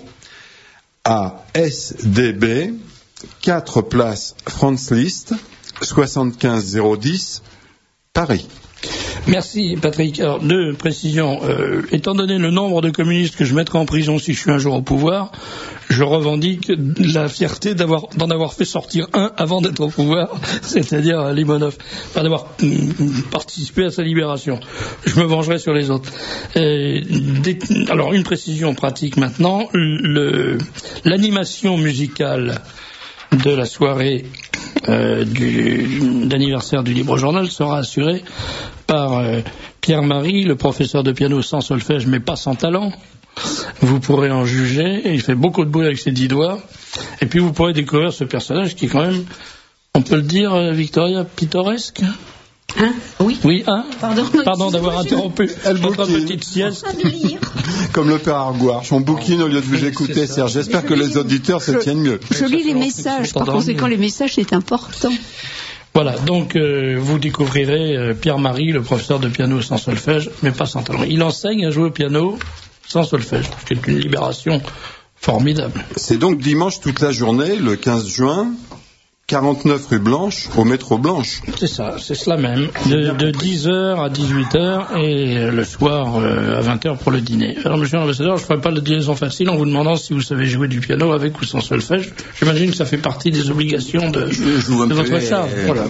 à SDB, 4 place France List, 75 010, Paris. Merci Patrick. Alors, 2 précisions. Étant donné le nombre de communistes que je mettrai en prison si je suis un jour au pouvoir, je revendique la fierté d'en avoir fait sortir un avant d'être au pouvoir, c'est-à-dire Limonov, pas d'avoir participé à sa libération. Je me vengerai sur les autres. Alors, une précision pratique maintenant. L'animation musicale de la soirée d'anniversaire du Libre Journal sera assurée par Pierre-Marie, le professeur de piano sans solfège mais pas sans talent. Vous pourrez en juger. Il fait beaucoup de bruit avec ses 10 doigts. Et puis vous pourrez découvrir ce personnage qui est quand même, on peut le dire, Victoria, pittoresque. Hein? Oui. Oui, hein? Pardon d'avoir interrompu votre petite sieste. Comme le père Arguarche, on bouquine au lieu de vous écouter, Serge. J'espère que les auditeurs se tiennent mieux. Je lis les messages, par conséquent les messages c'est important. Voilà, donc vous découvrirez Pierre-Marie, le professeur de piano sans solfège, mais pas sans talent. Il enseigne à jouer au piano sans solfège, ce qui est une libération formidable. C'est donc dimanche toute la journée, le 15 juin, 49 rue Blanche, au métro Blanche. C'est ça, c'est cela même. De 10h à 18h et le soir à 20h pour le dîner. Alors, monsieur l'ambassadeur, je ne ferai pas la liaison facile en vous demandant si vous savez jouer du piano avec ou sans solfège. J'imagine que ça fait partie des obligations de votre charge. Voilà.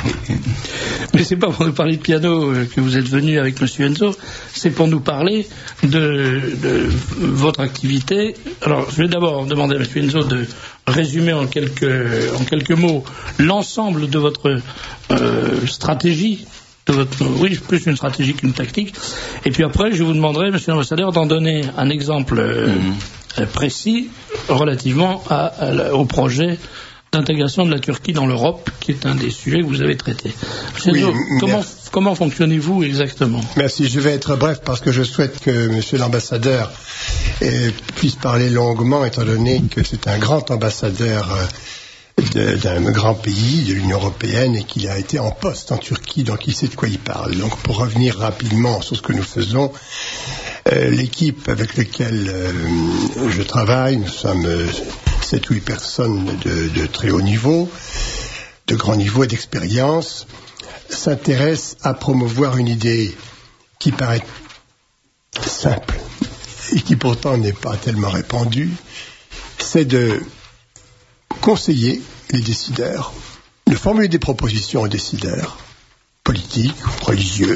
Mais c'est pas pour nous parler de piano que vous êtes venu avec monsieur Enzo, c'est pour nous parler de votre activité. Alors, je vais d'abord demander à monsieur Enzo de résumer en quelques mots l'ensemble de votre stratégie, oui, plus une stratégie qu'une tactique. Et puis après, je vous demanderai, monsieur l'ambassadeur, d'en donner un exemple précis relativement au projet d'intégration de la Turquie dans l'Europe, qui est un des sujets que vous avez traités. Oui, comment fonctionnez-vous exactement? Merci, je vais être bref parce que je souhaite que monsieur l'ambassadeur puisse parler longuement, étant donné que c'est un grand ambassadeur d'un grand pays de l'Union européenne et qu'il a été en poste en Turquie, donc il sait de quoi il parle. Donc pour revenir rapidement sur ce que nous faisons, l'équipe avec laquelle je travaille, nous sommes 7 ou 8 personnes de très haut niveau, de grand niveau et d'expérience, s'intéresse à promouvoir une idée qui paraît simple et qui pourtant n'est pas tellement répandue, c'est de conseiller les décideurs, de formuler des propositions aux décideurs politiques, religieux,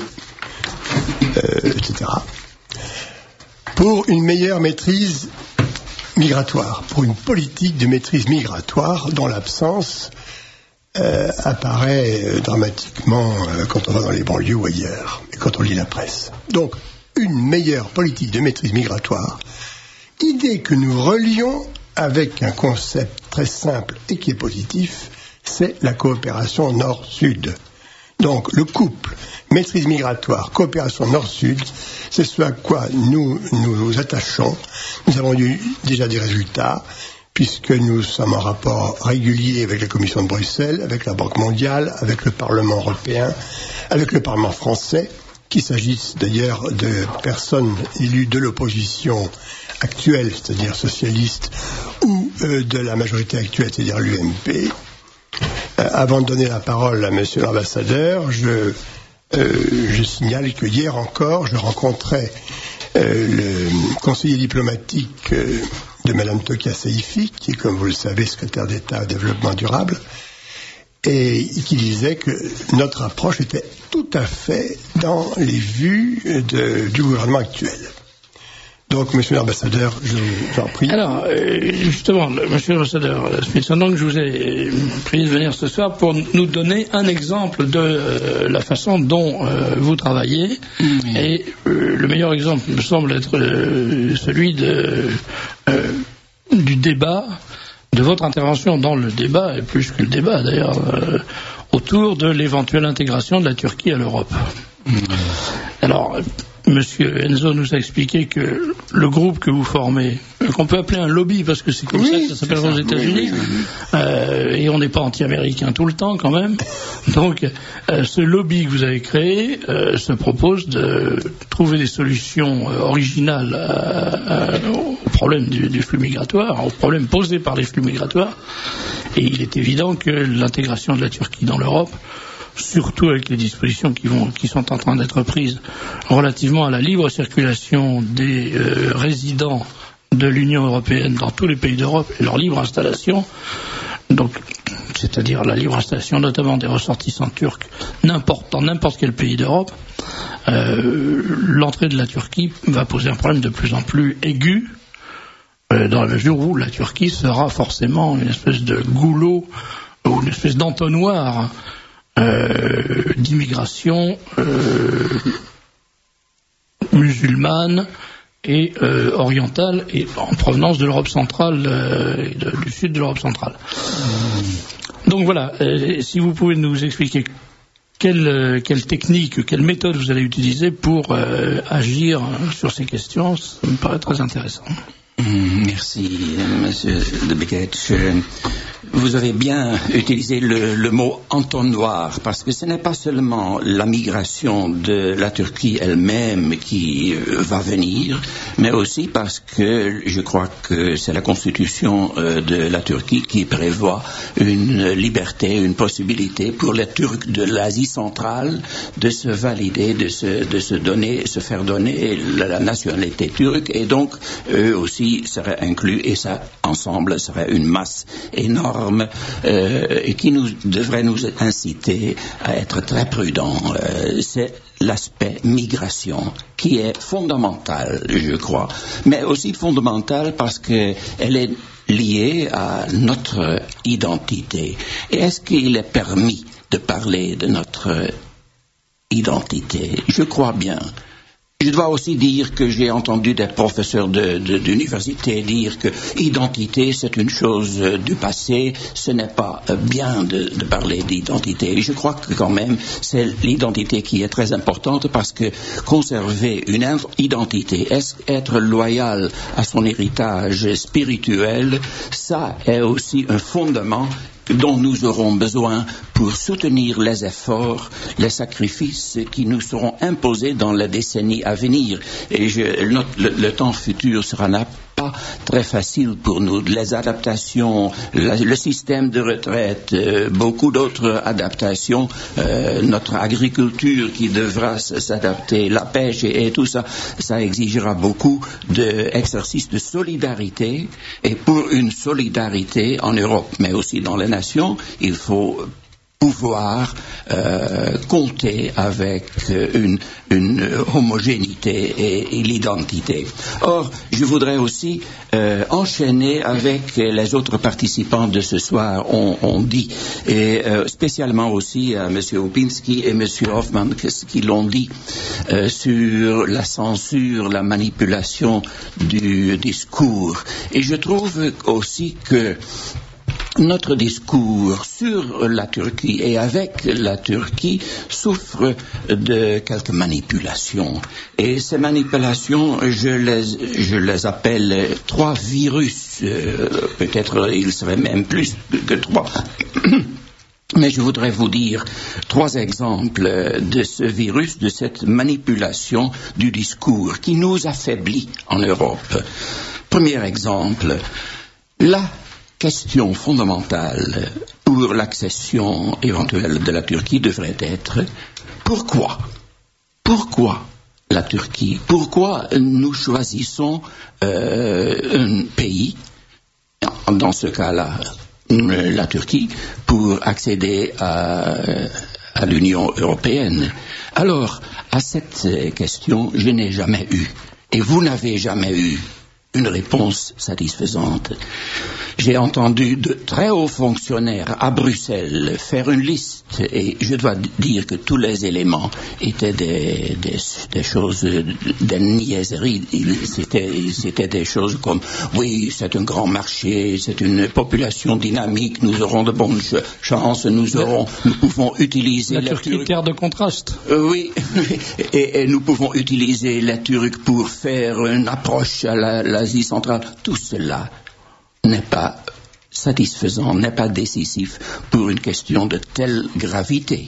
etc., pour une meilleure maîtrise migratoire, pour une politique de maîtrise migratoire dont l'absence apparaît dramatiquement quand on va dans les banlieues ou ailleurs, et quand on lit la presse. Donc, une meilleure politique de maîtrise migratoire, idée que nous relions avec un concept très simple et qui est positif, c'est la coopération Nord-Sud. Donc, le couple maîtrise migratoire, coopération Nord-Sud, c'est ce à quoi nous nous attachons. Nous avons eu déjà des résultats, puisque nous sommes en rapport régulier avec la Commission de Bruxelles, avec la Banque mondiale, avec le Parlement européen, avec le Parlement français, qu'il s'agisse d'ailleurs de personnes élues de l'opposition actuelle, c'est-à-dire socialiste, ou de la majorité actuelle, c'est-à-dire l'UMP. Avant de donner la parole à Monsieur l'ambassadeur, je signale que hier encore, je rencontrais le conseiller diplomatique de Madame Tokia Saifi, qui est, comme vous le savez, secrétaire d'État au développement durable, et qui disait que notre approche était tout à fait dans les vues du gouvernement actuel. Donc, Monsieur l'ambassadeur, je vous en prie. Alors, justement, Monsieur l'ambassadeur Smithson, je vous ai prié de venir ce soir pour nous donner un exemple de la façon dont vous travaillez. Et le meilleur exemple me semble être celui du débat, de votre intervention dans le débat, et plus que le débat d'ailleurs, autour de l'éventuelle intégration de la Turquie à l'Europe. Alors, Monsieur Enzo nous a expliqué que le groupe que vous formez, qu'on peut appeler un lobby, parce que c'est comme ça que ça s'appelle aux États-Unis, et on n'est pas anti-américain tout le temps quand même. Donc, ce lobby que vous avez créé se propose de trouver des solutions originales au problème du flux migratoire, au problème posé par les flux migratoires. Et il est évident que l'intégration de la Turquie dans l'Europe, surtout avec les dispositions qui sont en train d'être prises relativement à la libre circulation des résidents de l'Union européenne dans tous les pays d'Europe et leur libre installation, donc c'est-à-dire la libre installation notamment des ressortissants turcs dans n'importe quel pays d'Europe, l'entrée de la Turquie va poser un problème de plus en plus aigu, dans la mesure où la Turquie sera forcément une espèce de goulot ou une espèce d'entonnoir d'immigration musulmane et orientale et en provenance de l'Europe centrale et du sud de l'Europe centrale. Donc voilà, si vous pouvez nous expliquer quelle technique, quelle méthode vous allez utiliser pour agir sur ces questions, ça me paraît très intéressant. Merci, Monsieur de Beketch. Vous avez bien utilisé le mot entonnoir, parce que ce n'est pas seulement la migration de la Turquie elle-même qui va venir, mais aussi parce que je crois que c'est la constitution de la Turquie qui prévoit une liberté, une possibilité pour les Turcs de l'Asie centrale de se valider, de se faire donner la nationalité turque, et donc eux aussi seraient inclus, et ça ensemble serait une masse énorme et qui devrait nous inciter à être très prudents. C'est l'aspect migration qui est fondamental, je crois, mais aussi fondamental parce qu'elle est liée à notre identité. Et est-ce qu'il est permis de parler de notre identité? Je crois bien. Je dois aussi dire que j'ai entendu des professeurs d'université dire que identité c'est une chose du passé, ce n'est pas bien de parler d'identité. Je crois que quand même c'est l'identité qui est très importante, parce que conserver une identité, être loyal à son héritage spirituel, ça est aussi un fondement dont nous aurons besoin pour soutenir les efforts, les sacrifices qui nous seront imposés dans la décennie à venir. Et le temps futur sera pas très facile pour nous. Les adaptations, le système de retraite, beaucoup d'autres adaptations, notre agriculture qui devra s'adapter, la pêche et tout ça, ça exigera beaucoup d'exercices de solidarité. Et pour une solidarité en Europe, mais aussi dans les nations, il faut pouvoir compter avec une homogénéité et l'identité. Or, je voudrais aussi enchaîner avec les autres participants de ce soir, on dit, et spécialement aussi à M. Opinski et M. Hoffman qui l'ont dit sur la censure, la manipulation du discours. Et je trouve aussi que notre discours sur la Turquie et avec la Turquie souffre de quelques manipulations. Et ces manipulations, je les appelle 3 virus. Peut-être il serait même plus que 3. Mais je voudrais vous dire 3 exemples de ce virus, de cette manipulation du discours qui nous affaiblit en Europe. Premier exemple, la question fondamentale pour l'accession éventuelle de la Turquie devrait être pourquoi la Turquie? Pourquoi nous choisissons un pays, dans ce cas-là la Turquie, pour accéder à l'Union européenne? Alors, à cette question, je n'ai jamais eu, et vous n'avez jamais eu, une réponse satisfaisante. J'ai entendu de très hauts fonctionnaires à Bruxelles faire une liste et je dois dire que tous les éléments étaient des choses, des niaiseries. C'était des choses comme oui, c'est un grand marché, c'est une population dynamique, nous aurons de bonnes chances, nous pouvons utiliser la Turquie, terre de contraste. Oui, et nous pouvons utiliser la Turquie pour faire une approche à l'Asie centrale. Tout cela n'est pas satisfaisant, n'est pas décisif pour une question de telle gravité.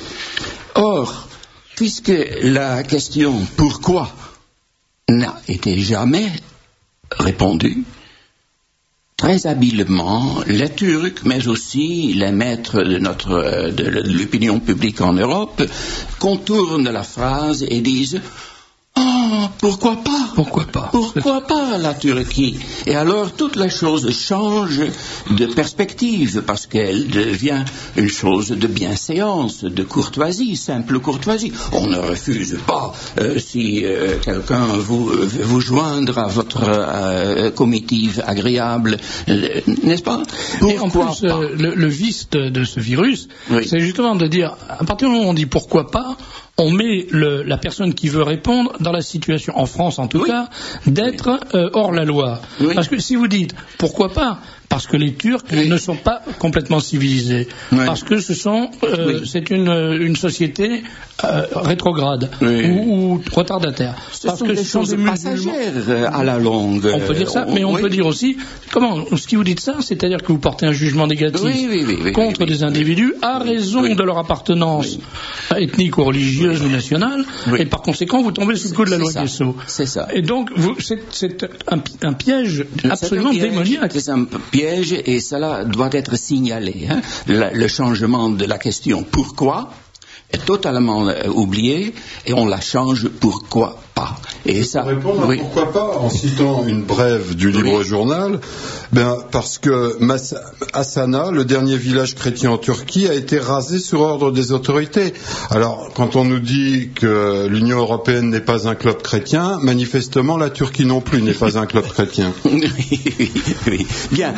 Or, puisque la question pourquoi n'a été jamais répondue, très habilement, les Turcs, mais aussi les maîtres de l'opinion publique en Europe, contournent la phrase et disent pourquoi pas? Pourquoi pas la Turquie? Et alors toutes les choses changent de perspective parce qu'elle devient une chose de bienséance, de courtoisie, simple courtoisie. On ne refuse pas si quelqu'un veut vous joindre à votre comitive agréable, n'est-ce pas? Et en plus, le vice de ce virus, c'est justement de dire, à partir du moment où on dit pourquoi pas, on met la personne qui veut répondre dans la situation, en France en tout cas, d'être hors la loi. Oui. Parce que si vous dites pourquoi pas, parce que les Turcs ne sont pas complètement civilisés, parce que c'est une société rétrograde ou retardataire. Parce que ce sont des passagères à la longue. On peut dire ça, mais on peut dire aussi, ce qui vous dit de ça, c'est-à-dire que vous portez un jugement négatif contre des individus à raison de leur appartenance ethnique ou religieuse ou nationale, et par conséquent vous tombez sous le coup de la loi Guesso. C'est ça. Et donc c'est un piège absolument démoniaque. C'est un piège et cela doit être signalé. Le changement de la question pourquoi est totalement oublié et on la change pourquoi pas. Et ça répond à pourquoi pas en citant une brève du Libre Journal, parce que Hassana, le dernier village chrétien en Turquie, a été rasé sur ordre des autorités. Alors, quand on nous dit que l'Union européenne n'est pas un club chrétien, manifestement la Turquie non plus n'est pas un club chrétien. Oui. Bien,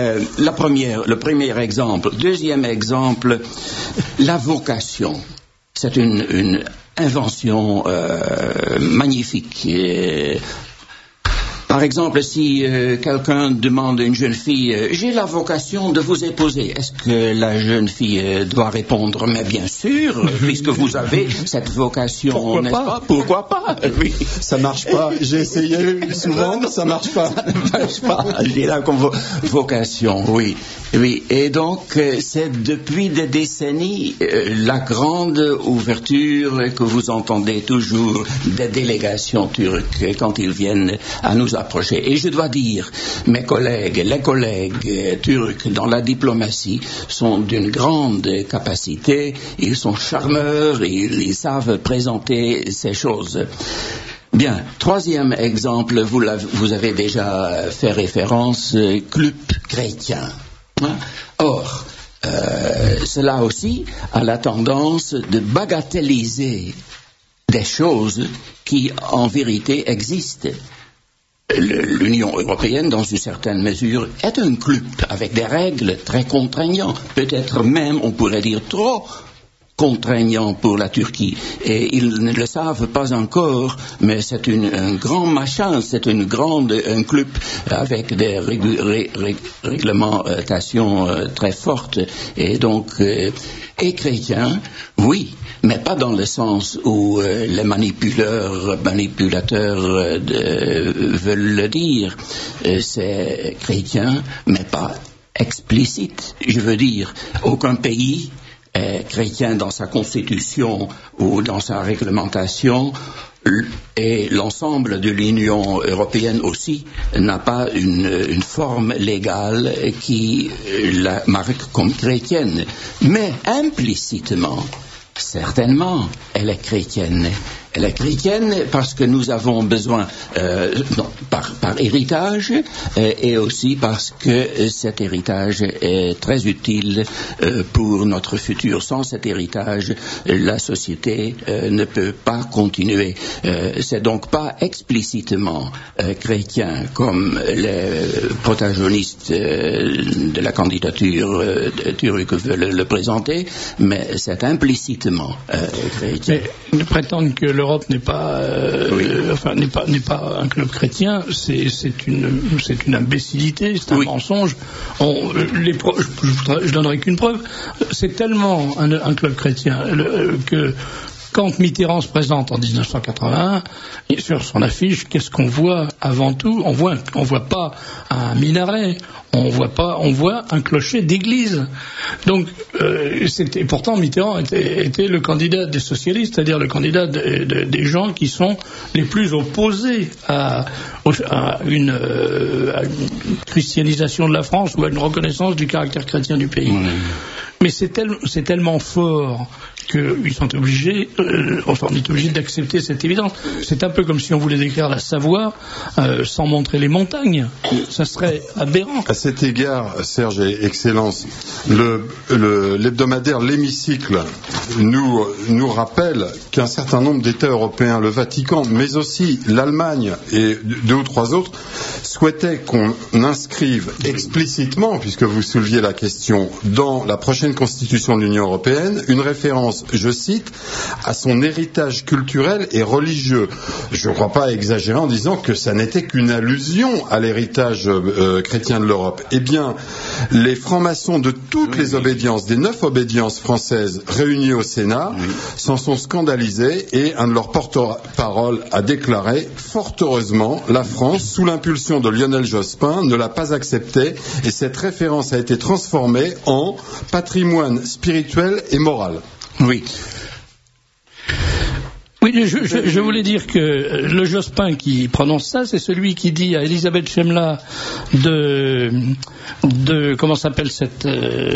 le premier exemple. Deuxième exemple, la vocation. C'est une invention magnifique Par exemple, si quelqu'un demande à une jeune fille « J'ai la vocation de vous épouser », est-ce que la jeune fille doit répondre « Mais bien sûr, puisque vous avez cette vocation, n'est-ce pas ? Pourquoi pas ?» Oui. Ça marche pas. J'ai essayé souvent, mais ça marche pas. Ça ne marche pas. J'ai la vocation, oui. Oui, et donc c'est depuis des décennies la grande ouverture que vous entendez toujours des délégations turques quand ils viennent à nous approcher. Et je dois dire, les collègues turcs dans la diplomatie sont d'une grande capacité, ils sont charmeurs, ils savent présenter ces choses. Bien, troisième exemple, vous avez déjà fait référence, club chrétien. Or, cela aussi a la tendance de bagateliser des choses qui, en vérité, existent. L'Union européenne, dans une certaine mesure, est un club avec des règles très contraignantes, peut-être même, on pourrait dire, trop contraignant pour la Turquie. Et ils ne le savent pas encore, mais c'est un grand machin, c'est un club avec des réglementations très fortes. Et donc, et chrétiens, oui, mais pas dans le sens où les manipulateurs veulent le dire. C'est chrétien, mais pas explicite. Je veux dire, aucun pays chrétien dans sa constitution ou dans sa réglementation, et l'ensemble de l'Union européenne aussi n'a pas une forme légale qui la marque comme chrétienne. Mais implicitement, certainement, elle est chrétienne. Elle est chrétienne parce que nous avons besoin, par héritage, et aussi parce que cet héritage est très utile pour notre futur. Sans cet héritage, la société ne peut pas continuer. C'est donc pas explicitement chrétien comme les protagonistes de la candidature turque veulent le présenter, mais c'est implicitement chrétien. Mais ils prétendent que l'Europe n'est pas, n'est pas un club chrétien, c'est une imbécilité, c'est un mensonge. Je donnerai qu'une preuve. C'est tellement un club chrétien que quand Mitterrand se présente en 1981, sur son affiche, qu'est-ce qu'on voit avant tout ? On voit pas un minaret, on voit un clocher d'église. Donc, pourtant Mitterrand était le candidat des socialistes, c'est-à-dire le candidat des gens qui sont les plus opposés à une christianisation de la France ou à une reconnaissance du caractère chrétien du pays. Mais c'est tellement fort qu'on est obligé d'accepter cette évidence. C'est un peu comme si on voulait décrire la Savoie sans montrer les montagnes. Ça serait aberrant. À cet égard, Serge et Excellence, l'hebdomadaire L'Hémicycle nous rappelle qu'un certain nombre d'États européens, le Vatican, mais aussi l'Allemagne et 2 ou 3 autres, souhaitaient qu'on inscrive explicitement, puisque vous souleviez la question, dans la prochaine constitution de l'Union européenne, une référence, je cite, à son héritage culturel et religieux. Je ne crois pas exagérer en disant que ça n'était qu'une allusion à l'héritage chrétien de l'Europe. Eh bien, les francs-maçons de toutes les obédiences, des 9 obédiences françaises réunies au Sénat, s'en sont scandalisés et un de leurs porte-parole a déclaré « Fort heureusement, la France, sous l'impulsion de Lionel Jospin, ne l'a pas accepté et cette référence a été transformée en patrimoine spirituel et moral. » Oui. Oui, je voulais dire que le Jospin qui prononce ça, c'est celui qui dit à Elisabeth Chemla de comment s'appelle cette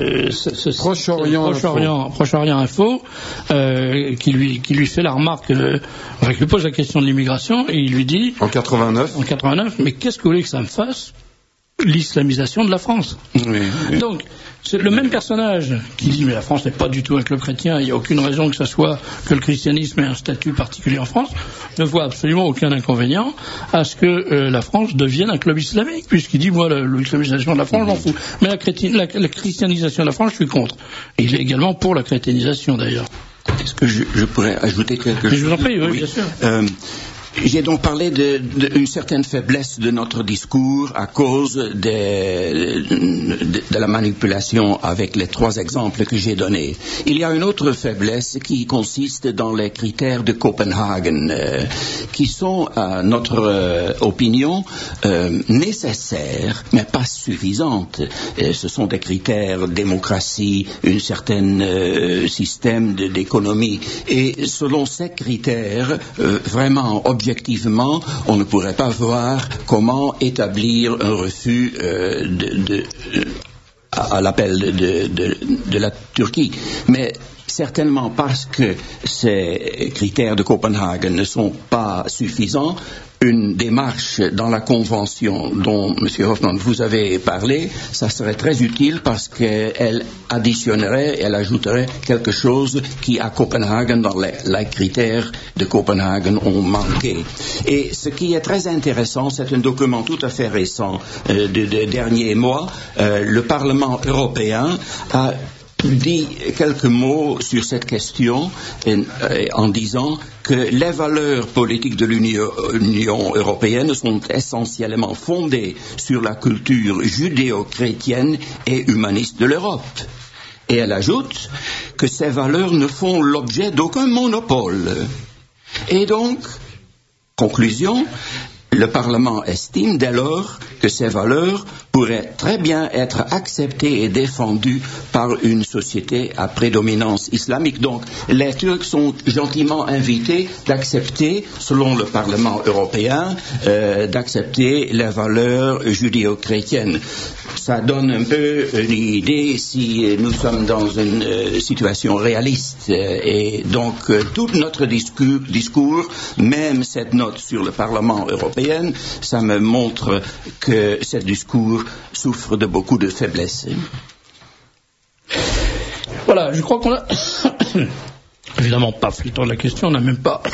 Proche-Orient Info, qui lui fait la remarque, qui lui pose la question de l'immigration et il lui dit en 89, mais qu'est-ce que vous voulez que ça me fasse? L'islamisation de la France. Oui. Donc, c'est le même personnage qui dit mais la France n'est pas du tout un club chrétien, il n'y a aucune raison que ça soit que le christianisme ait un statut particulier en France, ne voit absolument aucun inconvénient à ce que la France devienne un club islamique, puisqu'il dit moi l'islamisation de la France, j'en fous. Mais la christianisation de la France, je suis contre. Et il est également pour la chrétienisation d'ailleurs. Est-ce que je pourrais ajouter quelque chose? Je vous en prie, oui. Bien sûr. J'ai donc parlé d'une certaine faiblesse de notre discours à cause de la manipulation avec les 3 exemples que j'ai donnés. Il y a une autre faiblesse qui consiste dans les critères de Copenhague, qui sont, à notre opinion, nécessaires, mais pas suffisantes. Ce sont des critères démocratie, un certain système d'économie. Et selon ces critères, vraiment objectivement, on ne pourrait pas voir comment établir un refus à l'appel de la Turquie. Mais certainement parce que ces critères de Copenhague ne sont pas suffisants, une démarche dans la convention dont M. Hoffman vous avez parlé, ça serait très utile parce qu'elle additionnerait, elle ajouterait quelque chose qui à Copenhague, dans les critères de Copenhague, ont manqué. Et ce qui est très intéressant, c'est un document tout à fait récent des derniers mois. Le Parlement européen a dit quelques mots sur cette question en disant que les valeurs politiques de l'Union européenne sont essentiellement fondées sur la culture judéo-chrétienne et humaniste de l'Europe. Et elle ajoute que ces valeurs ne font l'objet d'aucun monopole. Et donc, conclusion, le Parlement estime dès lors que ces valeurs pourraient très bien être acceptées et défendues par une société à prédominance islamique. Donc, les Turcs sont gentiment invités d'accepter, selon le Parlement européen, d'accepter les valeurs judéo-chrétiennes. Ça donne un peu une idée si nous sommes dans une situation réaliste. Et donc, tout notre discours, même cette note sur le Parlement européen, ça me montre que ce discours souffre de beaucoup de faiblesses. Voilà, je crois qu'on a évidemment pas fait le tour de la question, on n'a même pas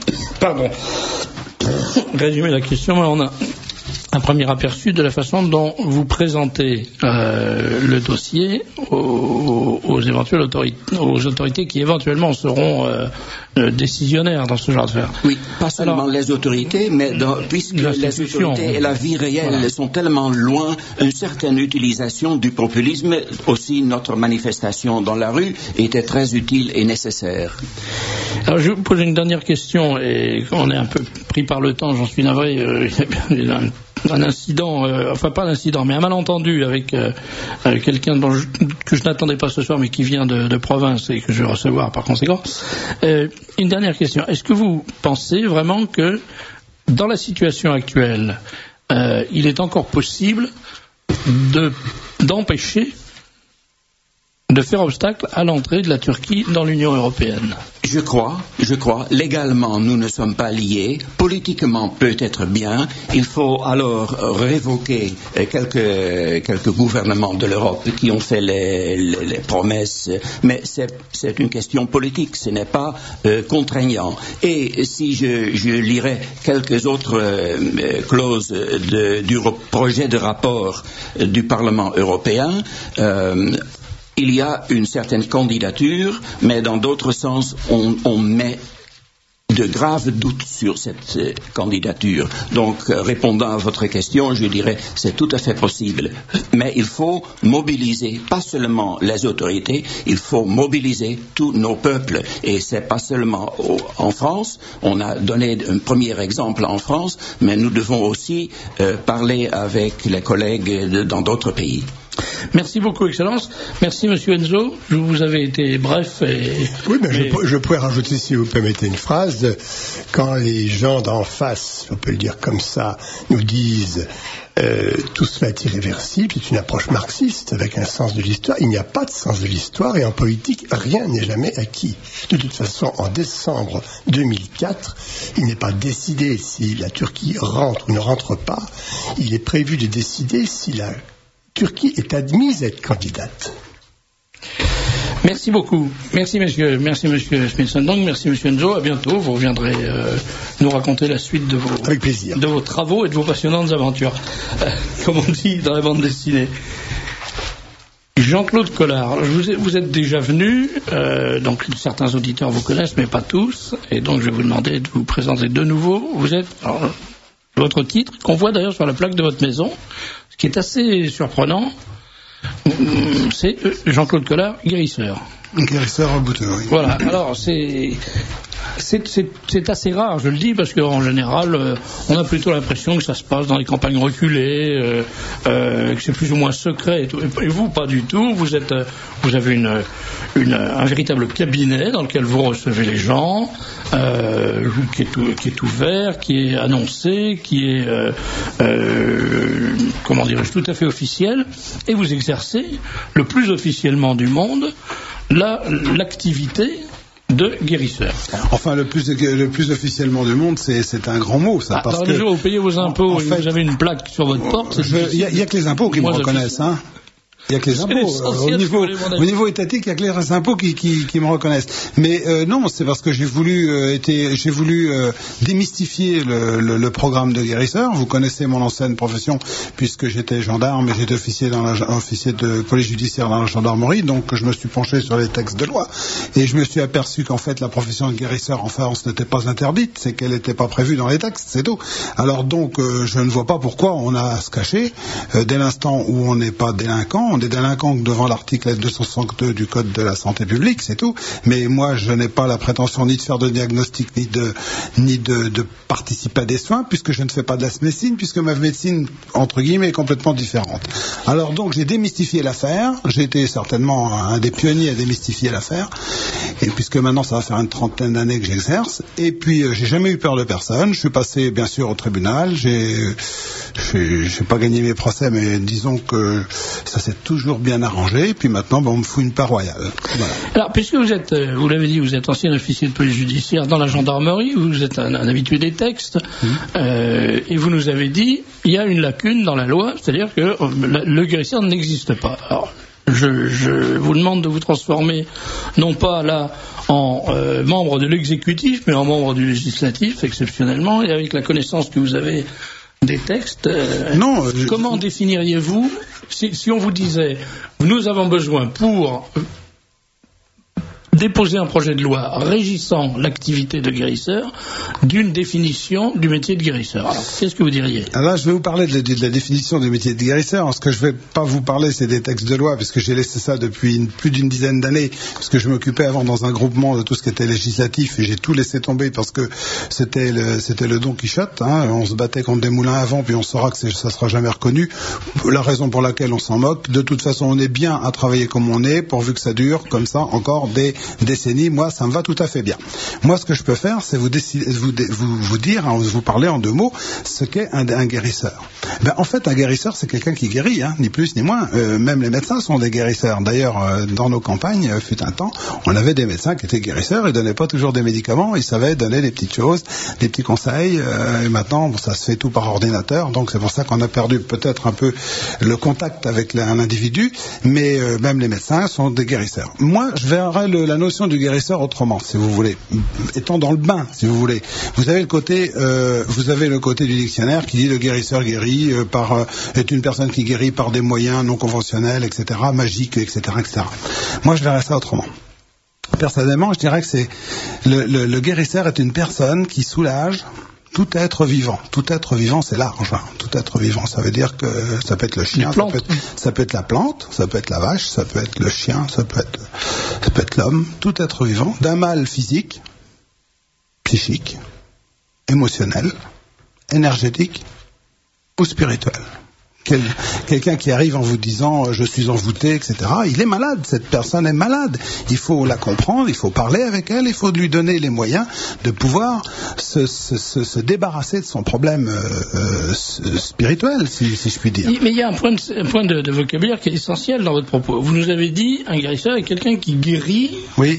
résumé la question, mais on a un premier aperçu de la façon dont vous présentez le dossier aux éventuelles autorités qui éventuellement seront décisionnaires dans ce genre d'affaires. Oui, pas seulement les autorités, mais puisque les autorités et la vie réelle sont tellement loin, une certaine utilisation du populisme, aussi notre manifestation dans la rue, était très utile et nécessaire. Alors je vais vous poser une dernière question, et on est un peu pris par le temps, j'en suis navré, un incident, enfin pas un incident, mais un malentendu avec quelqu'un que je n'attendais pas ce soir, mais qui vient de province et que je vais recevoir par conséquent. Une dernière question. Est-ce que vous pensez vraiment que dans la situation actuelle, il est encore possible d'empêcher de faire obstacle à l'entrée de la Turquie dans l'Union européenne? Je crois. Légalement, nous ne sommes pas liés. Politiquement, peut-être bien. Il faut alors révoquer quelques gouvernements de l'Europe qui ont fait les promesses. Mais c'est une question politique. Ce n'est pas contraignant. Et si je lirais quelques autres clauses du projet de rapport du Parlement européen, il y a une certaine candidature, mais dans d'autres sens, on met de graves doutes sur cette candidature. Donc, répondant à votre question, je dirais c'est tout à fait possible. Mais il faut mobiliser, pas seulement les autorités, il faut mobiliser tous nos peuples. Et c'est pas seulement en France. On a donné un premier exemple en France, mais nous devons aussi parler avec les collègues dans d'autres pays. Merci beaucoup, Excellence. Merci, Monsieur Enzo. Vous avez été bref. Oui, mais je pourrais rajouter, si vous permettez, une phrase. Quand les gens d'en face, on peut le dire comme ça, nous disent tout cela est irréversible, c'est une approche marxiste avec un sens de l'histoire. Il n'y a pas de sens de l'histoire et en politique, rien n'est jamais acquis. De toute façon, en décembre 2004, il n'est pas décidé si la Turquie rentre ou ne rentre pas. Il est prévu de décider si la Turquie est admise à être candidate. Merci beaucoup. Merci monsieur Smithson. Donc merci monsieur Enzo. À bientôt. Vous reviendrez nous raconter la suite de vos travaux et de vos passionnantes aventures, comme on dit dans la bande dessinée. Jean-Claude Collard, vous êtes déjà venu, donc certains auditeurs vous connaissent, mais pas tous, et donc je vais vous demander de vous présenter de nouveau. Vous êtes, alors, votre titre, qu'on voit d'ailleurs sur la plaque de votre maison, ce qui est assez surprenant, c'est Jean-Claude Collard, guérisseur. Guérisseur en bouteux, oui. Voilà, alors c'est assez rare, je le dis, parce qu'en général, on a plutôt l'impression que ça se passe dans les campagnes reculées, que c'est plus ou moins secret. Et tout. Et vous, pas du tout. Vous avez un véritable cabinet dans lequel vous recevez les gens, qui est ouvert, qui est annoncé, qui est, comment dirais-je, tout à fait officiel. Et vous exercez le plus officiellement du monde l'activité de guérisseur. Enfin, le plus officiellement du monde, c'est un grand mot, ça. Parce que le jour où vous payez vos impôts, en fait, vous avez une plaque sur votre porte. Il y a que les impôts qui me reconnaissent, hein. Il n'y a que les impôts. Au niveau étatique, il n'y a que les impôts qui me reconnaissent. Mais non, c'est parce que j'ai voulu démystifier le programme de guérisseur. Vous connaissez mon ancienne profession, puisque j'étais gendarme et j'étais officier de police judiciaire dans la gendarmerie. Donc je me suis penché sur les textes de loi et je me suis aperçu qu'en fait la profession de guérisseur en France n'était pas interdite, c'est qu'elle n'était pas prévue dans les textes, c'est tout. Alors donc je ne vois pas pourquoi on a à se cacher dès l'instant où on n'est pas délinquant. On est délinquant devant l'article 262 du Code de la santé publique, c'est tout. Mais moi, je n'ai pas la prétention ni de faire de diagnostic, ni de participer à des soins, puisque je ne fais pas de la médecine, puisque ma médecine, entre guillemets, est complètement différente. Alors donc, j'ai démystifié l'affaire. J'ai été certainement un des pionniers à démystifier l'affaire. Et puisque maintenant, ça va faire une 30aine d'années que j'exerce. Et puis, j'ai jamais eu peur de personne. Je suis passé, bien sûr, au tribunal. J'ai pas gagné mes procès, mais disons que ça s'est toujours bien arrangé. Et puis maintenant, on me fout une part royale. Voilà. Alors, puisque vous l'avez dit, vous êtes ancien officier de police judiciaire dans la gendarmerie, vous êtes un habitué des textes, et vous nous avez dit, il y a une lacune dans la loi, c'est-à-dire que le guérisseur n'existe pas. Alors, je vous demande de vous transformer, non pas là en membre de l'exécutif, mais en membre du législatif, exceptionnellement, et avec la connaissance que vous avez des textes. Comment définiriez-vous, si on vous disait, nous avons besoin pour déposer un projet de loi régissant l'activité de guérisseur d'une définition du métier de guérisseur. Alors, qu'est-ce que vous diriez ? Alors là, je vais vous parler de la définition du métier de guérisseur. Ce que je ne vais pas vous parler, c'est des textes de loi, puisque j'ai laissé ça depuis plus d'une dizaine d'années, parce que je m'occupais avant dans un groupement de tout ce qui était législatif, et j'ai tout laissé tomber parce que c'était le Don Quichotte. Hein. On se battait contre des moulins à vent, puis on saura que ça sera jamais reconnu. La raison pour laquelle on s'en moque. De toute façon, on est bien à travailler comme on est, pourvu que ça dure comme ça encore des décennies. Moi, ça me va tout à fait bien. Moi, ce que je peux faire, c'est vous dire, vous parler en deux mots, ce qu'est un guérisseur. Ben, en fait, un guérisseur, c'est quelqu'un qui guérit, hein, ni plus ni moins. Même les médecins sont des guérisseurs. D'ailleurs, dans nos campagnes, fut un temps, on avait des médecins qui étaient guérisseurs. Ils donnaient pas toujours des médicaments. Ils savaient donner des petites choses, des petits conseils. Et maintenant, ça se fait tout par ordinateur. Donc, c'est pour ça qu'on a perdu peut-être un peu le contact avec un individu. Mais même les médecins sont des guérisseurs. Moi, je verrais la notion du guérisseur autrement, si vous voulez, étant dans le bain, si vous voulez. Vous avez le côté du dictionnaire qui dit le guérisseur guérit est une personne qui guérit par des moyens non conventionnels, etc., magiques, etc., etc. Moi, je verrais ça autrement. Personnellement, je dirais que le guérisseur est une personne qui soulage tout être vivant. Tout être vivant, c'est large. Hein. Tout être vivant, ça veut dire que ça peut être le chien, ça peut être la plante, ça peut être la vache, ça peut être le chien, ça peut être l'homme. Tout être vivant, d'un mal physique, psychique, émotionnel, énergétique ou spirituel. Quelqu'un qui arrive en vous disant je suis envoûté, etc. Il est malade, cette personne est malade. Il faut la comprendre, il faut parler avec elle, il faut lui donner les moyens de pouvoir se débarrasser de son problème spirituel, si je puis dire. Mais il y a un point de vocabulaire qui est essentiel dans votre propos. Vous nous avez dit un guérisseur est quelqu'un qui guérit. Oui.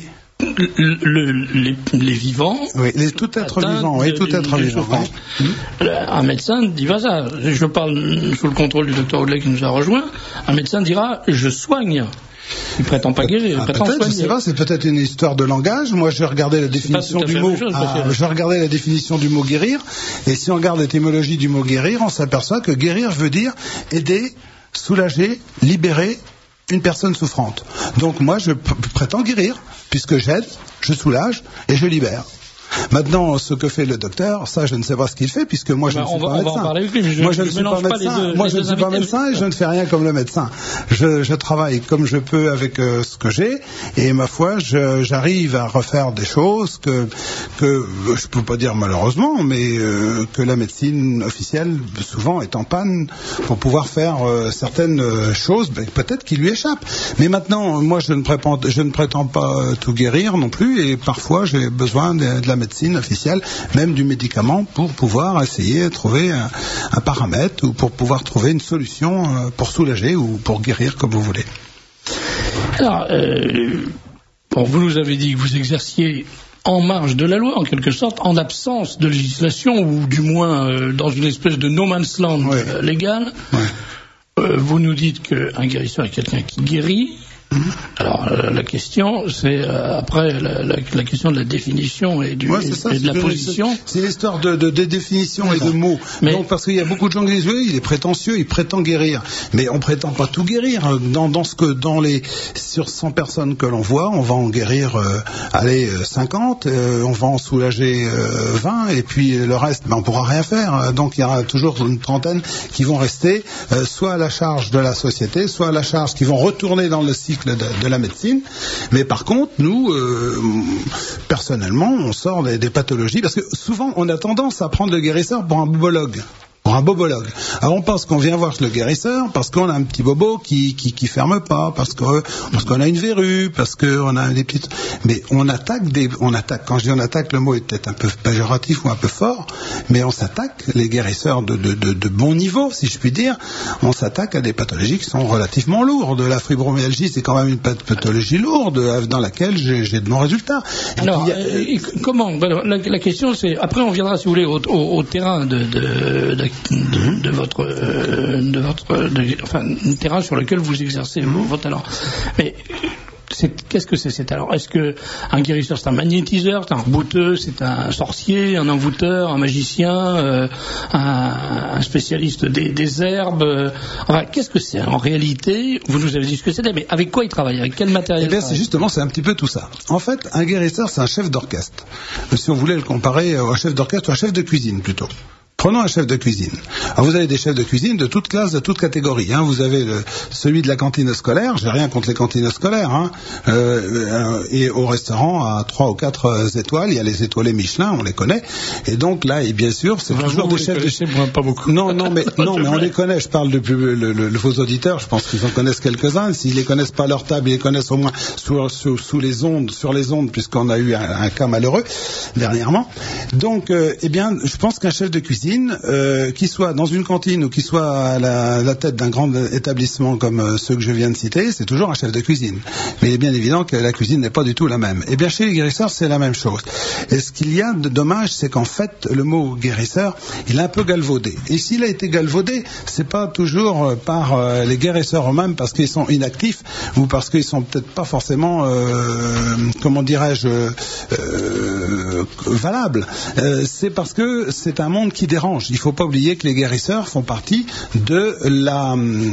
Les vivants. Oui, tout être vivant. Oui, tout être vivant. Oui. Un médecin dit pas ça. Je parle sous le contrôle du docteur Audelet qui nous a rejoint. Un médecin dira je soigne. Il prétend pas guérir, il prétend soigner. Je sais pas, c'est peut-être une histoire de langage. Moi, j'ai regardé la définition du mot. Je regardais la définition du mot guérir. Et si on regarde l'étymologie du mot guérir, on s'aperçoit que guérir veut dire aider, soulager, libérer une personne souffrante. Donc moi, je prétends guérir, puisque j'aide, je soulage et je libère. Maintenant, ce que fait le docteur, ça, je ne sais pas ce qu'il fait, puisque moi, je ne suis pas médecin. On va en parler avec lui, moi, je ne suis pas médecin. Moi, je ne suis pas médecin et je ne fais rien comme le médecin. Je travaille comme je peux avec ce que j'ai, et ma foi, j'arrive à refaire des choses que je peux pas dire malheureusement, mais que la médecine officielle souvent est en panne pour pouvoir faire certaines choses, peut-être qui lui échappent. Mais maintenant, moi, je ne prétends pas tout guérir non plus, et parfois, j'ai besoin de la médecine officielle, même du médicament, pour pouvoir essayer de trouver un paramètre ou pour pouvoir trouver une solution pour soulager ou pour guérir, comme vous voulez. Alors, vous nous avez dit que vous exerciez en marge de la loi, en quelque sorte, en absence de législation, ou du moins dans une espèce de no man's land légal. Ouais. Vous nous dites qu'un guérisseur est quelqu'un qui guérit. Alors la question, c'est après la question de la définition et de la position. C'est l'histoire de définition et de mots. Donc, parce qu'il y a beaucoup de gens qui disent oui, il est prétentieux, il prétend guérir, mais on prétend pas tout guérir. Sur 100 personnes que l'on voit, on va en guérir 50, on va en soulager 20, et puis le reste, on pourra rien faire. Donc il y aura toujours une trentaine qui vont rester soit à la charge de la société, soit à la charge qui vont retourner dans le cycle de la médecine. Mais par contre, nous, personnellement, on sort des pathologies, parce que souvent, on a tendance à prendre le guérisseur pour un bobologue. Un bobologue. Alors on pense qu'on vient voir le guérisseur parce qu'on a un petit bobo qui ferme pas, parce qu'on a une verrue, parce qu'on a des petites. Mais on attaque. Quand je dis on attaque, le mot est peut-être un peu péjoratif ou un peu fort, mais on s'attaque, les guérisseurs de bon niveau, si je puis dire, on s'attaque à des pathologies qui sont relativement lourdes. La fibromyalgie, c'est quand même une pathologie lourde dans laquelle j'ai de bons résultats. Alors, comment la question, c'est, après on viendra, si vous voulez, au terrain de votre terrain sur lequel vous exercez vos talents. Mais qu'est-ce que c'est cet talent? Est-ce que un guérisseur, c'est un magnétiseur, c'est un rebouteux, c'est un sorcier, un envoûteur, un magicien, un spécialiste des herbes? Enfin, qu'est-ce que c'est en réalité? Vous nous avez dit ce que c'était, mais avec quoi il travaille? Avec quel matériel? C'est un petit peu tout ça. En fait, un guérisseur, c'est un chef d'orchestre. Si on voulait le comparer à un chef d'orchestre ou à un chef de cuisine plutôt. Prenons un chef de cuisine. Alors vous avez des chefs de cuisine de toute classe, de toute catégorie. Vous avez celui de la cantine scolaire. J'ai rien contre les cantines scolaires. Et au restaurant à 3 ou 4 étoiles, il y a les étoilés Michelin, on les connaît. Et donc là, et bien sûr, c'est toujours des chefs de. Moi, pas beaucoup. Non, mais on les connaît. Je parle depuis vos auditeurs. Je pense qu'ils en connaissent quelques-uns. S'ils les connaissent pas à leur table, ils les connaissent au moins sous les ondes, sur les ondes, puisqu'on a eu un cas malheureux dernièrement. Donc, je pense qu'un chef de cuisine, qui soit dans une cantine ou qui soit à la tête d'un grand établissement comme ceux que je viens de citer, c'est toujours un chef de cuisine. Mais il est bien évident que la cuisine n'est pas du tout la même. Et bien chez les guérisseurs, c'est la même chose. Et ce qu'il y a de dommage, c'est qu'en fait, le mot guérisseur, il est un peu galvaudé. Et s'il a été galvaudé, c'est pas toujours par les guérisseurs eux-mêmes parce qu'ils sont inactifs ou parce qu'ils sont peut-être pas forcément, valables. C'est parce que c'est un monde qui dérange. Il ne faut pas oublier que les guérisseurs font partie de la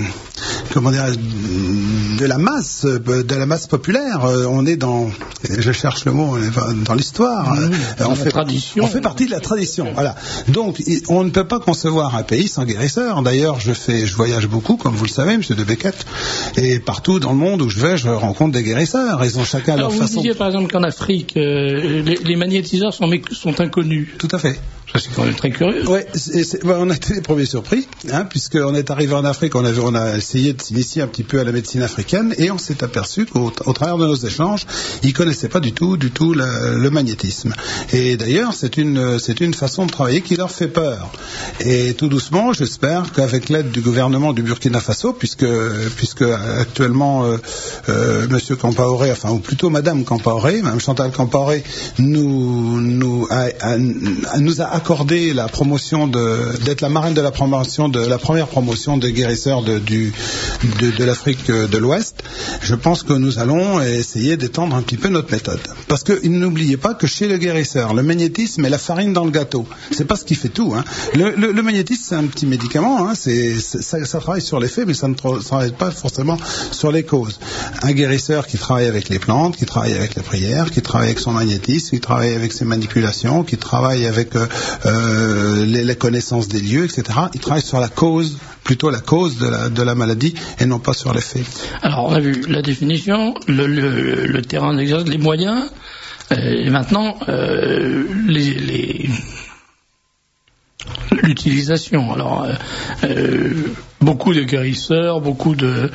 masse populaire. On est dans, je cherche le mot, dans l'histoire. On fait partie de la tradition. Voilà. Donc, on ne peut pas concevoir un pays sans guérisseurs. D'ailleurs, je voyage beaucoup, comme vous le savez, Monsieur de Becket, et partout dans le monde où je vais, je rencontre des guérisseurs. Ils ont chacun leur façon. Vous disiez par exemple qu'en Afrique, les magnétiseurs sont inconnus. Tout à fait. C'est quand même très curieux. Ouais, on a été les premiers surpris, puisqu'on est arrivé en Afrique, on a essayé de s'initier un petit peu à la médecine africaine, et on s'est aperçu qu'au travers de nos échanges, ils connaissaient pas du tout le magnétisme. Et d'ailleurs, c'est une façon de travailler qui leur fait peur. Et tout doucement, j'espère qu'avec l'aide du gouvernement du Burkina Faso, puisque actuellement Monsieur Compaoré, ou plutôt Madame Compaoré, Madame Chantal Compaoré, nous a accordé la promotion d'être la marraine de la première promotion des guérisseurs de l'Afrique de l'Ouest, je pense que nous allons essayer d'étendre un petit peu notre méthode. Parce que n'oubliez pas que chez le guérisseur, le magnétisme est la farine dans le gâteau. C'est pas ce qui fait tout, hein. Le magnétisme, c'est un petit médicament, hein. Ça travaille sur l'effet, mais ça ne travaille pas forcément sur les causes. Un guérisseur qui travaille avec les plantes, qui travaille avec la prière, qui travaille avec son magnétisme, qui travaille avec ses manipulations, qui travaille avec les connaissances des lieux, etc. Il travaille sur la cause, plutôt la cause de la maladie, et non pas sur l'effet. Alors, on a vu la définition, le terrain d'exercice, les moyens, et maintenant, l'utilisation. Alors, beaucoup de guérisseurs, beaucoup de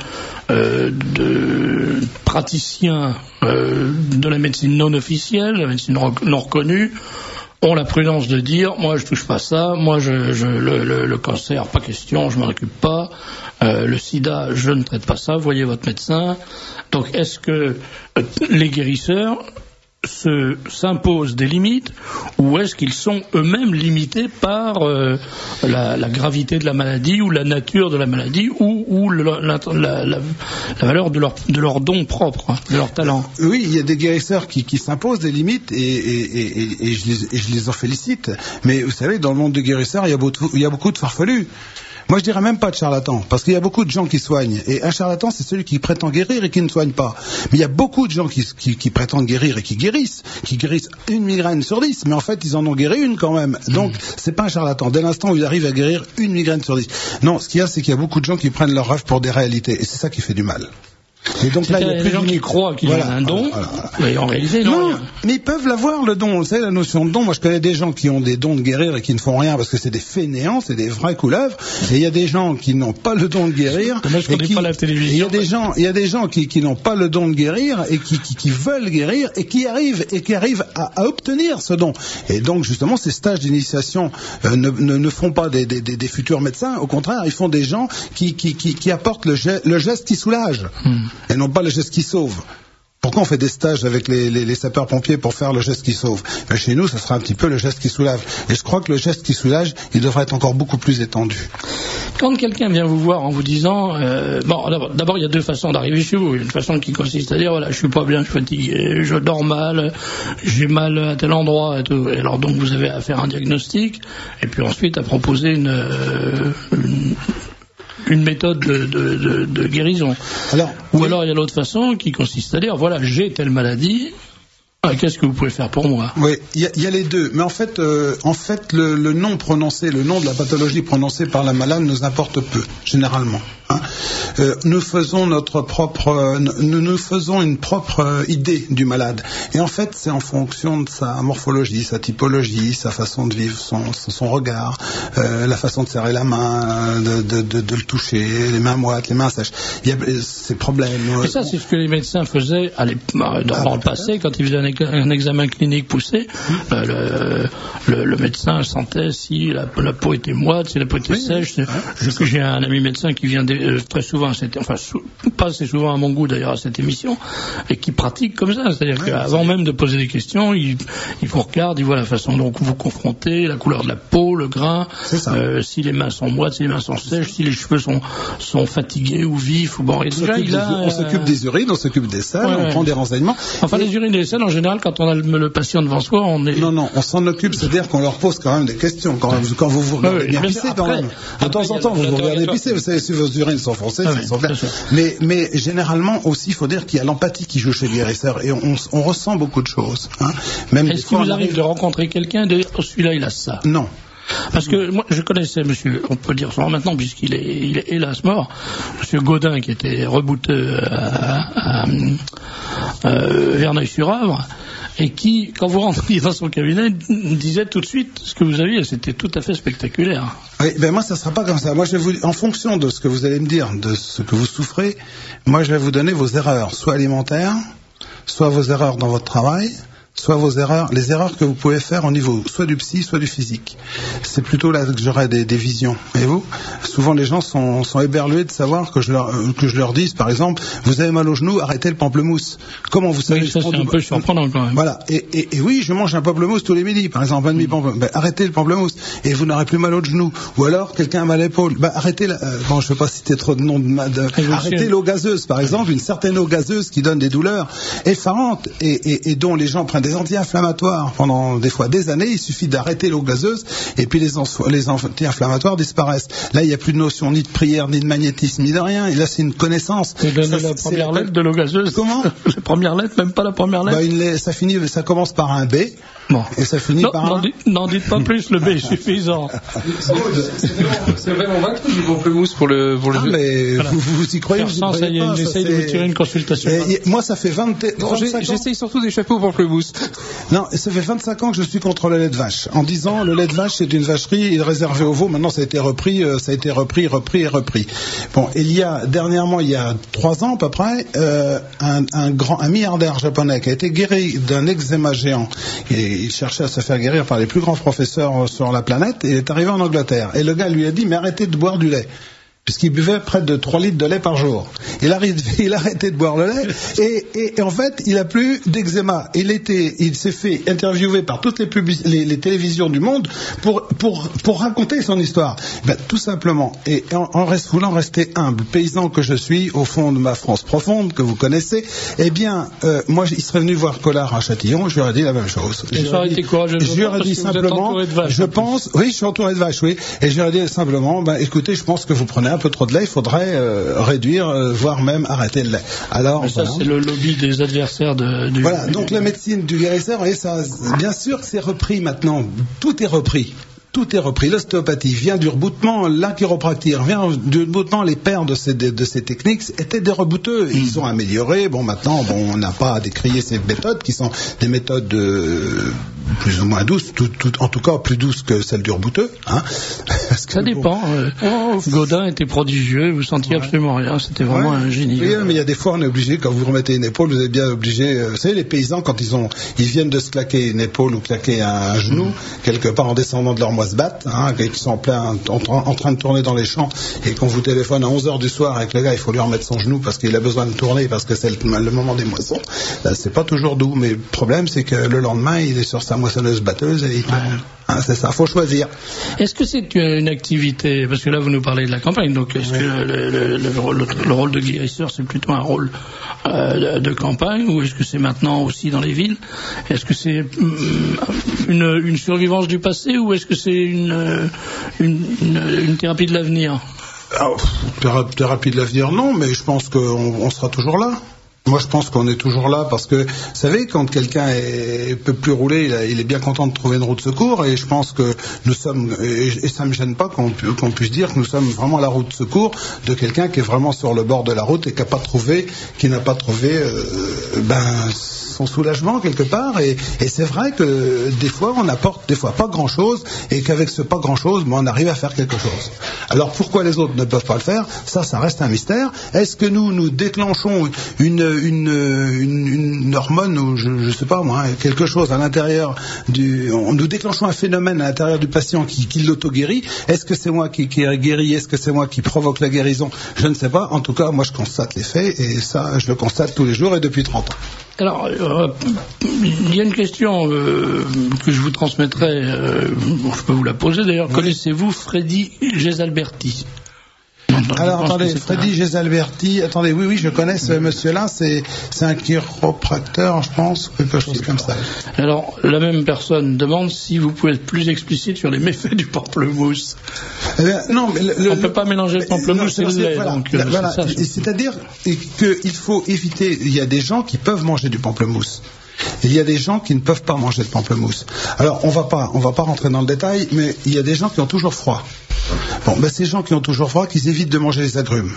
praticiens de la médecine non officielle, la médecine non reconnue, ont la prudence de dire, moi je touche pas ça, moi le cancer, pas question, je m'en occupe pas, le sida, je ne traite pas ça, voyez votre médecin. Donc est-ce que les guérisseurs s'imposent des limites, ou est-ce qu'ils sont eux-mêmes limités par la gravité de la maladie, ou la nature de la maladie, ou la valeur de leur don propre, de leur talent? Oui, il y a des guérisseurs qui s'imposent des limites, et je les en félicite. Mais vous savez, dans le monde des guérisseurs, il y a beaucoup de farfelus. Moi, je dirais même pas de charlatans, parce qu'il y a beaucoup de gens qui soignent. Et un charlatan, c'est celui qui prétend guérir et qui ne soigne pas. Mais il y a beaucoup de gens qui prétendent guérir et qui guérissent une migraine sur 10, mais en fait, ils en ont guéri une quand même. Donc, c'est pas un charlatan. Dès l'instant où il arrive à guérir une migraine sur 10. Non, ce qu'il y a, c'est qu'il y a beaucoup de gens qui prennent leur rêve pour des réalités. Et c'est ça qui fait du mal. Et donc là, il y a des gens qui croient qu'ils ont un don, mais en réalité, non. Mais ils peuvent l'avoir, le don. Vous savez, la notion de don, moi je connais des gens qui ont des dons de guérir et qui ne font rien parce que c'est des fainéants, c'est des vrais couleuvres. Et il y a des gens qui n'ont pas le don de guérir. Il y a des gens qui n'ont pas le don de guérir et qui veulent guérir et qui arrivent à obtenir ce don. Et donc, justement, ces stages d'initiation ne font pas des futurs médecins. Au contraire, ils font des gens qui apportent le geste qui soulage. Et non pas le geste qui sauve. Pourquoi on fait des stages avec les sapeurs-pompiers pour faire le geste qui sauve? Mais chez nous, ça sera un petit peu le geste qui soulage. Et je crois que le geste qui soulage, il devrait être encore beaucoup plus étendu. Quand quelqu'un vient vous voir en vous disant... d'abord, il y a deux façons d'arriver chez vous. Une façon qui consiste à dire, voilà, je suis pas bien, je suis fatigué, je dors mal, j'ai mal à tel endroit, et tout. Et alors, donc, vous avez à faire un diagnostic, et puis ensuite à proposer une méthode de guérison. Alors il y a l'autre façon qui consiste à dire, voilà, j'ai telle maladie, qu'est-ce que vous pouvez faire pour moi? Oui, il y a les deux. Mais en fait, le nom prononcé, le nom de la pathologie prononcée par la malade nous importe peu, généralement. Hein. Nous faisons une propre idée du malade. Et en fait, c'est en fonction de sa morphologie, sa typologie, sa façon de vivre, son regard, la façon de serrer la main, de le toucher, les mains moites, les mains sèches. Il y a ces problèmes. Et ça, c'est ce que les médecins faisaient dans le passé, quand ils faisaient un examen clinique poussé. Le médecin sentait si la peau était moite, si la peau était sèche. J'ai un ami médecin qui vient très souvent, pas assez souvent à mon goût d'ailleurs à cette émission, et qui pratique comme ça. C'est-à-dire qu'avant même de poser des questions, il vous regarde, il voit la façon dont vous confrontez, la couleur de la peau, le grain, si les mains sont moites, si les mains sont sèches, si les cheveux sont fatigués ou vifs. Ou bon, on s'occupe des urines, on s'occupe des selles, on prend des renseignements. Enfin, les urines et les selles, en général, quand on a le patient devant soi, on est... Non, on s'en occupe, c'est-à-dire qu'on leur pose quand même des questions. Quand vous vous regardez bien pisser, quand même. De temps en temps, vous vous regardez pisser, vous savez si vos urines sont foncées, sont claires. Mais généralement aussi, il faut dire qu'il y a l'empathie qui joue chez le guérisseur, et on ressent beaucoup de choses. Hein. Est-ce qu'il vous arrive de rencontrer quelqu'un et de dire, oh, celui-là, il a ça? Non. Parce que moi, je connaissais monsieur, on peut dire son nom maintenant, puisqu'il est hélas mort, monsieur Gaudin, qui était rebouteux à Verneuil-sur-Avre, et qui, quand vous rentriez dans son cabinet, disait tout de suite ce que vous aviez, c'était tout à fait spectaculaire. Oui, moi, ça sera pas comme ça. Moi, en fonction de ce que vous allez me dire, de ce que vous souffrez, moi, je vais vous donner vos erreurs, soit alimentaires, soit vos erreurs dans votre travail, soit vos erreurs, les erreurs que vous pouvez faire au niveau soit du psy, soit du physique. C'est plutôt là que j'aurai des visions. Et vous, souvent les gens sont éberlués de savoir que je leur dise, par exemple, vous avez mal au genou, arrêtez le pamplemousse. Comment vous savez? Oui, ça c'est un peu surprenant quand même. Voilà. Et oui, je mange un pamplemousse tous les midis, par exemple, un demi-pamplemousse. Ben, arrêtez le pamplemousse et vous n'aurez plus mal au genou. Ou alors, quelqu'un a mal à l'épaule. Ben, arrêtez bon, je ne vais pas citer trop de noms arrêtez l'eau gazeuse, par exemple, une certaine eau gazeuse qui donne des douleurs effarantes et dont les gens prennent des anti-inflammatoires pendant des fois des années. Il suffit d'arrêter l'eau gazeuse et puis les anti-inflammatoires disparaissent. Là, il n'y a plus de notion ni de prière, ni de magnétisme, ni de rien. Et là, c'est une connaissance. Vous donnez la première lettre de l'eau gazeuse. Comment? La première lettre, même pas la première lettre. Bah, ça commence par un B. Bon. Et ça finit par un... N'en dites pas plus, le B est suffisant. C'est vraiment vaincu du pamplemousse pour le Ah, mais voilà. vous y croyez, vous y croyez pas. J'essaye de vous tirer une consultation. Moi, ça fait 25 ans. J'essaye surtout d'échapper au pamplemousse. Non, ça fait 25 ans que je suis contre le lait de vache. En disant, le lait de vache, c'est une vacherie réservée aux veaux. Maintenant, ça a été repris. Bon, dernièrement, il y a 3 ans à peu près, un milliardaire japonais qui a été guéri d'un eczéma géant. Et il cherchait à se faire guérir par les plus grands professeurs sur la planète, et il est arrivé en Angleterre. Et le gars lui a dit, mais arrêtez de boire du lait. Puisqu'il buvait près de 3 litres de lait par jour. Il a arrêté de boire le lait, et en fait, il a plus d'eczéma. Il s'est fait interviewer par toutes les télévisions du monde pour raconter son histoire. Ben, tout simplement. Et voulant rester humble, paysan que je suis, au fond de ma France profonde, que vous connaissez, eh bien, moi, il serait venu voir Collard à Châtillon, je lui aurais dit la même chose. Et ça aurait été courageux. Je lui aurais dit simplement, je suis entouré de vaches, oui, et je lui aurais dit simplement, ben, écoutez, je pense que vous prenez un peu trop de lait, il faudrait réduire, voire même arrêter le lait. Alors, ça, c'est le lobby des adversaires du... Voilà, donc la médecine du guérisseur, et ça, bien sûr que c'est repris maintenant, tout est repris. Tout est repris. L'ostéopathie vient du reboutement, la chiropractie vient du reboutement. Les pères de ces techniques étaient des rebouteux. Ils ont amélioré. Bon, maintenant, on n'a pas à décrier ces méthodes qui sont des méthodes plus ou moins douces, en tout cas plus douces que celles du rebouteux. Hein. Ça dépend. Godin était prodigieux, vous sentiez absolument rien. C'était vraiment un génie. Oui, mais il y a des fois, on est obligé, quand vous remettez une épaule, vous êtes bien obligé. Vous savez, les paysans, quand ils viennent de se claquer une épaule ou claquer un genou, quelque part en descendant de leur se battent, et qui sont en train de tourner dans les champs, et qu'on vous téléphone à 11h du soir avec le gars, il faut lui remettre son genou parce qu'il a besoin de tourner, parce que c'est le moment des moissons. Là, c'est pas toujours doux, mais le problème, c'est que le lendemain, il est sur sa moissonneuse batteuse et il tourne. C'est ça, faut choisir. Est-ce que c'est une activité, parce que là vous nous parlez de la campagne, donc est-ce que le rôle de guérisseur c'est plutôt un rôle de campagne, ou est-ce que c'est maintenant aussi dans les villes? Est-ce que c'est une survivance du passé, ou est-ce que c'est une thérapie de l'avenir? Thérapie de l'avenir, non, mais je pense qu'on sera toujours là. Moi, je pense qu'on est toujours là parce que, vous savez, quand quelqu'un peut plus rouler, il est bien content de trouver une roue de secours, et je pense que nous sommes, et ça me gêne pas qu'on puisse dire que nous sommes vraiment la roue de secours de quelqu'un qui est vraiment sur le bord de la route et qui n'a pas trouvé son soulagement quelque part, et c'est vrai que des fois on apporte des fois pas grand chose, et qu'avec ce pas grand chose, on arrive à faire quelque chose. Alors pourquoi les autres ne peuvent pas le faire, ça reste un mystère. Est-ce que nous déclenchons une hormone, ou je sais pas moi, quelque chose à l'intérieur nous déclenchons un phénomène à l'intérieur du patient qui l'auto-guérit? Est-ce que c'est moi qui guéris? Est-ce que c'est moi qui provoque la guérison? Je ne sais pas. En tout cas, moi je constate les faits, et ça je le constate tous les jours et depuis 30 ans. Alors, il y a une question que je vous transmettrai, je peux vous la poser d'ailleurs. Oui. Connaissez-vous Freddy Gesalberti? Alors, attendez, Freddy Gesalberti, attendez, oui, je connais ce monsieur-là, c'est un chiropracteur, je pense, quelque chose comme ça. Alors, la même personne demande si vous pouvez être plus explicite sur les méfaits du pamplemousse. Eh bien, non, mais on ne peut pas mélanger le pamplemousse et le lait. Voilà, c'est-à-dire qu'il faut éviter, il y a des gens qui peuvent manger du pamplemousse. Il y a des gens qui ne peuvent pas manger de pamplemousse. Alors, on va pas rentrer dans le détail, mais il y a des gens qui ont toujours froid. Bon, ces gens qui ont toujours froid, qu'ils évitent de manger les agrumes.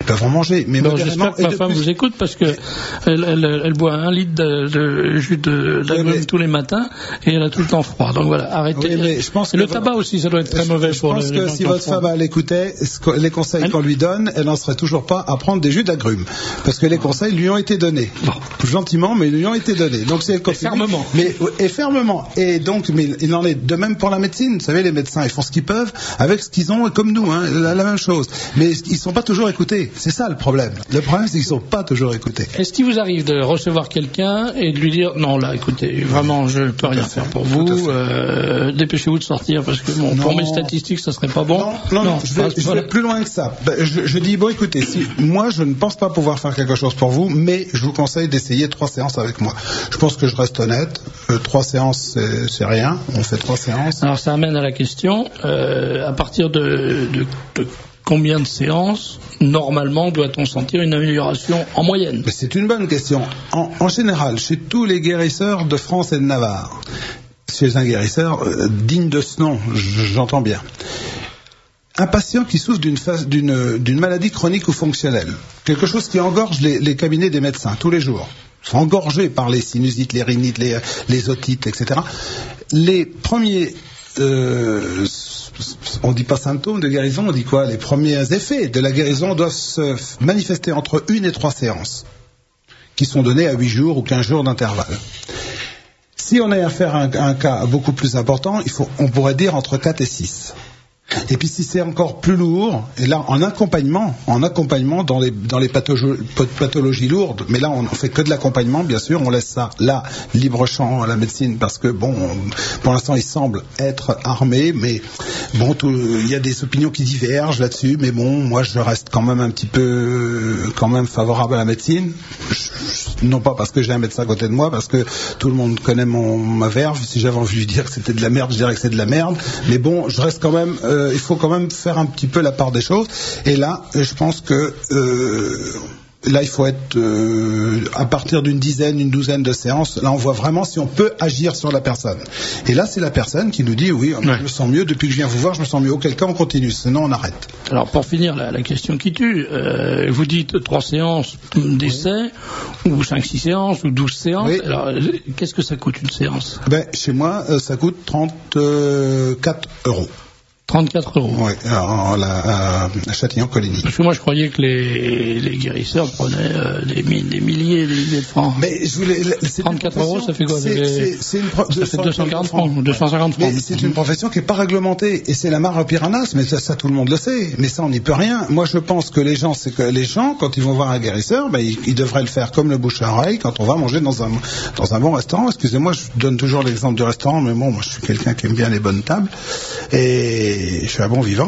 Ils peuvent en manger. Mais j'espère que ma femme vous écoute parce que elle boit 1 litre de jus d'agrumes tous les matins et elle a tout le temps froid. Donc voilà, arrêtez. Mais je pense et le tabac aussi, ça doit être très mauvais pour les gens. Je pense que si votre femme elle écoutait les conseils qu'on lui donne, elle n'en serait toujours pas à prendre des jus d'agrumes. Parce que les conseils lui ont été donnés. Gentiment, mais ils lui ont été donnés. Donc c'est fermement. Et fermement. Et donc, mais il en est de même pour la médecine. Vous savez, les médecins, ils font ce qu'ils peuvent avec ce qu'ils ont, comme nous, hein, la même chose. Mais ils sont pas toujours écoutés. C'est ça le problème. Le problème, c'est qu'ils sont pas toujours écoutés. Est-ce qu'il vous arrive de recevoir quelqu'un et de lui dire non, là, écoutez, vraiment, je peux rien faire pour vous. Dépêchez-vous de sortir parce que bon, pour mes statistiques, ça serait pas bon. Non, je vais plus loin que ça. Je dis bon, écoutez, moi, je ne pense pas pouvoir faire quelque chose pour vous, mais je vous conseille d'essayer 3 séances avec moi. Je pense que je reste honnête. 3 séances, c'est rien. On fait 3 séances. Alors, ça amène à la question à partir de combien de séances, normalement, doit-on sentir une amélioration en moyenne? Mais c'est une bonne question. En général, chez tous les guérisseurs de France et de Navarre, chez un guérisseur digne de ce nom, j'entends bien, un patient qui souffre d'une maladie chronique ou fonctionnelle, quelque chose qui engorge les cabinets des médecins tous les jours, sont engorgés par les sinusites, les rhinites, les otites, etc. Les premiers... on dit pas symptômes de guérison, on dit quoi? Les premiers effets de la guérison doivent se manifester entre 1 et 3 séances, qui sont données à 8 jours ou 15 jours d'intervalle. Si on a affaire à un cas beaucoup plus important, on pourrait dire entre 4 et 6. Et puis si c'est encore plus lourd, et là en accompagnement dans les pathologies lourdes, mais là on ne fait que de l'accompagnement, bien sûr, on laisse ça là, libre champ à la médecine, parce que bon, pour l'instant il semble être armé, mais bon, il y a des opinions qui divergent là-dessus, mais bon, moi je reste quand même un petit peu favorable à la médecine, non pas parce que j'ai un médecin à côté de moi, parce que tout le monde connaît ma verve, si j'avais envie de lui dire que c'était de la merde, je dirais que c'est de la merde, mais bon, je reste quand même... il faut quand même faire un petit peu la part des choses. Et là, je pense que là, il faut être à partir d'une dizaine, une douzaine de séances. Là, on voit vraiment si on peut agir sur la personne. Et là, c'est la personne qui nous dit oui, je me sens mieux depuis que je viens vous voir, je me sens mieux. Auquel cas, on continue. Sinon, on arrête. Alors, pour finir, la question qui tue, vous dites 3 séances d'essai, ou 5-6 séances, ou 12 séances. Oui. Alors, qu'est-ce que ça coûte une séance? Chez moi, ça coûte 34 €. 34 €. Oui, à Châtillon-Coligny. Parce que moi, je croyais que les guérisseurs prenaient des milliers de francs. Mais 34 €, ça fait quoi? Ça fait 240 francs, 250 francs. Mais c'est une profession qui n'est pas réglementée. Et c'est la mare piranhas, mais ça, tout le monde le sait. Mais ça, on n'y peut rien. Moi, je pense que les gens, quand ils vont voir un guérisseur, ils devraient le faire comme le bouche à oreille quand on va manger dans un bon restaurant. Excusez-moi, je donne toujours l'exemple du restaurant, mais bon, moi, je suis quelqu'un qui aime bien les bonnes tables. Et je suis un bon vivant.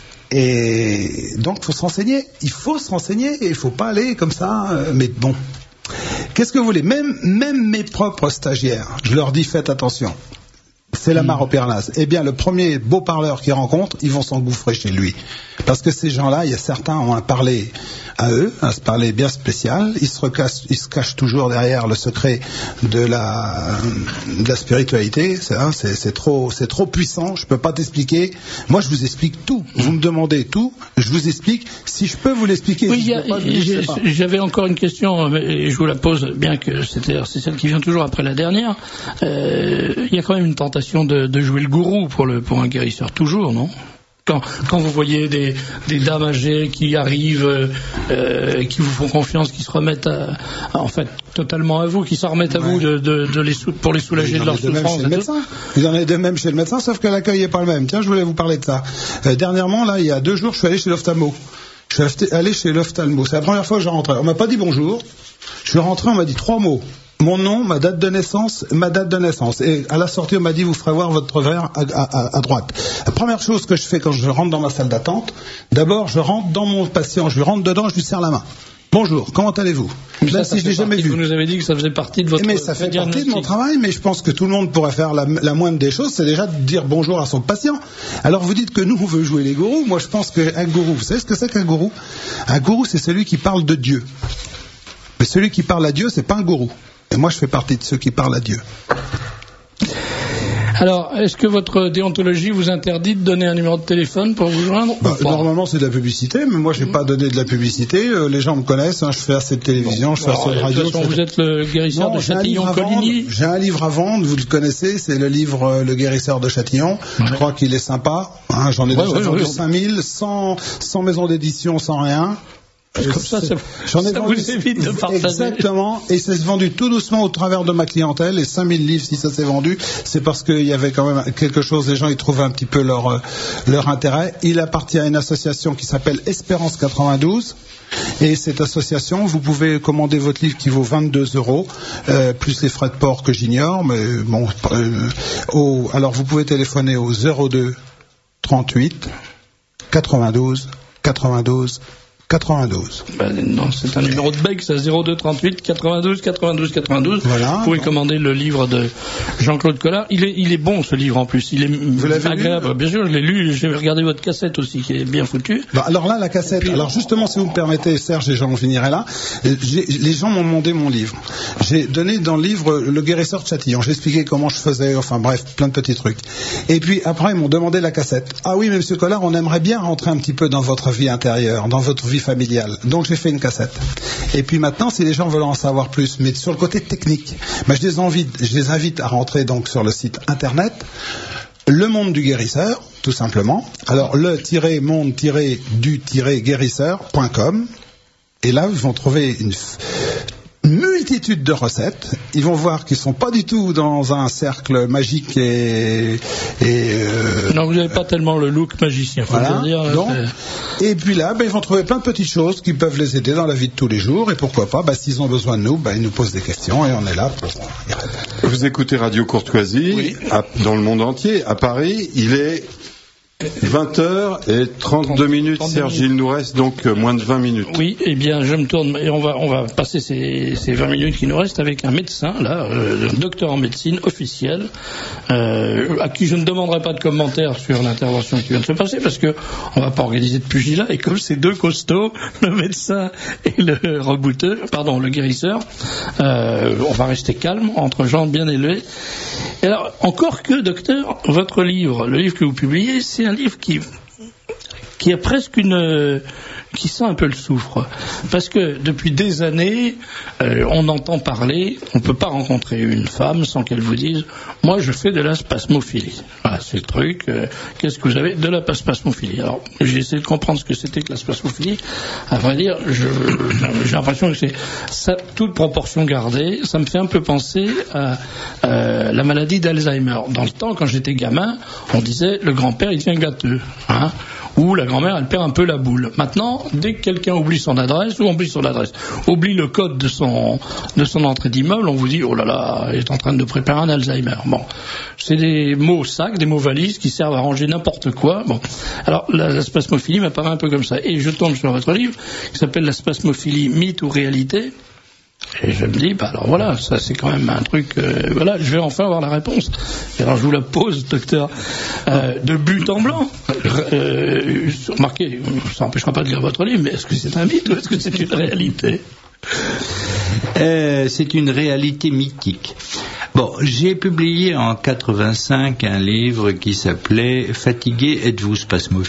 Et donc, il faut se renseigner. Il faut se renseigner et il ne faut pas aller comme ça. Mais bon, qu'est-ce que vous voulez? Même mes propres stagiaires, je leur dis faites attention. C'est la mare au Perlas. Eh bien, le premier beau parleur qu'ils rencontrent, ils vont s'engouffrer chez lui. Parce que ces gens-là, il y a certains ont un parler à eux, un parler bien spécial. Ils se cachent toujours derrière le secret de la spiritualité. C'est trop puissant. Je peux pas t'expliquer. Moi, je vous explique tout. Vous me demandez tout, je vous explique. Si je peux vous l'expliquer. Oui, j'avais encore une question et je vous la pose, bien que c'est celle qui vient toujours après la dernière. Il y a quand même une tentation de jouer le gourou pour un guérisseur, toujours, non? Quand vous voyez des dames âgées qui arrivent, qui vous font confiance, qui se remettent en fait totalement à vous, qui s'en remettent à vous pour les soulager de leur souffrance. Il en est de même chez le médecin, sauf que l'accueil n'est pas le même. Tiens, je voulais vous parler de ça. Dernièrement, là, il y a 2 jours, je suis allé chez l'ophtalmo. Je suis allé chez l'ophtalmo. C'est la première fois que je rentrais. On m'a pas dit bonjour. Je suis rentré, on m'a dit 3 mots. Mon nom, ma date de naissance. Et à la sortie, on m'a dit, vous ferez voir votre verre à droite. La première chose que je fais quand je rentre dans ma salle d'attente, d'abord, je rentre dans mon patient, je lui rentre dedans, je lui serre la main. Bonjour, comment allez-vous? Même si je l'ai jamais vu. Vous nous avez dit que ça faisait partie de votre... Mais ça fait partie de mon travail, mais je pense que tout le monde pourrait faire la moindre des choses, c'est déjà de dire bonjour à son patient. Alors vous dites que nous, on veut jouer les gourous. Moi, je pense qu'un gourou, vous savez ce que c'est qu'un gourou? Un gourou, c'est celui qui parle de Dieu. Mais celui qui parle à Dieu, c'est pas un gourou. Et moi, je fais partie de ceux qui parlent à Dieu. Alors, est-ce que votre déontologie vous interdit de donner un numéro de téléphone pour vous joindre? Normalement, c'est de la publicité, mais moi, j'ai pas donné de la publicité. Les gens me connaissent, je fais assez de télévision, je fais assez de radio. De toute façon, vous êtes le guérisseur de Châtillon-Coligny. J'ai un livre à vendre, vous le connaissez, c'est le livre Le guérisseur de Châtillon. Je crois qu'il est sympa. J'en ai déjà vendu 5000, sans maison d'édition, sans rien. Comme ça vous évite de partager. Exactement, et c'est vendu tout doucement au travers de ma clientèle, et 5000 livres, si ça s'est vendu, c'est parce qu'il y avait quand même quelque chose, les gens y trouvaient un petit peu leur intérêt. Il appartient à une association qui s'appelle Espérance 92, et cette association, vous pouvez commander votre livre qui vaut 22 €, plus les frais de port que j'ignore, mais bon, alors vous pouvez téléphoner au 02 38 92 92 92. Non, c'est un numéro de bec, c'est 02 38 92 92 92. Voilà. Vous pouvez commander le livre de Jean-Claude Collard. Il est bon, ce livre, en plus. Il est agréable. Bien sûr, je l'ai lu. J'ai regardé votre cassette aussi, qui est bien foutue. Alors là, la cassette. Puis, alors justement, si vous me permettez, Serge, et j'en finirai là. Les gens m'ont demandé mon livre. J'ai donné dans le livre Le guérisseur de Châtillon. J'ai expliqué comment je faisais, enfin bref, plein de petits trucs. Et puis après, ils m'ont demandé la cassette. Ah oui, mais monsieur Collard, on aimerait bien rentrer un petit peu dans votre vie intérieure, dans votre vie familiale. Donc j'ai fait une cassette. Et puis maintenant, si les gens veulent en savoir plus, mais sur le côté technique, je les invite à rentrer donc sur le site internet Le Monde du Guérisseur, tout simplement. Alors le-monde-du-guérisseur.com. Et là, ils vont trouver une multitude de recettes. Ils vont voir qu'ils sont pas du tout dans un cercle magique Non, vous n'avez pas tellement le look magicien, faut le dire. Non. Et puis là, ils vont trouver plein de petites choses qui peuvent les aider dans la vie de tous les jours. Et pourquoi pas, s'ils ont besoin de nous, ils nous posent des questions et on est là pour y répondre. Vous écoutez Radio Courtoisie dans le monde entier. À Paris, il est 20h32. Serge, il nous reste donc moins de 20 minutes. Oui, eh bien, je me tourne et on va passer ces 20 minutes qui nous restent avec un médecin, là, un docteur en médecine officiel, à qui je ne demanderai pas de commentaires sur l'intervention qui vient de se passer, parce que on va pas organiser de pugilat, et comme c'est deux costauds, le médecin et le rebouteur, pardon, le guérisseur, on va rester calme, entre gens bien élevés. Et alors, encore que, docteur, votre livre, le livre que vous publiez, c'est un livre qui a presque qui sent un peu le soufre, parce que depuis des années, on entend parler, on ne peut pas rencontrer une femme sans qu'elle vous dise « moi je fais de la spasmophilie ». Voilà, c'est le truc, qu'est-ce que vous avez? De la spasmophilie. Alors, j'ai essayé de comprendre ce que c'était que la spasmophilie. À vrai dire, j'ai l'impression que c'est ça, toute proportion gardée, ça me fait un peu penser à la maladie d'Alzheimer. Dans le temps, quand j'étais gamin, on disait « le grand-père il devient gâteux ». Ou la grand-mère, elle perd un peu la boule. Maintenant, dès que quelqu'un oublie son adresse, oublie le code de son entrée d'immeuble, on vous dit, oh là là, il est en train de préparer un Alzheimer. Bon. C'est des mots sacs, des mots valises qui servent à ranger n'importe quoi. Bon. Alors, la spasmophilie m'apparaît un peu comme ça. Et je tombe sur votre livre, qui s'appelle La spasmophilie, mythe ou réalité. Et je me dis, alors voilà, ça c'est quand même un truc, voilà, je vais enfin avoir la réponse. Et alors je vous la pose, docteur, de but en blanc. Remarquez, ça n'empêchera pas de lire votre livre, mais est-ce que c'est un mythe ou est-ce que c'est une réalité? C'est une réalité mythique. Bon, j'ai publié en 85 un livre qui s'appelait « Fatigué, êtes-vous spasmophile ?»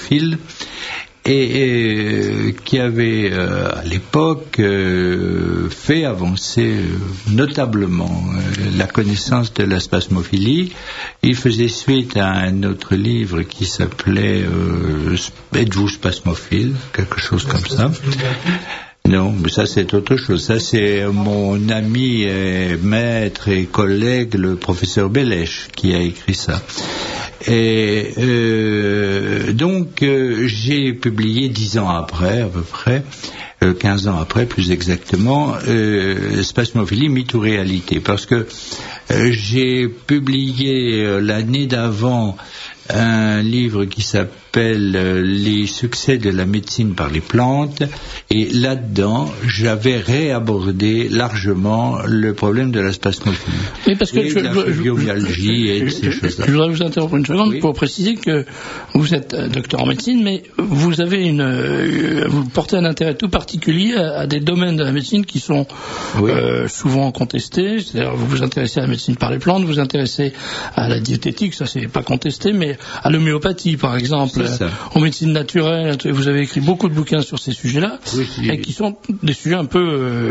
et qui avait à l'époque fait avancer notablement la connaissance de la spasmophilie. Il faisait suite à un autre livre qui s'appelait Êtes-vous spasmophile? Quelque chose comme ça. Non, mais ça c'est autre chose. Ça c'est mon ami et maître et collègue, le professeur Bellèche, qui a écrit ça. Et donc j'ai publié 10 ans après, à peu près, 15 ans après plus exactement, Spasmophilie, mythe ou réalité, parce que j'ai publié l'année d'avant un livre qui s'appelle Les succès de la médecine par les plantes, et là-dedans, j'avais réabordé largement le problème de la spasmophilie. Oui, parce que de la fibromyalgie et de ces choses-là. Je voudrais vous interrompre une seconde pour préciser que vous êtes docteur en médecine, mais vous avez vous portez un intérêt tout particulier à des domaines de la médecine qui sont souvent contestés. C'est-à-dire, vous vous intéressez à la médecine par les plantes, vous vous intéressez à la diététique, ça c'est pas contesté, mais à l'homéopathie par exemple, aux médecines naturelles. Vous avez écrit beaucoup de bouquins sur ces sujets-là, et qui sont des sujets un peu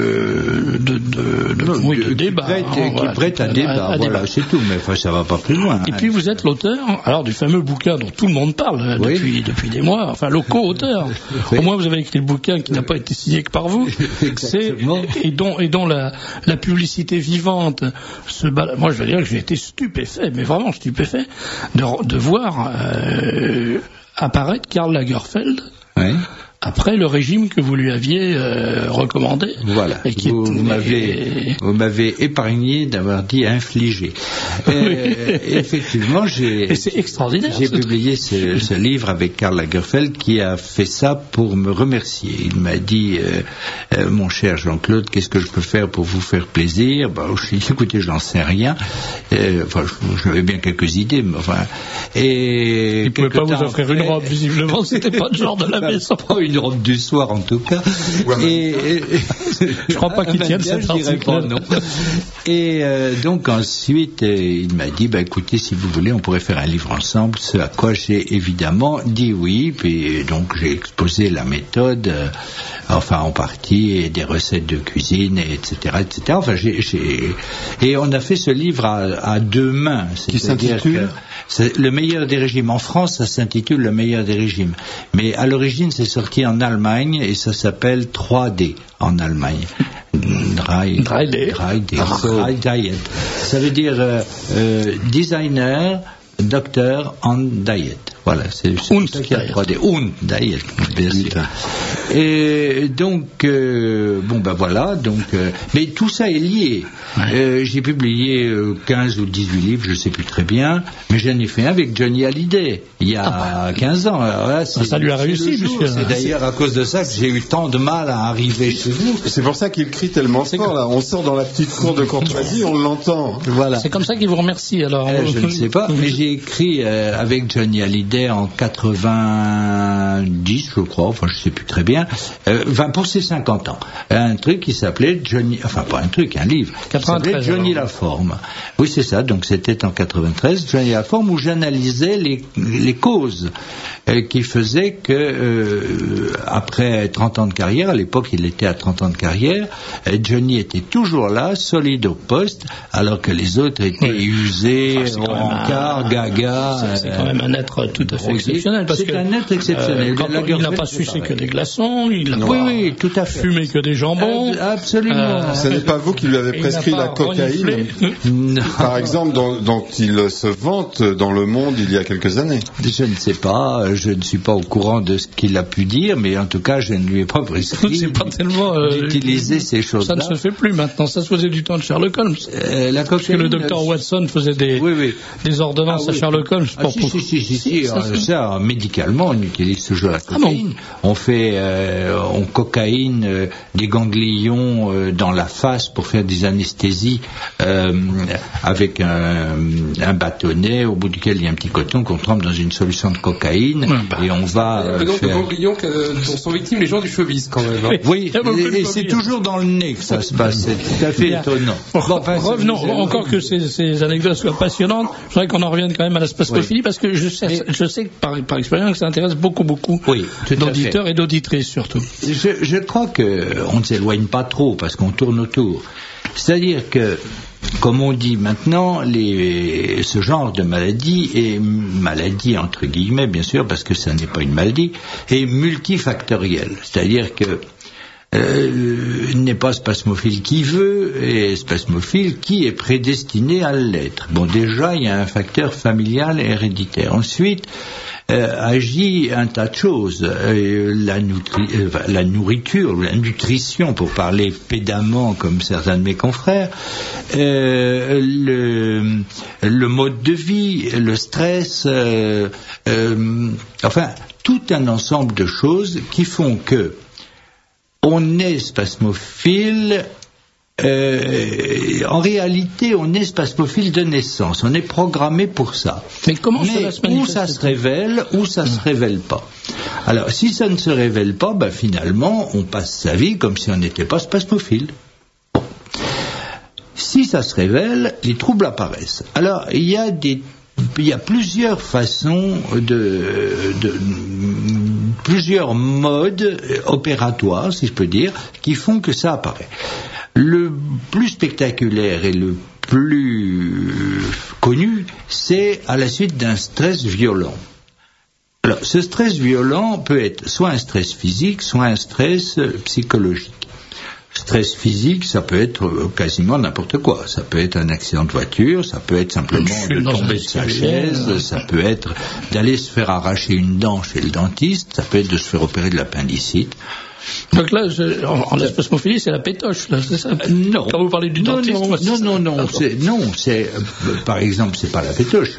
de débat. Qui prêtent à débat, voilà, c'est tout, mais ça va pas plus loin. Et puis vous êtes l'auteur, alors, du fameux bouquin dont tout le monde parle depuis des mois, enfin le co-auteur. Au moins vous avez écrit le bouquin qui n'a pas été signé que par vous. Et dont la publicité vivante se balade. Moi je veux dire que j'ai été stupéfait, mais vraiment stupéfait de voir apparaître Karl Lagerfeld après le régime que vous lui aviez recommandé. Voilà, et vous m'avez épargné d'avoir dit infligé. Effectivement, c'est extraordinaire. J'ai publié ce livre avec Karl Lagerfeld qui a fait ça pour me remercier. Il m'a dit, mon cher Jean-Claude, qu'est-ce que je peux faire pour vous faire plaisir? Je lui ai dit, écoutez, je n'en sais rien. J'avais bien quelques idées, mais enfin. Et il ne pouvait pas vous offrir une robe, visiblement, c'était pas le genre de la maison. Une robe du soir en tout cas. Je crois pas qu'il tienne cet article. Et donc ensuite il m'a dit écoutez, si vous voulez on pourrait faire un livre ensemble, ce à quoi j'ai évidemment dit oui, puis donc j'ai exposé la méthode en partie, et des recettes de cuisine, etc. Enfin et on a fait ce livre à deux mains, qui s'intitule Le meilleur des régimes. En France, ça s'intitule Le meilleur des régimes. Mais à l'origine, c'est sorti en Allemagne et ça s'appelle 3D en Allemagne. Dry Diet. Ça veut dire designer, docteur on diet. Voilà, c'est ça qu'il y a 3D. Diet, bien sûr. Et donc, voilà. Donc, mais tout ça est lié. J'ai publié 15 ou 18 livres, je ne sais plus très bien, mais j'en ai fait un avec Johnny Hallyday, il y a 15 ans. Alors là, ça lui a réussi, monsieur. C'est d'ailleurs à cause de ça que j'ai eu tant de mal à arriver chez vous. C'est pour ça qu'il crie tellement fort, là. On sort dans la petite cour de Courtoisie, on l'entend. Voilà. C'est comme ça qu'il vous remercie, alors. Je ne sais pas, mais j'ai écrit avec Johnny Hallyday en 90, je crois, enfin je sais plus très bien, pour ses 50 ans, un truc qui s'appelait un livre qui s'appelait Johnny Laforme. Oui, c'est ça, donc c'était en 93, Johnny Laforme, où j'analysais les causes qui faisaient que après 30 ans de carrière, à l'époque il était à 30 ans de carrière, Johnny était toujours là, solide au poste, alors que les autres étaient usés, encart, gaga. C'est quand même un être tout à fait exceptionnel, parce c'est un être exceptionnel. Il n'a pas sucé que des glaçons, il n'a pas tout à fait fumé que des jambons. Absolument. Ce n'est pas vous qui lui avez prescrit la cocaïne, par exemple, dont il se vante dans le monde il y a quelques années. Je ne sais pas, je ne suis pas au courant de ce qu'il a pu dire, mais en tout cas, je ne lui ai pas prescrit d'utiliser ces choses-là. Ça ne se fait plus maintenant, ça se faisait du temps de Sherlock Holmes. Parce que le docteur Watson faisait des ordonnances à Sherlock Holmes. Ça, médicalement, on utilise toujours la cocaïne. On cocaïne des ganglions dans la face pour faire des anesthésies avec un bâtonnet au bout duquel il y a un petit coton qu'on trempe dans une solution de cocaïne et on va donc des ganglions dont sont victimes les gens du showbiz quand même. Oui, et c'est toujours dans le nez que ça se passe. C'est tout à fait étonnant. Revenons, encore que ces anecdotes soient passionnantes, je voudrais qu'on en revienne quand même à la spasmophilie, parce que je sais que par expérience que ça intéresse beaucoup d'auditeurs et d'auditrices surtout. Je crois qu'on ne s'éloigne pas trop parce qu'on tourne autour. C'est-à-dire que, comme on dit maintenant, ce genre de maladie est maladie entre guillemets, bien sûr, parce que ça n'est pas une maladie, est multifactorielle. C'est-à-dire que n'est pas spasmophile qui veut, et spasmophile qui est prédestiné à l'être. Bon, déjà, il y a un facteur familial et héréditaire. Ensuite, agit un tas de choses. La nourriture, la nutrition, pour parler pédamment comme certains de mes confrères, le mode de vie, le stress, enfin, tout un ensemble de choses qui font que on est spasmophile. En réalité, on est spasmophile de naissance. On est programmé pour ça. Mais comment cela se manifeste ? Ou ça se révèle, ou ça se révèle pas. Alors, si ça ne se révèle pas, ben finalement, on passe sa vie comme si on n'était pas spasmophile. Bon. Si ça se révèle, les troubles apparaissent. Alors, il y a plusieurs façons plusieurs modes opératoires, si je peux dire, qui font que ça apparaît. Le plus spectaculaire et le plus connu, c'est à la suite d'un stress violent. Alors, ce stress violent peut être soit un stress physique, soit un stress psychologique. Stress physique, ça peut être quasiment n'importe quoi. Ça peut être un accident de voiture, ça peut être simplement de tomber de sa chaise, ça peut être d'aller se faire arracher une dent chez le dentiste, ça peut être de se faire opérer de l'appendicite. Donc là, en spasmophilie, c'est la pétoche, là, c'est ça ? Non. Quand vous parlez du dentiste... Non, par exemple, c'est pas la pétoche.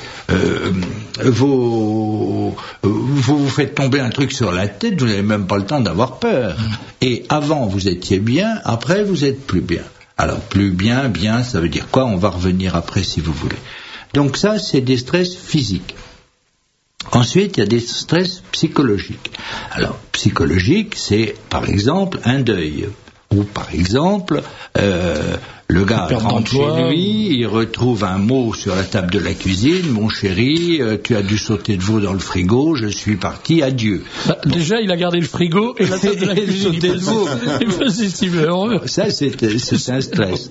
Vous vous faites tomber un truc sur la tête, vous n'avez même pas le temps d'avoir peur. Et avant, vous étiez bien, après, vous êtes plus bien. Alors, plus bien, ça veut dire quoi ? On va revenir après, si vous voulez. Donc ça, c'est des stress physiques. Ensuite, il y a des stress psychologiques. Alors, psychologique, c'est par exemple un deuil. Ou par exemple, le gars rentre chez lui, il retrouve un mot sur la table de la cuisine, mon chéri, tu as dû sauter de veau dans le frigo, je suis parti, adieu. Bon. Déjà, il a gardé le frigo et la table de la cuisine. Ça, c'est un stress.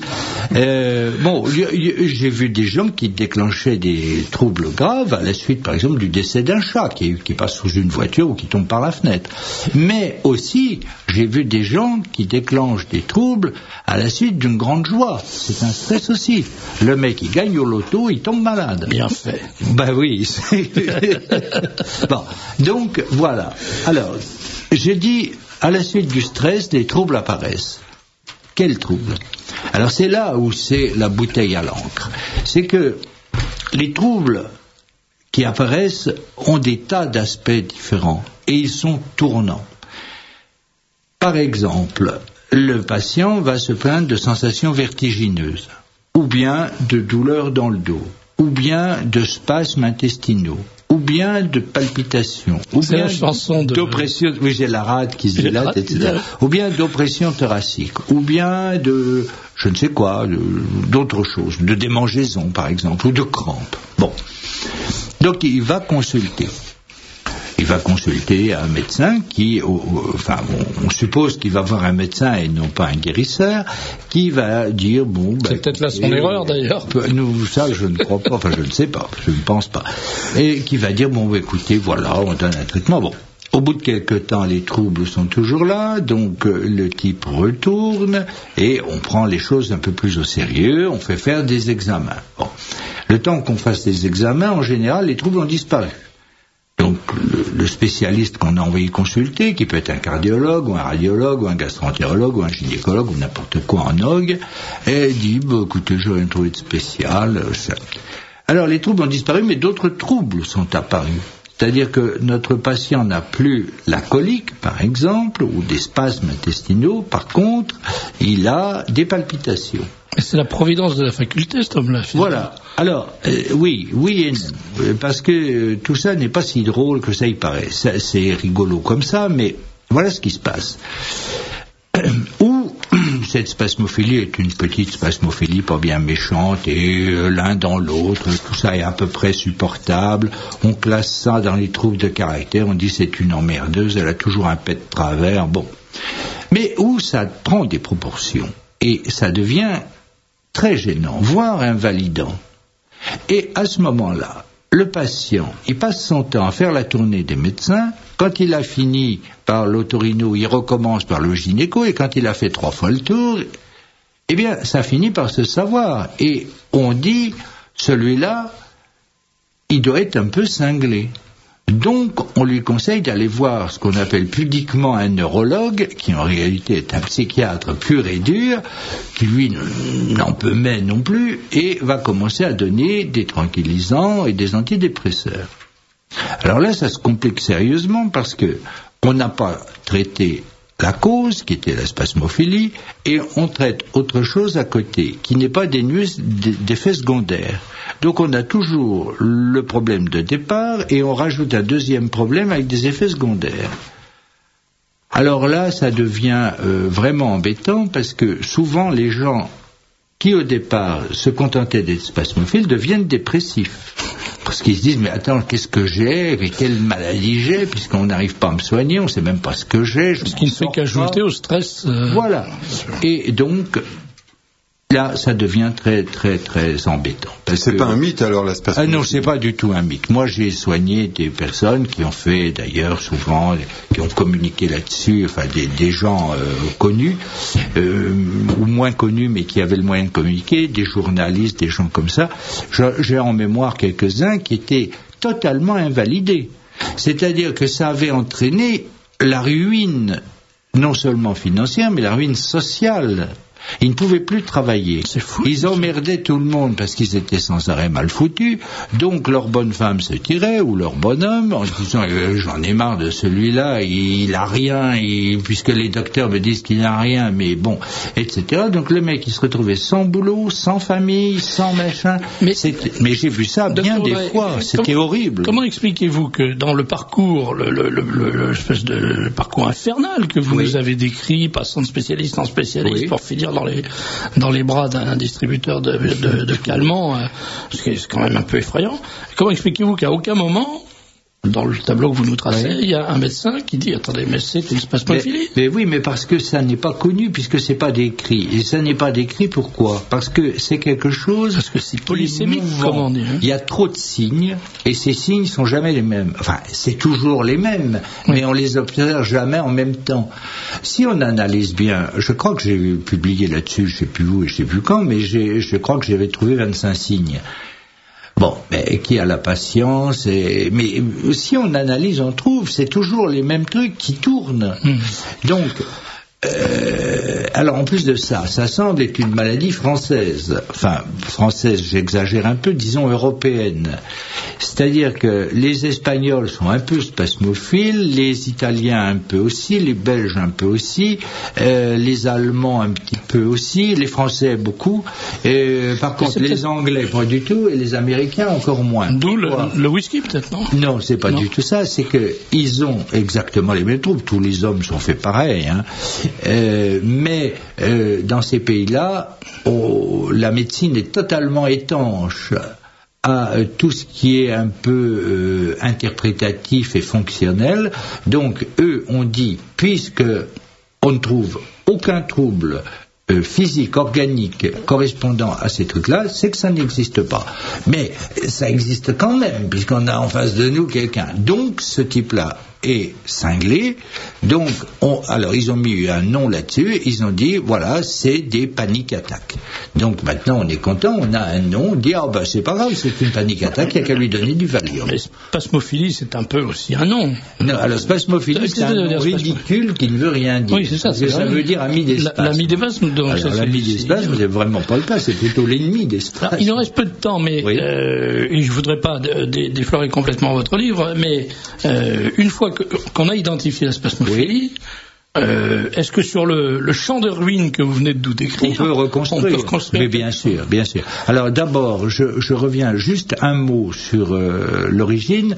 J'ai vu des gens qui déclenchaient des troubles graves à la suite, par exemple, du décès d'un chat qui passe sous une voiture ou qui tombe par la fenêtre. Mais aussi, j'ai vu des gens qui déclenchent des troubles à la suite d'une grande joie. C'est un stress aussi. Le mec, il gagne au loto, il tombe malade. Bien fait. Ben oui. Bon, donc, voilà. Alors, j'ai dit, à la suite du stress, des troubles apparaissent. Quels troubles ? Alors, c'est là où c'est la bouteille à l'encre. C'est que les troubles qui apparaissent ont des tas d'aspects différents et ils sont tournants. Par exemple, le patient va se plaindre de sensations vertigineuses, ou bien de douleurs dans le dos, ou bien de spasmes intestinaux, ou bien de palpitations, ou bien d'oppression, oui, j'ai la rate qui se dilate, etc., ou bien d'oppression thoracique, ou bien de, je ne sais quoi, d'autres choses, de démangeaisons par exemple, ou de crampes. Bon, donc il va consulter. Il va consulter un médecin on suppose qu'il va voir un médecin et non pas un guérisseur, qui va dire, c'est peut-être là son erreur d'ailleurs. Ça, je ne crois pas, je ne sais pas, je ne pense pas. Et qui va dire, écoutez, voilà, on donne un traitement. Bon. Au bout de quelque temps, les troubles sont toujours là, donc le type retourne et on prend les choses un peu plus au sérieux, on fait faire des examens. Bon. Le temps qu'on fasse des examens, en général, les troubles ont disparu. Donc le spécialiste qu'on a envoyé consulter, qui peut être un cardiologue, ou un radiologue, ou un gastroentérologue, ou un gynécologue, ou n'importe quoi en OG, et dit, écoutez, je n'ai rien trouvé de spécial. Alors les troubles ont disparu, mais d'autres troubles sont apparus. C'est-à-dire que notre patient n'a plus la colique, par exemple, ou des spasmes intestinaux. Par contre, il a des palpitations. C'est la providence de la faculté, cet homme-là. Voilà. Alors, oui et non. Parce que tout ça n'est pas si drôle que ça y paraît. C'est rigolo comme ça, mais voilà ce qui se passe. Ou cette spasmophilie est une petite spasmophilie pas bien méchante et l'un dans l'autre, tout ça est à peu près supportable. On classe ça dans les troubles de caractère, on dit c'est une emmerdeuse, elle a toujours un pet de travers, bon. Mais où ça prend des proportions et ça devient très gênant, voire invalidant. Et à ce moment-là, le patient, il passe son temps à faire la tournée des médecins. Quand il a fini par l'otorino, il recommence par le gynéco. Et quand il a fait 3 fois le tour, eh bien, ça finit par se savoir. Et on dit, celui-là, il doit être un peu cinglé. Donc, on lui conseille d'aller voir ce qu'on appelle pudiquement un neurologue, qui en réalité est un psychiatre pur et dur, qui lui n'en peut mais non plus, et va commencer à donner des tranquillisants et des antidépresseurs. Alors là, ça se complique sérieusement parce que on n'a pas traité la cause, qui était la spasmophilie, et on traite autre chose à côté, qui n'est pas dénué d'effets secondaires. Donc on a toujours le problème de départ, et on rajoute un deuxième problème avec des effets secondaires. Alors là, ça devient vraiment embêtant, parce que souvent les gens qui au départ se contentaient d'être spasmophiles deviennent dépressifs. Parce qu'ils se disent, mais attends, qu'est-ce que j'ai, quelle maladie j'ai, puisqu'on n'arrive pas à me soigner, on ne sait même pas ce que j'ai. Ce qui ne fait qu'ajouter au stress. Voilà. Et donc, là, ça devient très, très, très embêtant. C'est pas un mythe, alors, la spasmophilie? Ah non, c'est pas du tout un mythe. Moi, j'ai soigné des personnes qui ont fait, d'ailleurs, souvent, qui ont communiqué là-dessus, enfin, des gens connus, ou moins connus, mais qui avaient le moyen de communiquer, des journalistes, des gens comme ça. J'ai en mémoire quelques-uns qui étaient totalement invalidés. C'est-à-dire que ça avait entraîné la ruine, non seulement financière, mais la ruine sociale. Ils ne pouvaient plus travailler. C'est fou. Ils emmerdaient tout le monde parce qu'ils étaient sans arrêt mal foutus. Donc leur bonne femme se tirait, ou leur bonhomme, en se disant j'en ai marre de celui-là, il a rien, puisque les docteurs me disent qu'il n'a rien, mais bon, etc. Donc le mec il se retrouvait sans boulot, sans famille, sans machin. Mais j'ai vu ça bien des fois. C'était horrible. Comment expliquez-vous que dans le parcours, l'espèce de parcours infernal que vous nous avez décrit, passant de spécialiste en spécialiste pour finir dans les bras d'un distributeur de calmants, ce qui est quand même un peu effrayant. Comment expliquez-vous qu'à aucun moment, dans le tableau que vous nous tracez, il y a un médecin qui dit attendez, mais c'est une spasmophilie? Mais oui, mais parce que ça n'est pas connu, puisque c'est pas décrit. Et ça n'est pas décrit, pourquoi? Parce que c'est quelque chose. Parce que c'est polysémique, comme on dit. Il y a trop de signes, et ces signes sont jamais les mêmes. Enfin, c'est toujours les mêmes, mais on les observe jamais en même temps. Si on analyse bien, je crois que j'ai publié là-dessus, je sais plus où et je sais plus quand, mais je crois que j'avais trouvé 25 signes. Bon, mais qui a la patience, mais si on analyse, on trouve, c'est toujours les mêmes trucs qui tournent. Donc, alors en plus de ça, ça semble être une maladie française. Enfin, française, j'exagère un peu, disons européenne. C'est-à-dire que les Espagnols sont un peu spasmophiles, les Italiens un peu aussi, les Belges un peu aussi, les Allemands un petit peu aussi, les Français beaucoup. Par contre, les Anglais pas du tout, et les Américains encore moins. D'où le whisky peut-être, non? Non, c'est pas du tout ça. C'est que ils ont exactement les mêmes troubles. Tous les hommes sont faits pareil, hein. Mais dans ces pays-là, la médecine est totalement étanche à tout ce qui est un peu interprétatif et fonctionnel. Donc, eux ont dit, puisque on ne trouve aucun trouble physique, organique, correspondant à ces trucs-là, c'est que ça n'existe pas. Mais ça existe quand même, puisqu'on a en face de nous quelqu'un. Donc, ce type-là est cinglé. Donc, alors ils ont mis un nom là-dessus, ils ont dit, voilà, c'est des panic attacks. Donc maintenant, on est content, on a un nom, on dit, c'est pas grave, c'est une panic attack, il n'y a qu'à lui donner du Valium. Mais spasmophilie, c'est un peu aussi un nom. Non, alors spasmophilie, c'est un nom ridicule qui ne veut rien dire. Oui, c'est ça. Ça veut dire ami des spasmes. L'ami des spasmes, donc. Alors, l'ami des spasmes, c'est vraiment pas le cas, c'est plutôt l'ennemi des spasmes. Il nous reste peu de temps, mais je voudrais pas déflorer complètement votre livre, mais une fois qu'on a identifié la spasmophilie, est-ce que sur le champ de ruines que vous venez de nous décrire, on peut reconstruire? Mais bien sûr, bien sûr. Alors d'abord, je reviens juste un mot sur l'origine.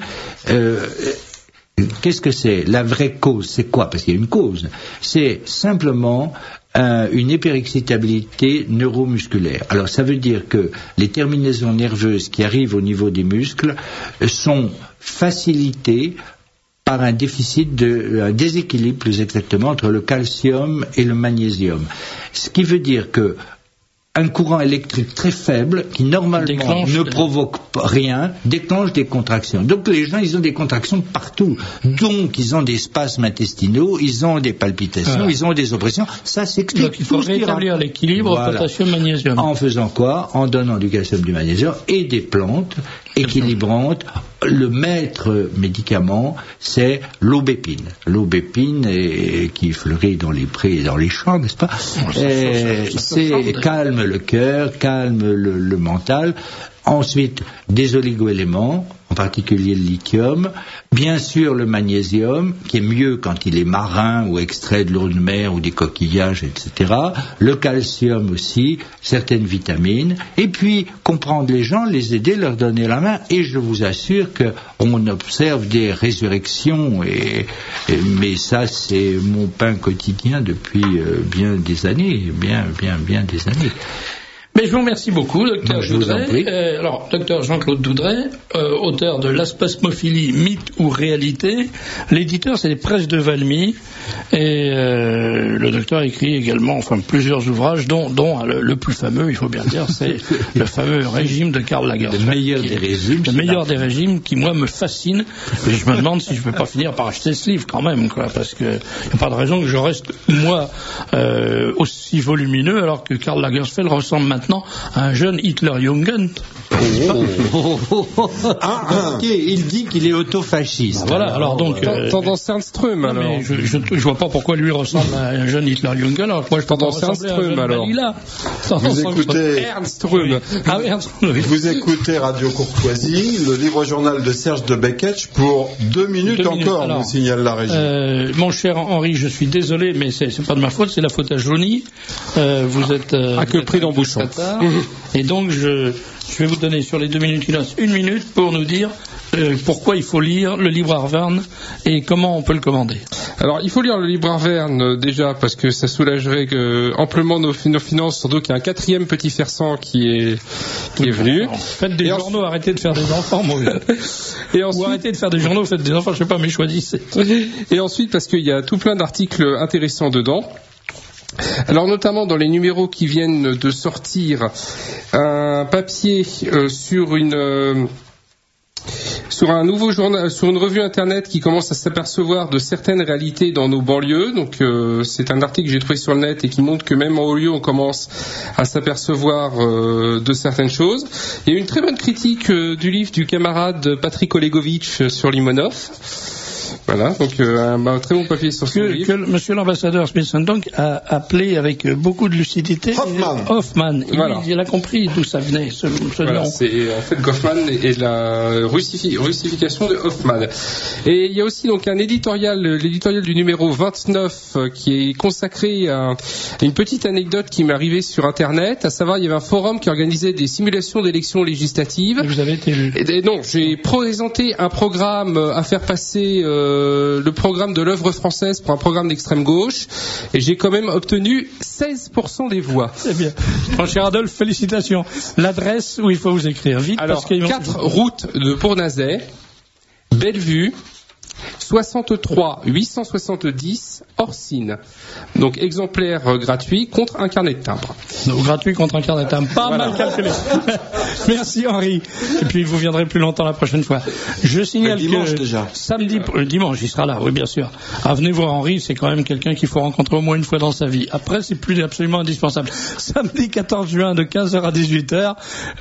Qu'est-ce que c'est? La vraie cause, c'est quoi? Parce qu'il y a une cause. C'est simplement une hyperexcitabilité neuromusculaire. Alors ça veut dire que les terminaisons nerveuses qui arrivent au niveau des muscles sont facilitées par un déséquilibre plus exactement entre le calcium et le magnésium. Ce qui veut dire que un courant électrique très faible, qui normalement ne provoque rien, déclenche des contractions. Donc les gens, ils ont des contractions partout. Donc ils ont des spasmes intestinaux, ils ont des palpitations, ils ont des oppressions. Ça s'explique. Donc il faut rétablir l'équilibre potassium-magnésium. En faisant quoi? En donnant du calcium, du magnésium et des plantes équilibrantes le maître médicament, c'est l'aubépine. L'aubépine qui fleurit dans les prés et dans les champs, n'est-ce pas? C'est calme le cœur, calme le mental. Ensuite, des oligoéléments, en particulier le lithium. Bien sûr, le magnésium, qui est mieux quand il est marin ou extrait de l'eau de mer ou des coquillages, etc. Le calcium aussi, certaines vitamines. Et puis, comprendre les gens, les aider, leur donner la main. Et je vous assure qu'on observe des résurrections. Mais ça, c'est mon pain quotidien depuis bien des années. Bien des années. Mais je vous remercie beaucoup, docteur Doudret. Alors, docteur Jean-Claude Doudret, auteur de La spasmophilie, mythe ou réalité. L'éditeur, c'est les Presses de Valmy. Et le docteur écrit également, plusieurs ouvrages, dont le plus fameux, il faut bien dire, c'est le fameux régime de Karl Lagerfeld. Le meilleur des régimes. Le meilleur des régimes qui, moi, me fascine. Et je me demande si je ne peux pas finir par acheter ce livre, quand même, quoi, parce qu'il n'y a pas de raison que je reste, moi, aussi volumineux, alors que Karl Lagerfeld ressemble maintenant à un jeune Hitler-Jugend. Il dit qu'il est auto-fasciste. Voilà, alors donc... Tendance Sernström, alors. Mais je vois pas pourquoi lui ressemble à un jeune Hitler-Jugend, alors que moi je tendance Sernström, alors. Vous écoutez... Ernström. Ah oui, Ernström. Vous écoutez Radio Courtoisie, le livre-journal de Serge de Beketch pour 2 minutes encore, alors, nous signale la régie. Mon cher Henri, je suis désolé, mais c'est pas de ma faute, c'est la faute à Johnny. Vous êtes... à que prix d'embouchon. Et donc je vais vous donner sur les 2 minutes qu'il reste 1 minute pour nous dire pourquoi il faut lire le livre Arverne et comment on peut le commander. Alors il faut lire le livre Arverne déjà parce que ça soulagerait amplement nos finances, surtout qu'il y a un 4e petit versant qui est venu. Faites des journaux, arrêtez de faire des enfants, moi. Et ensuite, ou arrêtez de faire des journaux, faites des enfants, je sais pas, mais choisissez. Et ensuite parce qu'il y a tout plein d'articles intéressants dedans. Alors notamment dans les numéros qui viennent de sortir, un papier sur un nouveau journal, sur une revue internet qui commence à s'apercevoir de certaines réalités dans nos banlieues. Donc c'est un article que j'ai trouvé sur le net et qui montre que même en haut lieu on commence à s'apercevoir de certaines choses. Il y a une très bonne critique du livre du camarade Patrick Olegovitch sur Limonov. Voilà, donc un très bon papier sur ce livre. Que monsieur l'ambassadeur Smithson donc a appelé avec beaucoup de lucidité Hoffman. Il a compris d'où ça venait, ce voilà, nom. C'est en fait Goffman et la russification de Hoffman. Et il y a aussi donc un éditorial, l'éditorial du numéro 29 qui est consacré à une petite anecdote qui m'est arrivée sur Internet, à savoir il y avait un forum qui organisait des simulations d'élections législatives. Et vous avez été élu. Et non, j'ai présenté un programme à faire passer le programme de l'œuvre française pour un programme d'extrême gauche et j'ai quand même obtenu 16% des voix. C'est bien. Mon cher Adolphe, félicitations. L'adresse où il faut vous écrire vite. Alors, parce qu'ils 4 route de Bournazet, Bellevue, 63 870 Orsine. Donc exemplaire gratuit contre un carnet de timbre. Donc, gratuit contre un carnet de timbre. Pas voilà. Mal calculé. Merci Henri. Et puis vous viendrez plus longtemps la prochaine fois. Je signale dimanche que déjà. Samedi, dimanche, il sera là, oui bien sûr. Venez voir Henri, c'est quand même quelqu'un qu'il faut rencontrer au moins une fois dans sa vie. Après, c'est plus absolument indispensable. Samedi 14 juin de 15h à 18h,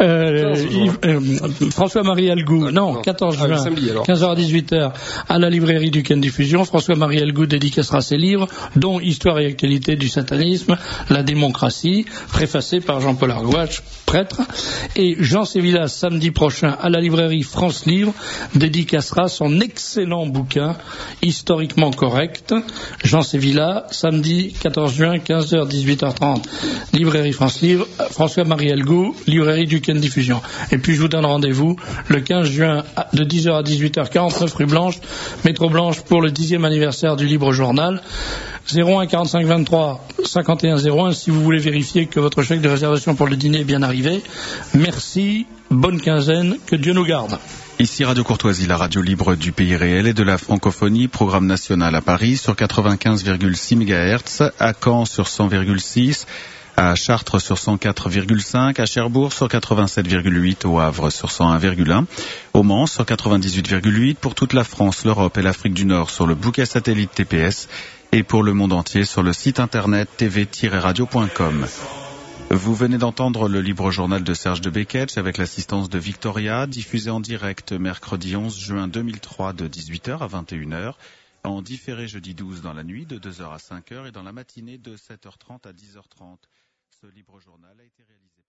François-Marie Algou, 14 juin, samedi, 15h à 18h, à la librairie du Ken Diffusion, François-Marie Algou dédicacera ses livres, dont Histoire et actualité du satanisme, La démocratie, préfacé par Jean-Paul Argouache, prêtre, et Jean Sévillas, samedi prochain, à la librairie France Livre, dédicacera son excellent bouquin, Historiquement correct. Jean Sévillas, samedi 14 juin, 15h, 18h30, librairie France Livre, François-Marie Algou, librairie du Ken Diffusion. Et puis je vous donne rendez-vous le 15 juin de 10h à 18h, 49 rue Blanche, Métro Blanche, pour le 10e anniversaire du Libre Journal. 01 45 23 51 01 si vous voulez vérifier que votre chèque de réservation pour le dîner est bien arrivé. Merci, bonne quinzaine, que Dieu nous garde. Ici Radio Courtoisie, la radio libre du pays réel et de la francophonie, programme national à Paris sur 95,6 MHz, à Caen sur 100,6, à Chartres sur 104,5, à Cherbourg sur 87,8, au Havre sur 101,1, au Mans sur 98,8, pour toute la France, l'Europe et l'Afrique du Nord sur le bouquet satellite TPS et pour le monde entier sur le site internet tv-radio.com. Vous venez d'entendre le libre journal de Serge de Beketch avec l'assistance de Victoria, diffusé en direct mercredi 11 juin 2003 de 18h à 21h, en différé jeudi 12 dans la nuit de 2h à 5h et dans la matinée de 7h30 à 10h30. Ce libre journal a été réalisé